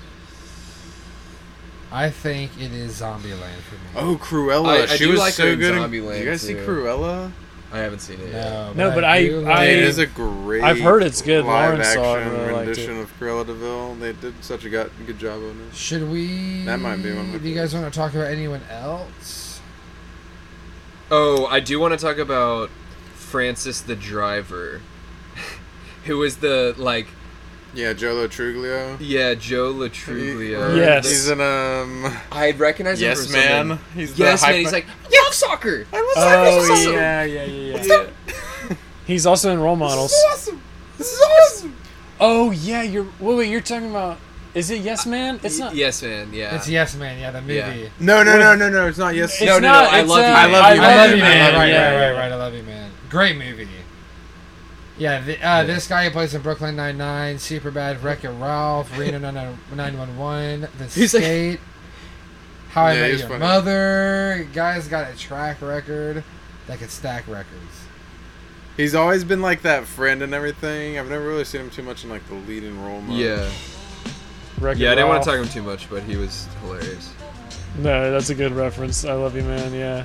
I think it is Zombieland for me. Oh, Cruella. I- I she do was like her so in good. in- Zombieland, Did you guys see too. Cruella? I haven't seen it yet. No, No, but I- do I- like- it is a great. I've heard it's good. Live Lauren saw it action and really liked rendition it. of Cruella de Vil. They did such a good, good job on it. Should we? That might be one of my Do you guys favorites. want to talk about anyone else? Oh, I do want to talk about Francis the driver, who was the like Yeah, Joe Truglio. yeah Joe Latruglio. Yes. He's in um. I recognize him Yes, from man. something. He's the Yes, hype- man. He's like, I love soccer. I love Oh, soccer. This is awesome. yeah, yeah, yeah, yeah. Yeah. He's also in Role Models. This is awesome. This is awesome. Oh, yeah, you're... Wait, wait, you're talking about... Is it Yes Man? It's not... Yes, man. Yeah. It's Yes Man. Yeah, the movie. Yeah. No, no, What- no, no, no. It's not yes. It's No, no, no, not, I it's, love you, uh, man. I love you, I man. love you, man. man. Right, yeah, right, right, yeah. right. I love you, man. Great movie. Yeah, the, uh, this guy who plays in Brooklyn Nine-Nine, Superbad, Wreck-It Ralph, Reno nine one one, The He's like- Skate, How I Yeah, Met he's Your funny. Mother. Guy's got a track record that could stack records. He's always been like that friend and everything. I've never really seen him too much in like the leading role mode. Yeah. Wreck-It Yeah. I didn't want Ralph. to talk him too much, but he was hilarious. No, that's a good reference. I love you, man. Yeah.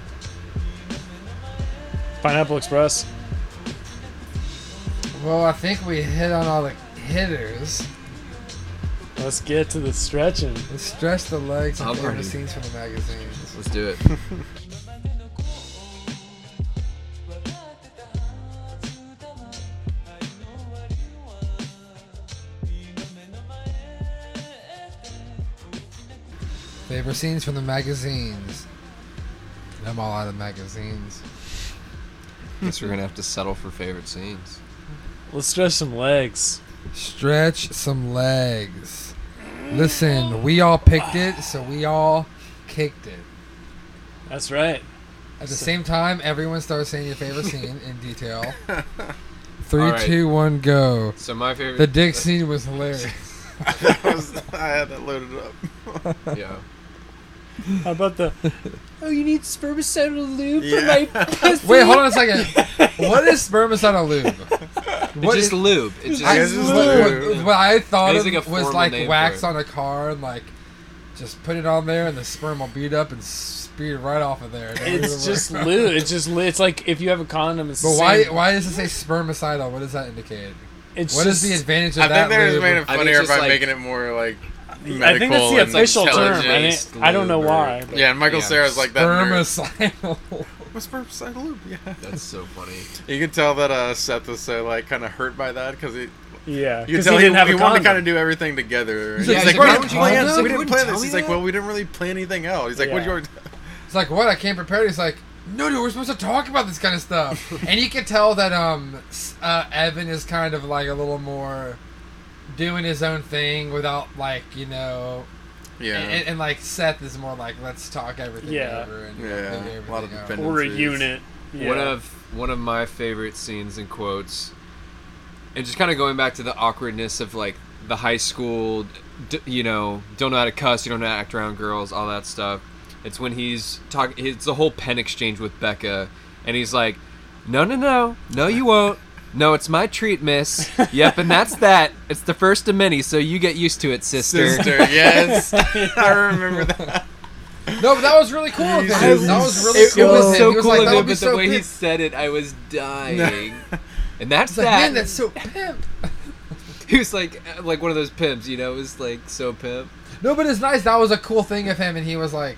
Pineapple Express. Well, I think we hit on all the hitters. Let's get to the stretching. Let's stretch the legs and I'm favorite ready. scenes from the magazines. Let's do it. Favorite scenes from the magazines. I'm all out of magazines. Guess we're gonna have to settle for favorite scenes. Let's stretch some legs. Stretch some legs. Listen, we all picked it, so we all kicked it. That's right. At the same time, everyone starts saying your favorite scene in detail. Three, All right. two, one, go. So my favorite. The dick scene was hilarious. That was, I had that loaded up. Yeah. How about the? Oh, you need spermicidal lube Yeah. for my pussy. Wait, hold on a second. What is spermicidal lube? It's What just is- lube. It's I, guess just it's what, lube. what- what I thought It's of like a was formal like name wax for it. on a car and like just put it on there and the sperm will beat up and speed right off of there. Don't It's even just worry. lube. It's just li- it's like if you have a condom. It's But the why? same. Why does it say spermicidal? What does that indicate? It's What is just, the advantage of I that? think they just lube? made it I think funnier it's by just like- making it more like medical I think that's the and official term. I, intelligent. mean, I don't know lube or- why. but- Yeah, and Michael Yeah. Cera's like that nerd. Spermicidal. What's spermicidal lube? Yeah. That's so funny. You can tell that uh, Seth was so like kind of hurt by that because he. Yeah, You can because tell he he, didn't have he a wanted to condom. kind of do everything together. He's He's, like, like, "He's we like, didn't "Why plan. don't you- We didn't wouldn't plan tell this. me He's like, that?" well, we didn't really plan anything out. He's like, what Yeah. you already? It's like, what? I came prepared. He's like, no, dude, we're supposed to talk about this kind of stuff. And you can tell that um, s- uh, Evan is kind of like a little more doing his own thing without like, you know, Yeah. and, and like Seth is more like, let's talk everything Yeah. over and Yeah, figure a lot of everything out. dependence. Or a Tendencies. unit. Yeah. One of one of my favorite scenes in quotes, and just kind of going back to the awkwardness of like the high school, d- you know, don't know how to cuss, you don't know how to act around girls, all that stuff. It's when he's talking. It's the whole pen exchange with Becca, and he's like, "No, no, no, no, you won't. No, it's my treat, miss. Yep, and that's that. It's the first of many, so you get used to it, sister." Sister, yes, I remember that. No, but that was really cool. of him. Jesus. That was really It, cool. it was of him. so He was cool like, of that him, would be but the so way he pimp. said it, I was dying. And that's It's like, that. man, that's so pimp. He was like, like one of those pimps, you know. It was like so pimp. No, but it's nice. That was a cool thing of him, and he was like,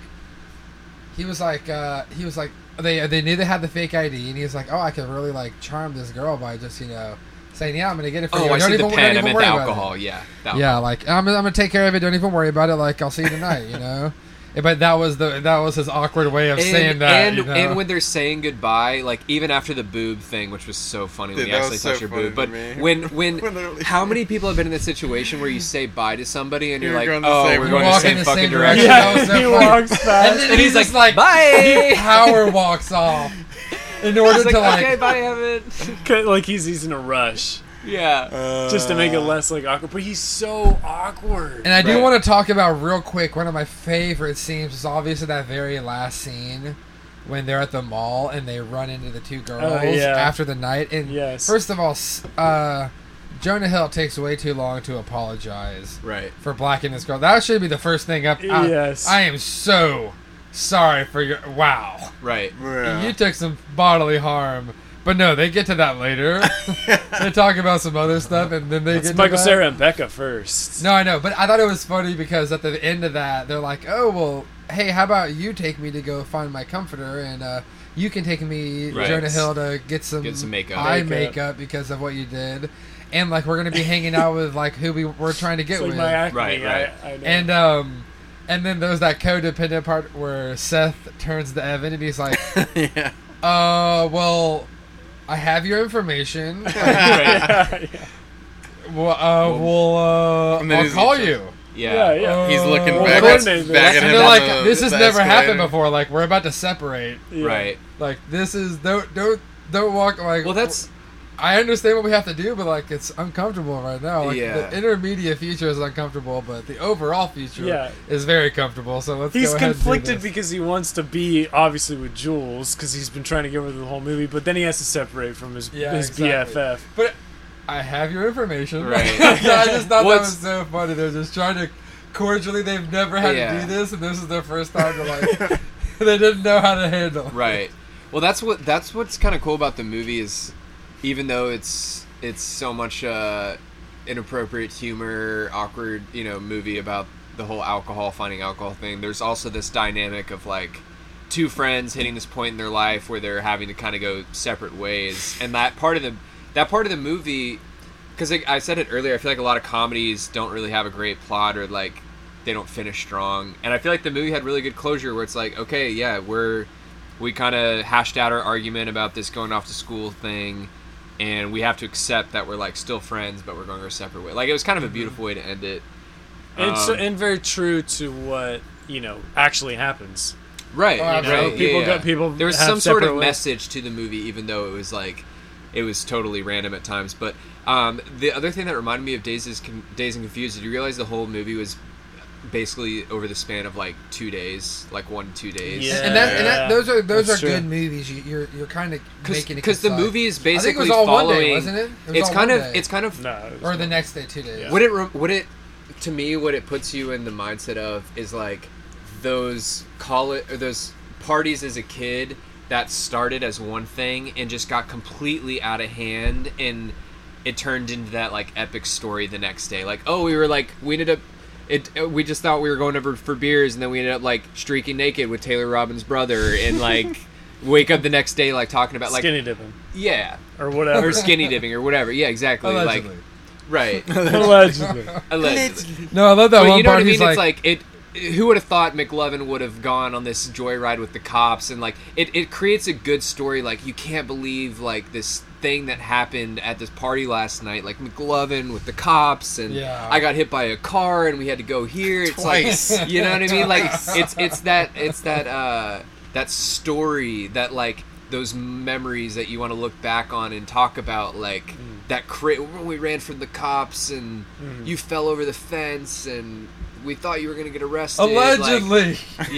he was like, uh, he was like, they they knew they had the fake I D, and he was like, oh, I could really like charm this girl by just you know saying, yeah, I'm gonna get it for Oh, you. I Don't see the even- don't pen. I even meant worry the about it." alcohol. Yeah. the Yeah, like I'm, I'm gonna take care of it. Don't even worry about it. Like I'll see you tonight. You know. Yeah, but that was the that was his awkward way of And, saying that. and, you know? and when they're saying goodbye, like even after the boob thing, which was so funny when Dude, you that actually was so touch your funny boob. to But me. when when When they're- how many people have been in this situation where you say bye to somebody and you're, You're like, going the oh, same we're way. going We're the walking same the fucking same direction. direction. Yeah, That was so he funny. walks fast. And then And he's just like, like, "Bye." he power walks off in order He's like, to like. okay, bye, Evan. like he's he's in a rush Yeah. just to make it less like awkward. But he's so awkward. And I do Right. want to talk about real quick. One of my favorite scenes is obviously that very last scene when they're at the mall and they run into the two girls Oh, yeah. after the night. And Yes. first of all, s- uh, Jonah Hill takes way too long to apologize Right. for blacking this girl. That should be the first thing up. I, Yes. I am so sorry for your. Wow. Right. Yeah. You took some bodily harm. But no, they get to that later. They talk about some other stuff, and then they It's get Michael to that. Cera and Becca first. No, I know, but I thought it was funny because at the end of that, they're like, "Oh, well, hey, how about you take me to go find my comforter, and uh, you can take me, Right. Jonah Hill, to get some, Get some makeup. eye Makeup. makeup. because of what you did, and like we're gonna be hanging out with like who we were trying to get It's like with, my acne. Right, right. I, I know. and um, and then there's that codependent part where Seth turns to Evan and he's like, yeah. "Uh, well, I have your information. Right. yeah, yeah. well, uh, we'll uh, And then I'll he's- call you." Yeah, Yeah. yeah. He's looking Uh, back, Well, at, coordinate back this. at And him. they're on like, the- "This has the never happened escalator. before. Like, we're about to separate. Yeah. Right. Like, this is don't don't don't walk like." Well, that's I understand what we have to do, but like, it's uncomfortable right now. Like, Yeah. the intermediate future is uncomfortable, but the overall future Yeah. is very comfortable. So let's. He's go ahead conflicted and do this. because he wants to be obviously with Jules because he's been trying to get with her the whole movie, but then he has to separate from his Yeah, his exactly. B F F. But I have your information. Right. I just thought that What's- was so funny. They're just trying to cordially. They've never had Yeah. to do this, and this is their first time to like. They didn't know how to handle. right. Well, that's what that's what's kind of cool about the movie is, even though it's it's so much uh, inappropriate humor, awkward, you know, movie about the whole alcohol, finding alcohol thing. There's also this dynamic of like two friends hitting this point in their life where they're having to kind of go separate ways, and that part of the that part of the movie, because I said it earlier, I feel like a lot of comedies don't really have a great plot or like they don't finish strong, and I feel like the movie had really good closure where it's like, okay, yeah, we're we kind of hashed out our argument about this going off to school thing, and we have to accept that we're like still friends, but we're going our separate way. Like, it was kind of a beautiful way to end it. And, Um, so, and very true to what, you know, actually happens. Right. Oh, you know, absolutely. yeah, People yeah. got- people There was have some sort of separate ways. message to the movie, even though it was like, it was totally random at times. But um, the other thing that reminded me of Days, is Con- Days and Confused, did you realize the whole movie was basically over the span of like two days, like one to two days? Yeah. And that, and that, those are those That's are true. good movies. You, you're you're kind of making it Because the concise. movie is I think it basically was all following. one day, wasn't it? It was it's all kind one of day. it's kind of No. it was or the not. next day, two days. Yeah. what it re- what it to me what it puts you in the mindset of is like those college or those parties as a kid that started as one thing and just got completely out of hand, and it turned into that like epic story the next day. Like, oh, we were like we ended up it we just thought we were going over for beers, and then we ended up like streaking naked with Taylor Robbins' brother, and like wake up the next day like talking about like Skinny dipping. yeah Or whatever. or skinny dipping or whatever. Yeah, exactly. Allegedly. Like right. Allegedly. Allegedly. No, I love that But one you know part. what I mean? He's It's like, like it. Who would have thought McLovin would have gone on this joyride with the cops, and like it, it creates a good story. Like, you can't believe like this thing that happened at this party last night. Like McLovin with the cops, and Yeah. I got hit by a car, and we had to go here. It's Twice. like, you know what I mean? Like Twice. it's it's that it's that uh that story that like those memories that you want to look back on and talk about, like that cra- when we ran from the cops and you fell over the fence and we thought you were gonna get arrested. like- allegedly.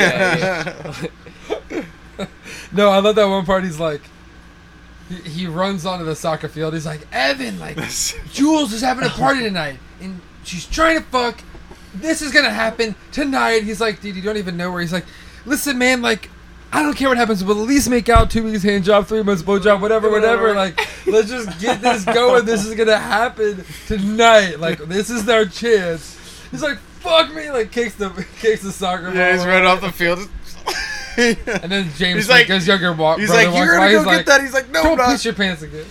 yeah, yeah. No, I love that one part. He's like, he, he runs onto the soccer field. He's like, Evan, like, Jules is having a party tonight, and she's trying to fuck. This is gonna happen tonight. He's like, dude, you don't even know where. He's like, listen, man, like, I don't care what happens, but at least make out two weeks hand job, three months blow job, whatever, whatever. Like, let's just get this going. This is gonna happen tonight. Like, this is our chance. He's like, fuck me, like kicks the kicks the soccer ball. Yeah, he's running off the field. And then James He's like- Franco's younger walk. He's brother like, walks you're by. gonna go He's get like, that. He's like, no, don't I'm not. piss your pants again.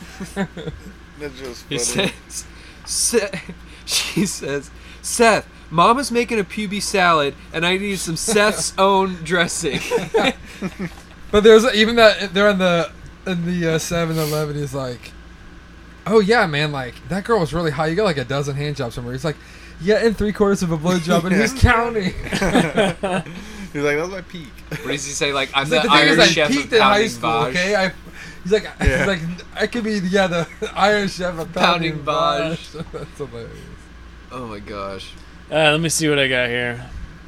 That's just He funny. says, Seth, she says, Seth, Mama's making a puby salad, and I need some Seth's own dressing. But there's even that they're in the in the uh, seven eleven. He's like, oh yeah, man, like that girl was really high. You got like a dozen hand jobs somewhere. He's like, yeah, and three quarters of a blow job, and he's counting. He's like, that was my peak. What does he say? Like, I'm He's the like, the thing Iron is, I Chef of peaked in high Pounding school. Vaj. Okay, I. He's like, Yeah. he's like, I could be yeah the Iron Chef of Pounding Pounding Vaj. Vaj. That's hilarious. Oh my gosh. Uh, let me see what I got here.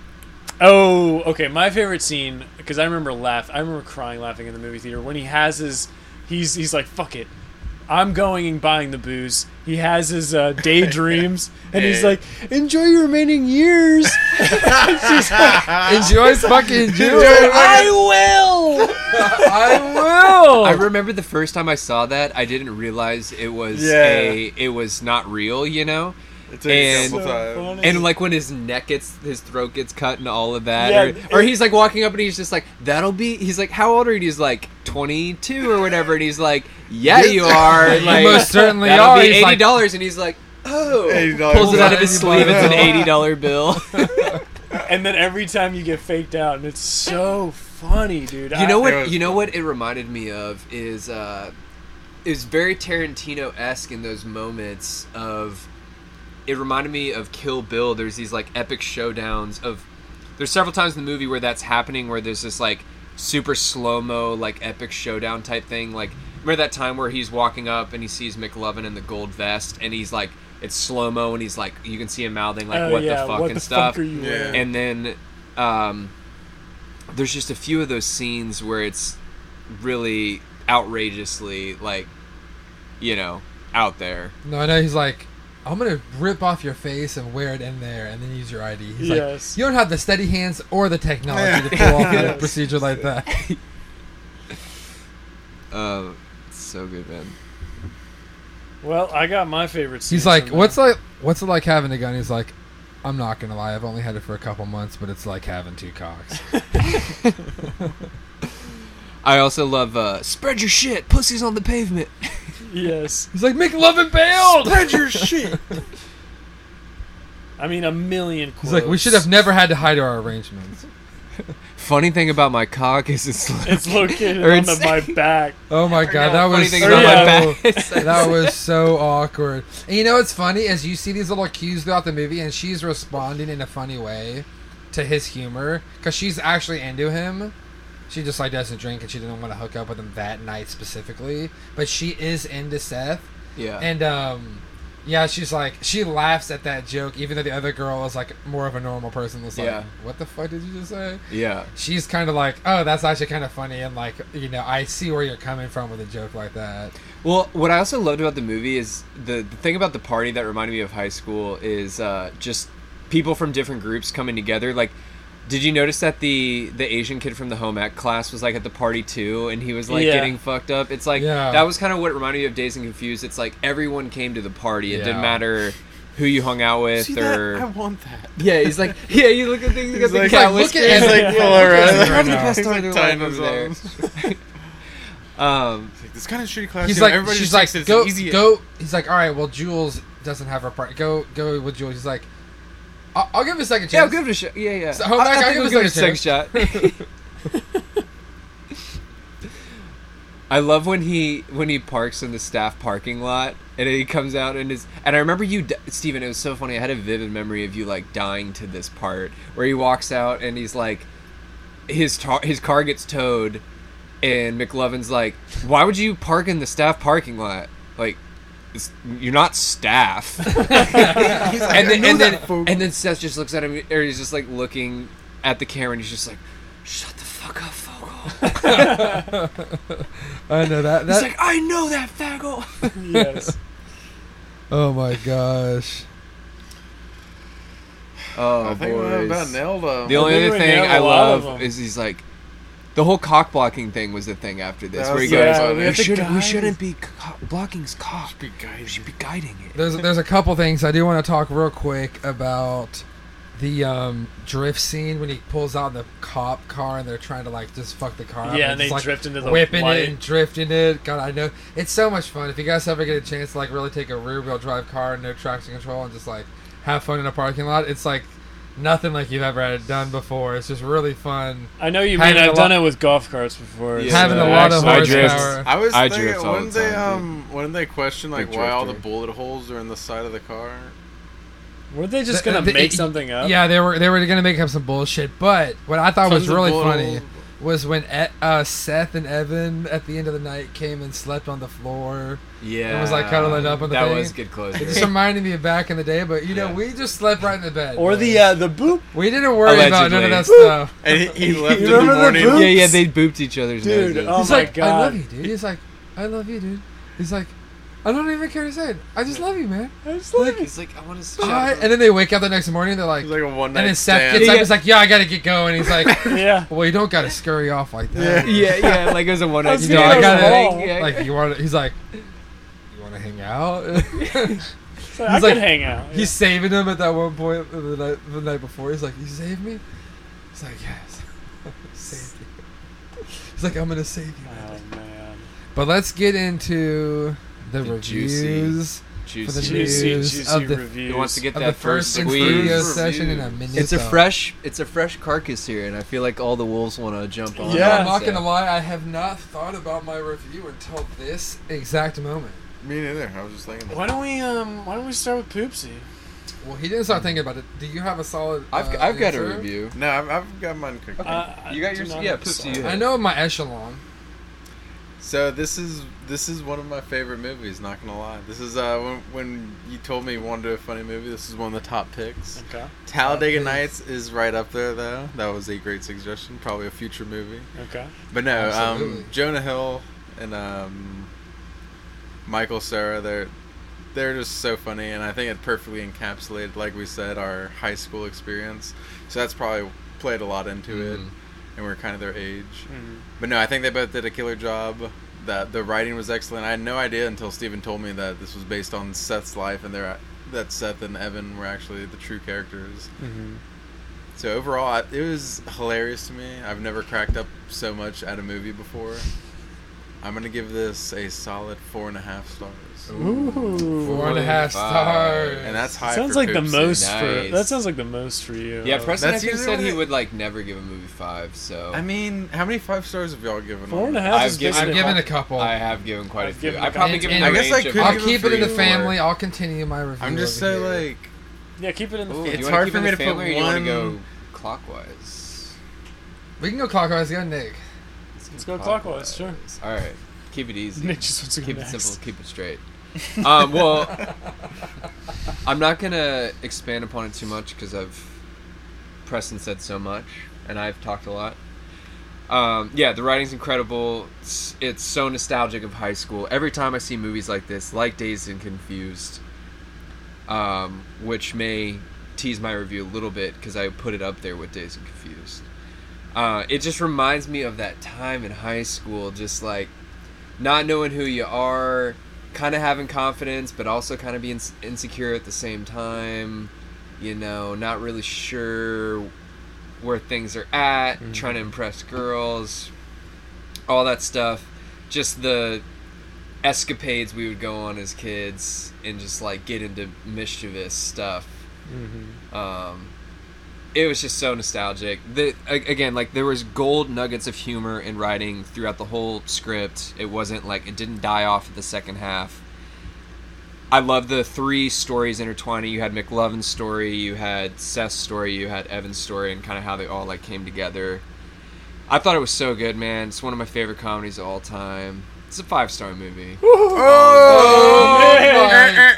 Oh, okay. My favorite scene, because I remember laugh. I remember crying, laughing in the movie theater when he has his. He's he's like, fuck it, I'm going and buying the booze. He has his uh, daydreams, and he's Hey. like, enjoy your remaining years. She's like, Enjoy fucking Jew. I will. I will. I remember the first time I saw that, I didn't realize it was Yeah. a it was not real, you know? It took a And- couple So times. funny. And like when his neck gets his throat gets cut and all of that, Yeah, or, or he's like walking up and he's just like, "That'll be." He's like, "How old are you?" And he's like, twenty-two or whatever, and he's like, "Yeah, you are." And, You like, most certainly that'll are. be He's eighty like- dollars, and he's like, "Oh," eighty dollars. pulls it out of his Pulls sleeve. out It's an bill. eighty dollar bill. And then every time you get faked out, and it's so funny, dude. You know I- what? It was You know funny. what it reminded me of is uh, it was very Tarantino-esque in those moments of. It reminded me of Kill Bill. There's these like epic showdowns of. There's several times in the movie where that's happening, where there's this like super slow mo like epic showdown type thing. Like remember that time where he's walking up and he sees McLovin in the gold vest, and he's like it's slow mo, and he's like you can see him mouthing like Oh, what yeah, the fuck what and the stuff. fuck are you Yeah. wearing? And then um, there's just a few of those scenes where it's really outrageously like, you know, out there. No, I know. He's like, I'm gonna rip off your face and wear it in there, and then use your I D. He's like, Yes. you don't have the steady hands or the technology to pull off a Yes. procedure like that. Uh, it's so good, man. Well, I got my favorite scene. He's like, what's like, what's it like having a gun? He's like, I'm not gonna lie, I've only had it for a couple months, but it's like having two cocks. I also love uh, spread your shit, pussies on the pavement. Yes. He's like, McLovin bailed. Spread your shit. I mean, a million quotes. He's like, we should have never had to hide our arrangements. Funny thing about my cock is it's It's located Or on it's- the, my back. Oh my god, no, that funny was thing so, about my back is- that was so awkward. And you know what's funny is you see these little cues throughout the movie, and she's responding in a funny way to his humor because she's actually into him. She just like doesn't drink and she didn't want to hook up with him that night specifically, but she is into Seth. Yeah. And um, yeah, she's like she laughs at that joke, even though the other girl is like more of a normal person. Was like, Yeah. what the fuck did you just say? yeah. She's kind of like, oh, that's actually kind of funny, and like, you know, I see where you're coming from with a joke like that. Well, what I also loved about the movie is the, the thing about the party that reminded me of high school is uh, just people from different groups coming together. Like, did you notice that the the Asian kid from the home ec class was like at the party too, and he was like Yeah. getting fucked up? It's like Yeah. that was kind of what reminded me of Dazed and Confused. It's like everyone came to the party. It Yeah. didn't matter who you hung out with See or that? I want that. yeah. He's like yeah. You look at things. You got He's the like- cat He's like, look whiskers. at- He's like Yeah. full Look at around. him right Probably now. passed He's on like their tying life over his there. um, He's like, this kind of shitty class. He's you know, like, everybody she's thinks like, it's go, easy. go. He's like, all right, well, Jules doesn't have her part. Go, go with Jules. He's like, I'll, I'll give him a second yeah, I'll chance. give it a shot. Yeah, yeah. So, hold I, back, I I'll think give we'll it give a it a second second shot. I love when he when he parks in the staff parking lot and he comes out and is and I remember you d- Steven, it was so funny. I had a vivid memory of you like dying to this part where he walks out and he's like his tar- his car gets towed and McLovin's like, "Why would you park in the staff parking lot? Like it's, you're not staff." He's like, and I then know and that, then fool. and then Seth just looks at him or he's just like looking at the camera and he's just like, "Shut the fuck up, Fogel." I know that. He's that like, I know that faggot. Yes. oh my gosh. Oh, I think we boys. about nailed him. The only I think other we thing nailed I a lot of love them. is he's like, the whole cock blocking thing was the thing after this, That where he was goes, so we, funny. should, we Guide. shouldn't be co- blocking his cock. Be guided. We should be guiding it. There's there's a couple things I do want to talk real quick about the um, drift scene when he pulls out the cop car and they're trying to like just fuck the car up Yeah, and it's, they like, drift into the whipping light. it and drifting it. God, I know it's so much fun. If you guys ever get a chance to like really take a rear wheel drive car, no traction control, and just like have fun in a parking lot, it's like nothing like you've ever had done before. It's just really fun. I know you Having mean a I've done lot- it with golf carts before. Yeah. Having so a lot of I drift. horsepower. I was I thinking, drift all wouldn't the they time, um, wouldn't they question like Big why all the drifter. bullet holes are in the side of the car? Weren't they just The- gonna the- make the- something up? Yeah, they were they were gonna make up some bullshit. But what I thought was Tons of really bullet funny holes. was when E- uh, Seth and Evan at the end of the night came and slept on the floor. Yeah. It was like cuddling up on the That thing. was good closure. It just reminded me of back in the day. But you know, Yeah. we just slept right in the bed. Or man. the uh, the boop. we didn't worry about none of that Allegedly. stuff. And he, he left in You the remember the morning. boot? yeah, yeah, they booped each other's Dude, noses. oh He's my like, I love God. you, dude. He's like, I love you, dude. He's like, I don't even care to say it. I just love you, man. like, he's like, I want to I, and then they wake up the next morning. They're like, It was like a one and night then Seth stand. gets up. Yeah. He's like, yeah, I gotta get going. He's like, Yeah. well, you don't gotta scurry off like that. yeah, yeah, like it was a one I night was You know, gonna I go gotta home. yeah. like you want. He's like, you want to hang out? So I He's could like- hang out. He's saving him at that one point the night, the night before. He's like, you saved me. He's like, yes, saved you. He's like, I'm gonna save you. Oh man. But let's get into the, The reviews Juicy. for the Juicy, news juicy of the reviews. He wants to get of that the first in squeeze. studio Reviews. session in a minute. It's a fresh, it's a fresh carcass here, and I feel like all the wolves want to jump on. Yeah. I'm not so. gonna lie. I have not thought about my review until this exact moment. Me neither. I was just thinking. Why don't we um Why don't we start with Poopsie? Well, he didn't start thinking about it. Do you have a solid? I've, uh, I've got a answer? review. No, I've, I've got mine cooking. Uh, You got I do yours? not Yeah, have Poopsie, a you song. I know my echelon. So this is this is one of my favorite movies. Not gonna lie. This is uh when, when you told me you wanted to do a funny movie. This is one of the top picks. Okay. Talladega Okay. Nights is right up there though. That was a great suggestion. Probably a future movie. Okay. But no, um, Absolutely. Jonah Hill and um, Michael Cera, they're they're just so funny, and I think it perfectly encapsulated, like we said, our high school experience. So that's probably played a lot into it, Mhm. and we're kind of their age. Mhm. But no, I think they both did a killer job. That the writing was excellent. I had no idea until Steven told me that this was based on Seth's life, and they're that Seth and Evan were actually the true characters. Mhm. So overall, I, it was hilarious to me. I've never cracked up so much at a movie before. I'm gonna give this a solid four and a half stars. Ooh. Four and a half stars. And that's high. Sounds for like the Poopsie. most for Nice. that sounds like the most for you. Yeah, Preston That's I think usually said he what it- would like never give a movie five. So I mean, how many five stars have y'all given? Four on and a it? half I've is given- I've basically- given a couple. I have given quite I've a few. given I a probably couple. given And- the I guess range I of- could I'll give keep him it in the three, family. four. I'll continue my review. I'm just over saying, here. like, Yeah, keep it in the Ooh, family. do It's you wanna hard keep for it me in to the put family or do you want to one- go clockwise? we can go clockwise. Go Nick. Let's go clockwise, sure. All right, keep it easy. Nick just wants to go Keep next. it simple. Keep it straight. um, well, I'm not gonna expand upon it too much because I've Preston said so much, and I've talked a lot. Um, yeah, the writing's incredible. It's, it's so nostalgic of high school. Every time I see movies like this, like Dazed and Confused, um, which may tease my review a little bit because I put it up there with Dazed and Confused. Uh, it just reminds me of that time in high school, just like not knowing who you are, kind of having confidence, but also kind of being insecure at the same time. You know, not really sure where things are at, Mm-hmm. trying to impress girls, all that stuff. Just the escapades we would go on as kids and just like get into mischievous stuff. Mm-hmm. Um, it was just so nostalgic. The a- again, like there was gold nuggets of humor in writing throughout the whole script. It wasn't like it didn't die off at the second half. I love the three stories intertwining. You had McLovin's story, you had Seth's story, you had Evan's story, and kind of how they all like came together. I thought it was so good, man. It's one of my favorite comedies of all time. It's a five-star movie. Oh my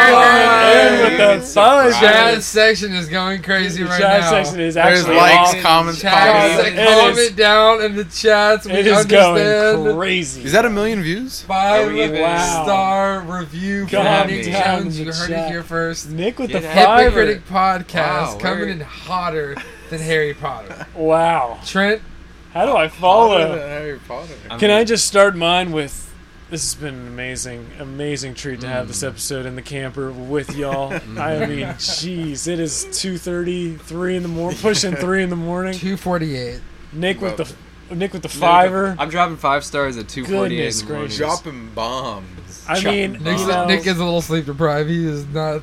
And with god! the five Chat section is going crazy the right chat now. section is There's actually likes, off. comments, Chat, comments. It comment is- down in the chats. We It is understand. going crazy. Is that a million views? Five Are we even- star review from God Nick damn Jones. in You the heard chat. it here first. Nick with Get the out. fiver? Hypocritic podcast Wow, coming where- in hotter than Harry Potter. Wow. Trent, How do I Harder follow? than Harry Potter. I'm- Can I just start mine with? This has been an amazing, amazing treat to have this Mm. episode in the camper with y'all. I mean, jeez, it is two thirty, three in the morning, pushing three in the morning. two forty-eight. Nick with Love the Nick with the fiver. I'm dropping five stars at two forty-eight Goodness in the morning. gracious. Dropping bombs. I Chop- mean, Nick's, you know, Nick is a little sleep deprived. He is not.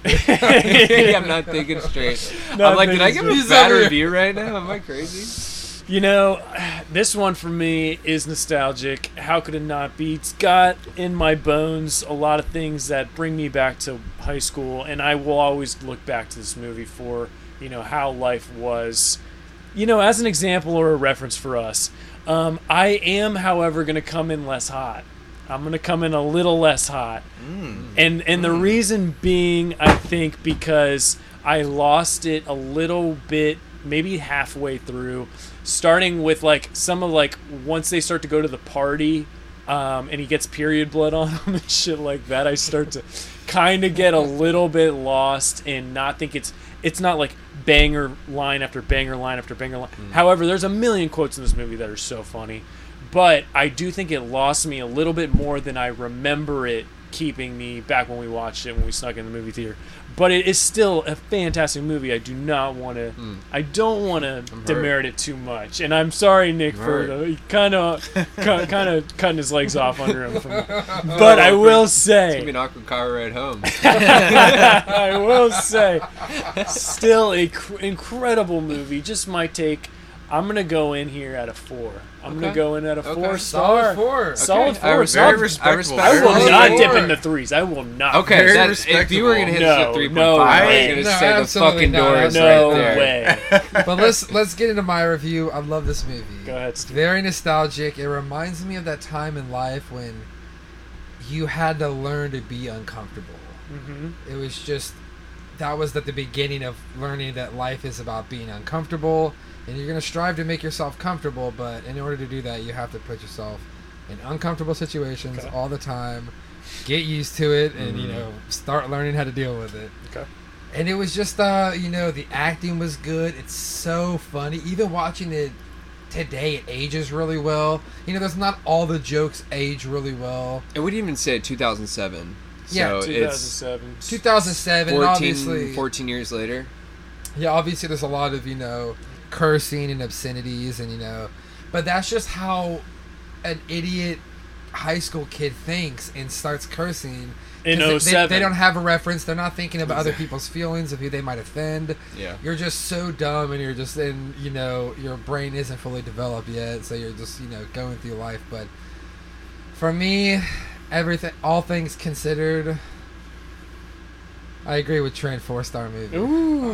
I'm not thinking straight. Not I'm like, did I thinking give a straight. bad He's over review right now? Am I crazy? You know, this one for me is nostalgic. How could it not be? It's got in my bones a lot of things that bring me back to high school, and I will always look back to this movie for, you know, how life was, you know, as an example or a reference for us. Um, I am, however, going to come in less hot. I'm going to come in a little less hot. Mm. And and the reason being, I think, because I lost it a little bit, maybe halfway through, starting with like some of like once they start to go to the party, um, and he gets period blood on him and shit like that. I start to kind of get a little bit lost and not think it's it's not like banger line after banger line after banger line. Mm. However, there's a million quotes in this movie that are so funny. But I do think it lost me a little bit more than I remember it keeping me back when we watched it, when we snuck in the movie theater. But it is still a fantastic movie. I do not want to. Mm. I don't want to I'm demerit it too much. And I'm sorry, Nick, I'm for hurt. the, kind of, kind of cutting his legs off under him. From, but I will It's gonna be say, an awkward car ride home. I will say, still a cr- incredible movie. Just my take. I'm gonna go in here at a four. I'm gonna Okay. go in at a Okay. four Solid star. four. Solid Okay. four. I was solid- Very respectable. respect- I will Solid not four. dip into threes. I will not. Okay, Very that, if you were gonna hit No, us at three point no five, I way. was No, gonna say the absolutely fucking not. door is No right there. way. But let's let's get into my review. I love this movie. Go ahead, It's Steve. very nostalgic. It reminds me of that time in life when you had to learn to be uncomfortable. Mm-hmm. It was just that was at the beginning of learning that life is about being uncomfortable, and you're going to strive to make yourself comfortable, but in order to do that, you have to put yourself in uncomfortable situations Okay. all the time, get used to it, and you Mhm. know, start learning how to deal with it. Okay. And it was just uh you know, the acting was good. It's so funny. Even watching it today, it ages really well. You know, there's not all the jokes age really well. And we didn't even say two thousand seven. Yeah, so two thousand it's seven. two thousand seven, fourteen, obviously. fourteen years later. Yeah, obviously there's a lot of, you know, cursing and obscenities and, you know, but that's just how an idiot high school kid thinks and starts cursing. In 'Cause they- oh seven. They, they don't have a reference. They're not thinking about other people's feelings of who they might offend. Yeah. You're just so dumb, and you're just in, you know, your brain isn't fully developed yet, so you're just, you know, going through life. But for me, everything, all things considered, I agree with Trent. Four star movie. Ooh.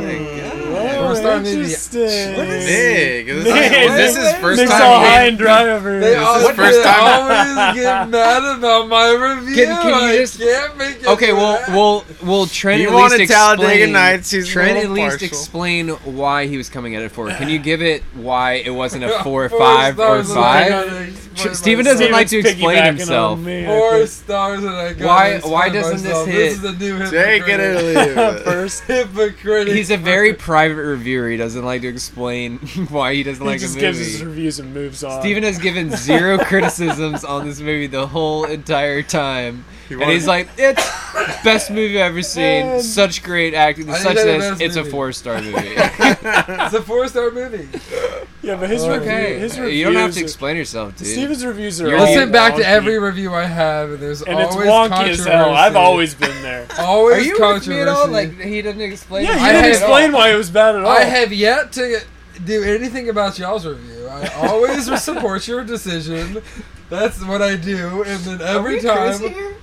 Four Oh, star movie. interesting. Nick, this, Nick, is, this is first Nick's time. all he- high and dry over here. They, all, is first they time- always get mad about my review. Can- can you I just- can't make it. Okay, to well, that. well, well. Trent You at wanted least Talladega explain. Nights, he's a Trent at little least partial. explain why he was coming at it for. Can you give it why it wasn't a four, Four five, or stars and I five? gotta explain Tr- Steven myself. doesn't like to Steven's explain piggybacking himself. on me, I Four think. stars and I gotta Why- explain why doesn't this myself. hit? This is the new Take it or hypocrite. leave it. First, Hypocrite. He's a very private reviewer. He doesn't like to explain why he doesn't he like just a gives his movie. reviews and moves on. Steven has given zero criticisms on this movie the whole entire time. He And wanted- he's like, it's best movie I've ever seen. Man. Such great acting. I Such didn't say this. best It's a movie. four star movie. It's a four star movie. yeah, but his Oh, review, Okay. his reviews. You don't have to are- explain yourself, dude. Steven's reviews are You're all Listen back to wonky, every review I have, and there's and it's always wonky controversy. as hell. I've always been there. always Are you with controversy. me at all? Like, he doesn't explain Yeah, it. you I didn't had- explain why it was bad at all. I have yet to do anything about y'all's review. I always support your decision. That's what I do, and then every time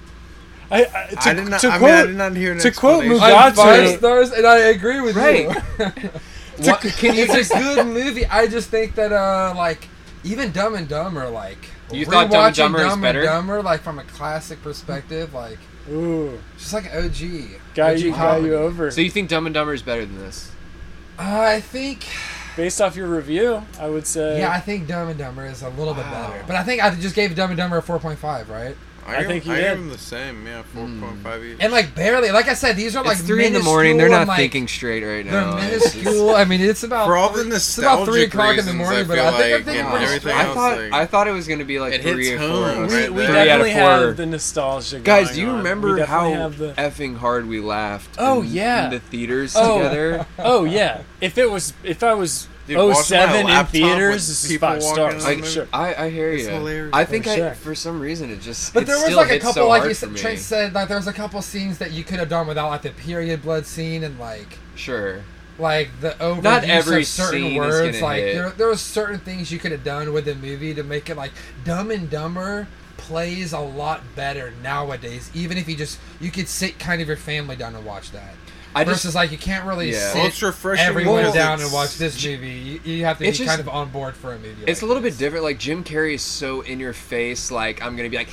I, I, to, I did not. to I quote, mean, I did not hear an to quote explanation. Mugatu- I'm five Gotcha. stars, and I agree with Right. you. What, can you It's just a good movie. I just think that, uh, like, even Dumb and Dumber, like, You thought Dumb and rewatching Dumber is Dumb better? and Dumber, like, from a classic perspective, like, Ooh, just like an O G. got O G you, got comedy. you over. So you think Dumb and Dumber is better than this? Uh, I think, Based off your review, I would say. yeah, I think Dumb and Dumber is a little bit Wow. better. But I think I just gave Dumb and Dumber a four point five, right? I, I give- think you I did. give them the same. Yeah, four point five each. And, like, barely. Like I said, these are, like, It's three in the morning. They're minuscule not and, like, thinking straight right They're now. It's just- minuscule. I mean, it's about For all the three- it's about three nostalgic o'clock in the reasons, morning, I but feel I think I'm like, thinking and pretty everything straight. I else, thought like- I thought it was gonna be like It three hits or four. home, we, right we there. Three out of definitely four. have the nostalgia. Guys, going do you on. remember We how definitely have the, effing hard we laughed? Oh, in, yeah. in the theaters Oh. together. Oh yeah, if it was, if I was Dude, oh watching my seven in laptop theaters, with this is people five walking stars. on I, the Sure. I, I hear It's you. hilarious. I think For I, sure. for some reason, it just. But it there was still like a hits couple, so like hard you for said, me. Trent said, like there was a couple scenes that you could have done without, like the period blood scene and like Sure. like the overuse Not every of certain scene is words. gonna Like hit. there, there was certain things you could have done with the movie to make it like Dumb and Dumber plays a lot better nowadays. Even if you just you could sit kind of your family down and watch that. I Versus just. like you can't really Yeah. sit Well, it's refreshing everyone because down it's- and watch this movie. You, you have to be It's just- kind of on board for a movie. It's like a little this. bit different. Like Jim Carrey is so in your face. Like I'm gonna be like,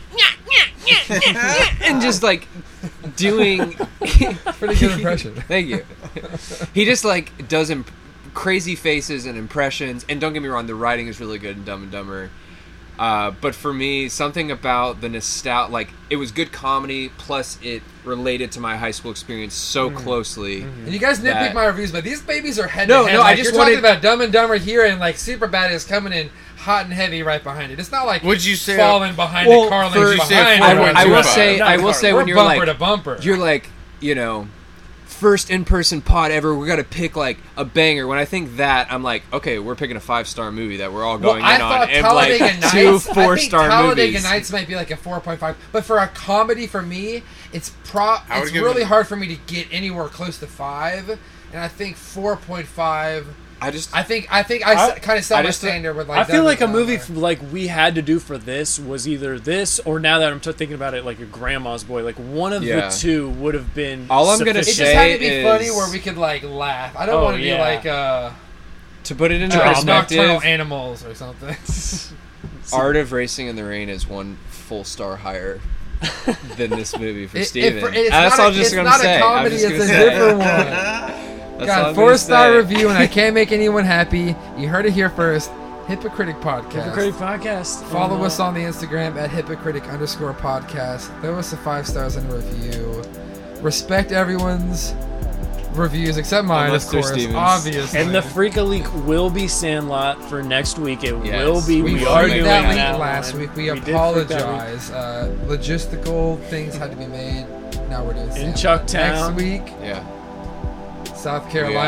and just like doing. Pretty good impression. Thank you. He just like does imp- crazy faces and impressions. And don't get me wrong, the writing is really good in Dumb and Dumber. Uh, but for me, something about the nostalgia, like it was good comedy, plus it related to my high school experience so closely. And you guys nitpick that- my reviews, but these babies are head No, to head. no, I Like, just you're wanted- talking about Dumb and Dumber here, and like Superbad is coming in hot and heavy right behind it. It's not like Would you say- falling behind Well, it, Carling's for- Would you say behind four I, it. will- point I two will five? say, Not I will Carl. say We're when you're bumper like, to bumper. you're like, you know, first in-person pod ever. We're gonna pick like a banger. When I think that, I'm like, okay, we're picking a five-star movie that we're all well, going I in on, thought and Talladega like Nights. two I think four-star Talladega movies. Nights might be like a four point five, but for a comedy, for me, it's pro. I would It's give really it- hard for me to get anywhere close to five, and I think four point five. I just, I think I think I, I- kind of set I my just- standard with like. I feel Dumb like a and movie Dumber. f- like we had to do for this was either this or now that I'm t- thinking about it, like a Grandma's Boy. Like one of Yeah. the two would have been. All I'm gonna It sufficient. just had to be say funny is- where we could like laugh. I don't Oh, want to yeah. be like uh, to put it into Drama. perspective, nocturnal animals or something. Art of Racing in the Rain is one full star higher than this movie for It- it- Steven. for- it's That's not all a- I'm just it's gonna not a say. I'm comedy, just it's gonna a say. different one. That's all God, I'm four gonna star say. review, and I can't make anyone happy. You heard it here first. Hypocritic Podcast. Hypocritic podcast. Follow And, uh, us on the Instagram at hypocritic underscore podcast. Throw us a five stars in a review. Respect everyone's reviews except mine, Unless of they're course. Steven's. Obviously. And the Freaka Leak will be Sandlot for next week. It Yes, will be. we We, will are make freaked doing that that leak leak that last one. week. We, did freak that leak. apologize. Uh, logistical things had to be made. Now we're doing In Sandlot. Chucktown. Next week, Yeah. South Carolina.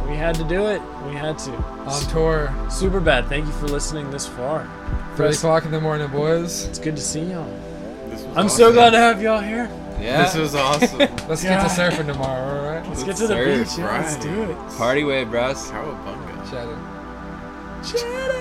We had to do it. We had to. On tour. Super bad. Thank you for listening this far. Three Press- o'clock in the morning, boys. It's good to see y'all. This was I'm awesome. so glad to have y'all here. Yeah. This was awesome. Let's Yeah. get to surfing tomorrow, all right? Let's get to the Surf, beach. Yeah, let's right. do it. Party way, bros. Cowabunga. Chatting. Chat